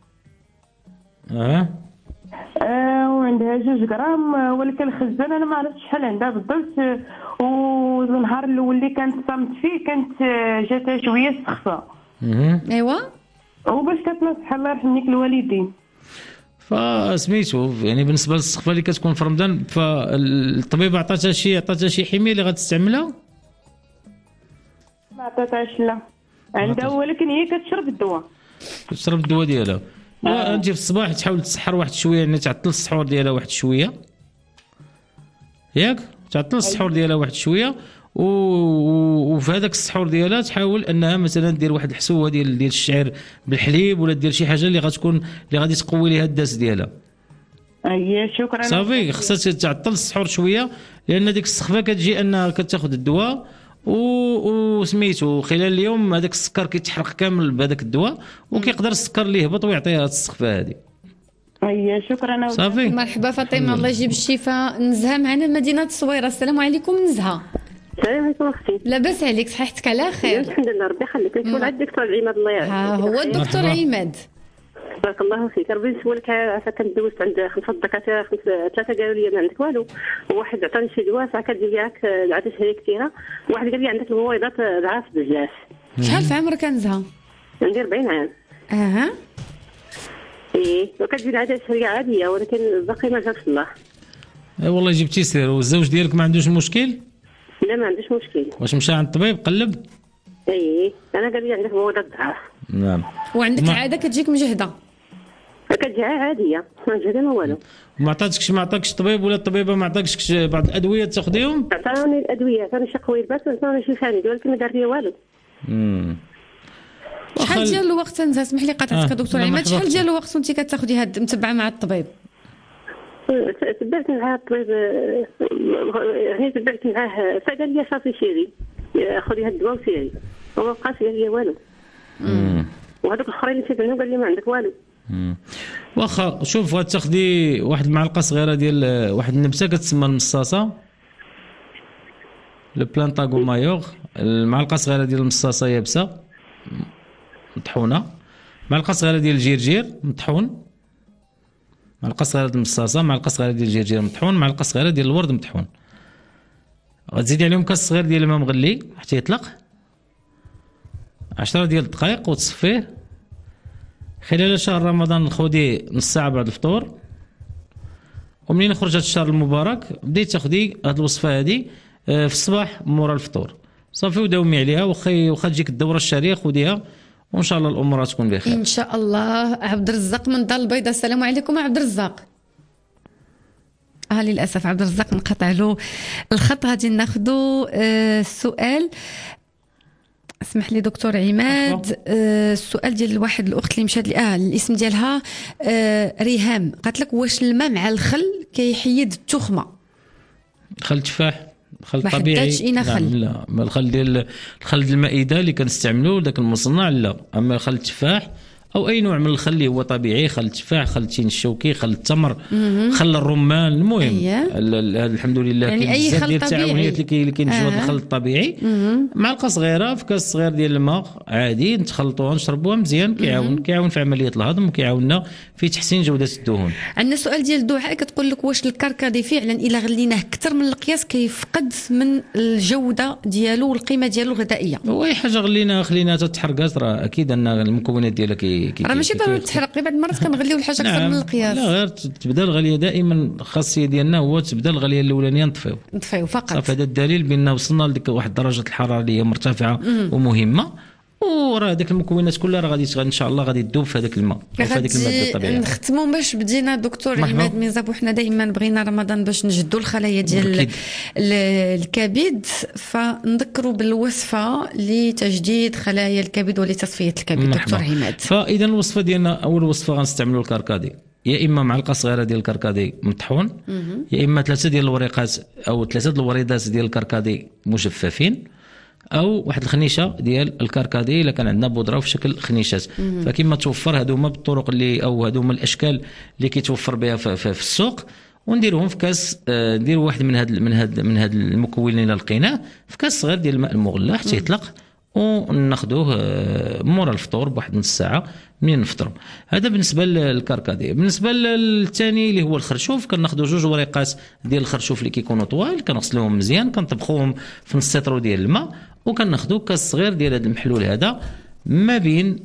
وعندها 2 غرام، ولكن الخزان انا ما عرفتش شحال عندها بالضبط. والنهار الاول اللي كانت صامت فيه كانت جاتها شويه السخفه. ايوا. وباش كتنصح الله يرحم ليك الوالدين. فسميتو يعني بالنسبه للسخفه اللي كتكون في رمضان، فالطبيب عطاتها شي حميه اللي غتستعملها؟ ما عطاتهاش لا، عندها ولكن هي كتشرب الدواء. كتشرب الدواء ديالها. وانت في الصباح تحاول تسحر واحد شويه، يعني تعطل السحور ديالها واحد شويه، ياك تعطل السحور ديالها واحد شويه، وفي هذاك السحور ديالها تحاول انها مثلا دير واحد الحسوه ديال الشعير بالحليب، ولا دير شي حاجه اللي غادي تقوي ليها الداس ديالها. شكرا. صافي. خصها تعطل السحور شويه، لان ديك السخفه كتجي انها كتاخذ الدواء وسميتو خلال اليوم هذاك السكر كيتحرق كامل بهذاك الدواء، وكيقدر السكر اللي يهبط ويعطيها السخفه هذه. شكرا. صافي. مرحبا فاطمه، الله يجيب الشفاء. نزهه معنا مدينه الصويره. السلام عليكم نزهه. السلام عليكم اختي. لاباس عليك؟ صحتك على خير؟ الحمد لله ربي يخليك. نسول عند الدكتور عماد الله يعافيك. ها هو الدكتور عماد. بارك الله فيك. ربي نسولك، عافاك كنت دوزت عند 5 دكاتره، 3 قالوا لي ما عندك والو، وواحد عطاني شي دواء ساعه كدير ليك العدسه هي كثيره، وواحد قال لي عندك البويضات ضعاف بزاف. شحال في عمرك نزهه؟ عندي 40 عام. وكتجي العدسه هي عاديه، ولكن باقي ما جابش الله. والله جبتي سير. والزوج ديالك ما عندوش مشكل؟ لا ما عندوش مشكل. واش مشى عند الطبيب قلب؟ انا قال لي عندك بويضات ضعاف. نعم. وعندك العاده كتجيك مجهده؟ كتجي عاديه، ما مجهده ما والو. ما عطاكش الطبيب ولا الطبيبه ما عطاكش بعض الادويه تاخذيهم؟ عطاوني الادويه، عطاوني شي قويلبات وعطاوني شي فاني، ولكن ما دار لي والو. شحال ديال الوقت نزهه؟ اسمح لي قاطعتك دكتور عماد، شحال ديال الوقت وانت كتاخذي هاد متبعه مع الطبيب؟ تبعت معاه الطبيب، يعني تبعت معاه، فقال لي صافي سيري خذي هاد الدواء وسيري، وما بقاش قال لي والو. وهذوك الاخرين اللي سيدنا قال لي ما عندك والو. واخا شوف، غتاخدي واحد المعلقه صغيره ديال واحد النبته كتسمى المصاصه، لو بلانتاغومايور. المعلقه صغيره ديال المصاصه يابسه مطحونه، معلقه صغيره ديال الجرجير مطحون، معلقه صغيره ديال المصاصه، معلقه صغيره ديال الجرجير مطحون، معلقه صغيره ديال الورد مطحون. غتزيدي عليهم كاس صغير ديال الماء مغلي حتى يطلق، 10 ديال الدقائق، وتصفيه. خلال شهر رمضان خذي نص ساعه بعد الفطور، ومنين يخرج هذا الشهر المبارك بديت تاخذي هذه الوصفه هذه في الصباح مورا الفطور. صافي وداومي عليها، واخا تجيك الدوره الشهريه خذيها، وان شاء الله الامور تكون بخير ان شاء الله. عبد الرزاق من دار البيضاء. السلام عليكم عبد الرزاق. للاسف عبد الرزاق انقطع له الخط. غادي ناخذوا السؤال. اسمح لي دكتور عماد، السؤال ديال واحد الاخت اللي مشات لي الاسم ديالها ريهام، قالت لك واش الماء مع الخل كيحيد التخمه؟ خل تفاح، خل ما طبيعي. حددتش إينا خل. لا، ما الخل ديال المائده اللي كنستعملوه داك المصنع لا، اما خل التفاح او اي نوع من الخل اللي هو طبيعي، خل التفاح، خل التين الشوكي، خل التمر، خل الرمان. المهم الحمد لله يعني اي خل التعاونيات اللي كينتجوا هذا الخل الطبيعي، معلقه صغيره في كاس صغير ديال الماء عادي نتخلطوها نشربوها مزيان، كيعاون في عمليه الهضم وكيعاوننا في تحسين جوده الدهون. عندنا سؤال ديال دعاء كتقول لك واش الكركدي فعلا الا غليناه اكثر من القياس كيفقد من الجوده ديالو والقيمه ديالو الغذائيه؟ هو اي حاجه خليناها تتحرقات راه اكيد ان المكونات ديالها راه ماشي ضروري تحرق، بعض المرات كنغليو الحاجه اكثر من القياس. لا غير تبدا الغليه دائما، الخاصيه ديالنا هو تبدا الغليه الاولانيه نطفيو فقط. هذا الدليل بان وصلنا لديك واحد درجه الحراره اللي هي مرتفعه ومهمه، وراه هذيك المكونات كلها راه غادي ان شاء الله غادي تذوب في هذاك الماء وفي هذيك الماده الطبيعيه. نختموا باش بدينا دكتور عماد ميزاب، وحنا دائما بغينا رمضان باش نجدوا الخلايا ديال الكبد، فنذكروا بالوصفه لتجديد خلايا الكبد ولتصفيه الكبد. دكتور عماد، فاذا الوصفه ديالنا اول وصفه غنستعملوا الكركدي، يا اما معلقه صغيره ديال الكركدي مطحون، يا اما 3 ديال الوريقات او 3 الوريدات ديال الكركدي مجففين، او واحد الخنيشه ديال الكركدي الا كان عندنا بودره في شكل خنيشات. فكما توفر هذو هما بالطرق اللي او هذو هما الاشكال اللي كيتوفر بها في السوق، ونديروهم في كاس، نديروا واحد من هاد المكونين اللي لقيناه في كاس صغير ديال الماء المغلى حتى يطلق، وناخذوه مورا الفطور بواحد نص ساعه منين نفطروا. هذا بالنسبه للكركدي. بالنسبه للثاني اللي هو الخرشوف، كناخذوا 2 وريقات ديال الخرشوف اللي كيكونوا طوال، كنغسلوهم مزيان، كنطبخوهم في نص سيطرو ديال الماء، وكناخذوا كاس صغير ديال هذا المحلول هذا ما بين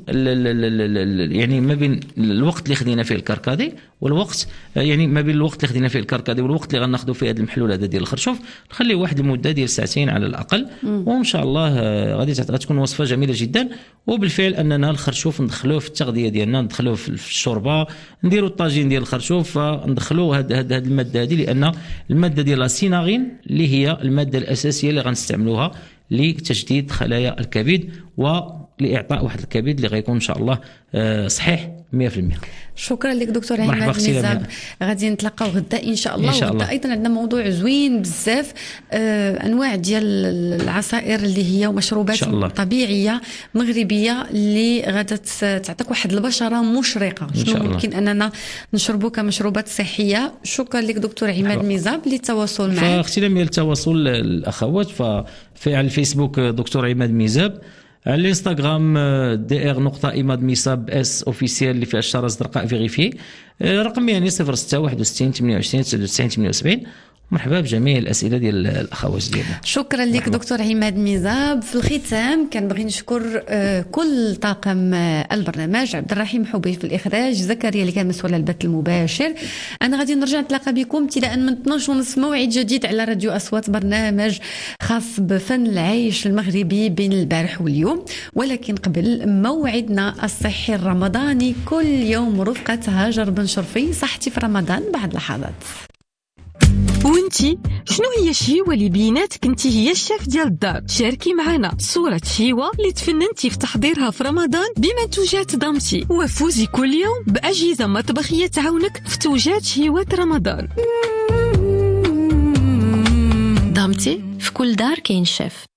يعني ما بين الوقت اللي خدينا فيه الكركدي والوقت، يعني ما بين الوقت اللي خدينا فيه الكركدي والوقت اللي غناخذوا فيه هذا المحلول هذا ديال الخرشوف، نخليه واحد المده ديال 2 ساعات على الاقل، وان شاء الله غادي تكون وصفه جميله جدا. وبالفعل اننا الخرشوف ندخلوه في التغذيه ديالنا، ندخلوه في الشوربه، نديروا الطاجين ديال الخرشوف، فندخلوه هذه الماده هذه، لان الماده ديال السيناغين اللي هي الماده الاساسيه اللي غنستعملوها لتجديد خلايا الكبد ولإعطاء واحد الكبد اللي غيكون إن شاء الله صحيح 100%. شكرا لك دكتور عماد ميزاب، غادي نتلاقاو غدا إن شاء الله. وغدا أيضا عندنا موضوع زوين بزاف، أنواع ديال العصائر اللي هي مشروبات طبيعية مغربية اللي غادا تعطيك واحد البشرة مشرقة، شنو ممكن أننا نشربو كمشروبات صحية. شكرا لك دكتور عماد ميزاب. للتواصل معك فاختلاف التواصل الأخوات، في على الفيسبوك دكتور عماد ميزاب، على الانستغرام DR.عماد ميزاب اس اوفيسيال اللي فيها الشاره الزرقاء فيغيفي، رقم يعني 06 61 28 99 78. مرحبا بجميع الاسئله ديال الاخوات ديالنا. شكرا لك دكتور عماد ميزاب. في الختام كنبغي نشكر كل طاقم البرنامج، عبد الرحيم حبيب في الاخراج، زكريا اللي كان مسؤول على البث المباشر. انا غادي نرجع نتلاقى بكم ابتداء من 12:30 موعد جديد على راديو اصوات، برنامج خاص بفن العيش المغربي بين البارح واليوم. ولكن قبل موعدنا الصحي الرمضاني كل يوم رفقه هاجر بن شرفي، صحتي في رمضان بعد لحظات. وانتي شنو هي الشهوة اللي بيناتك انتي هي الشيف ديال الدار؟ شاركي معنا صورة شهوة اللي تفننتي في تحضيرها في رمضان بمنتوجات دامتي، وفوزي كل يوم بأجهزة مطبخية تعاونك في توجات شهوات رمضان. دامتي، في كل دار كاين شيف.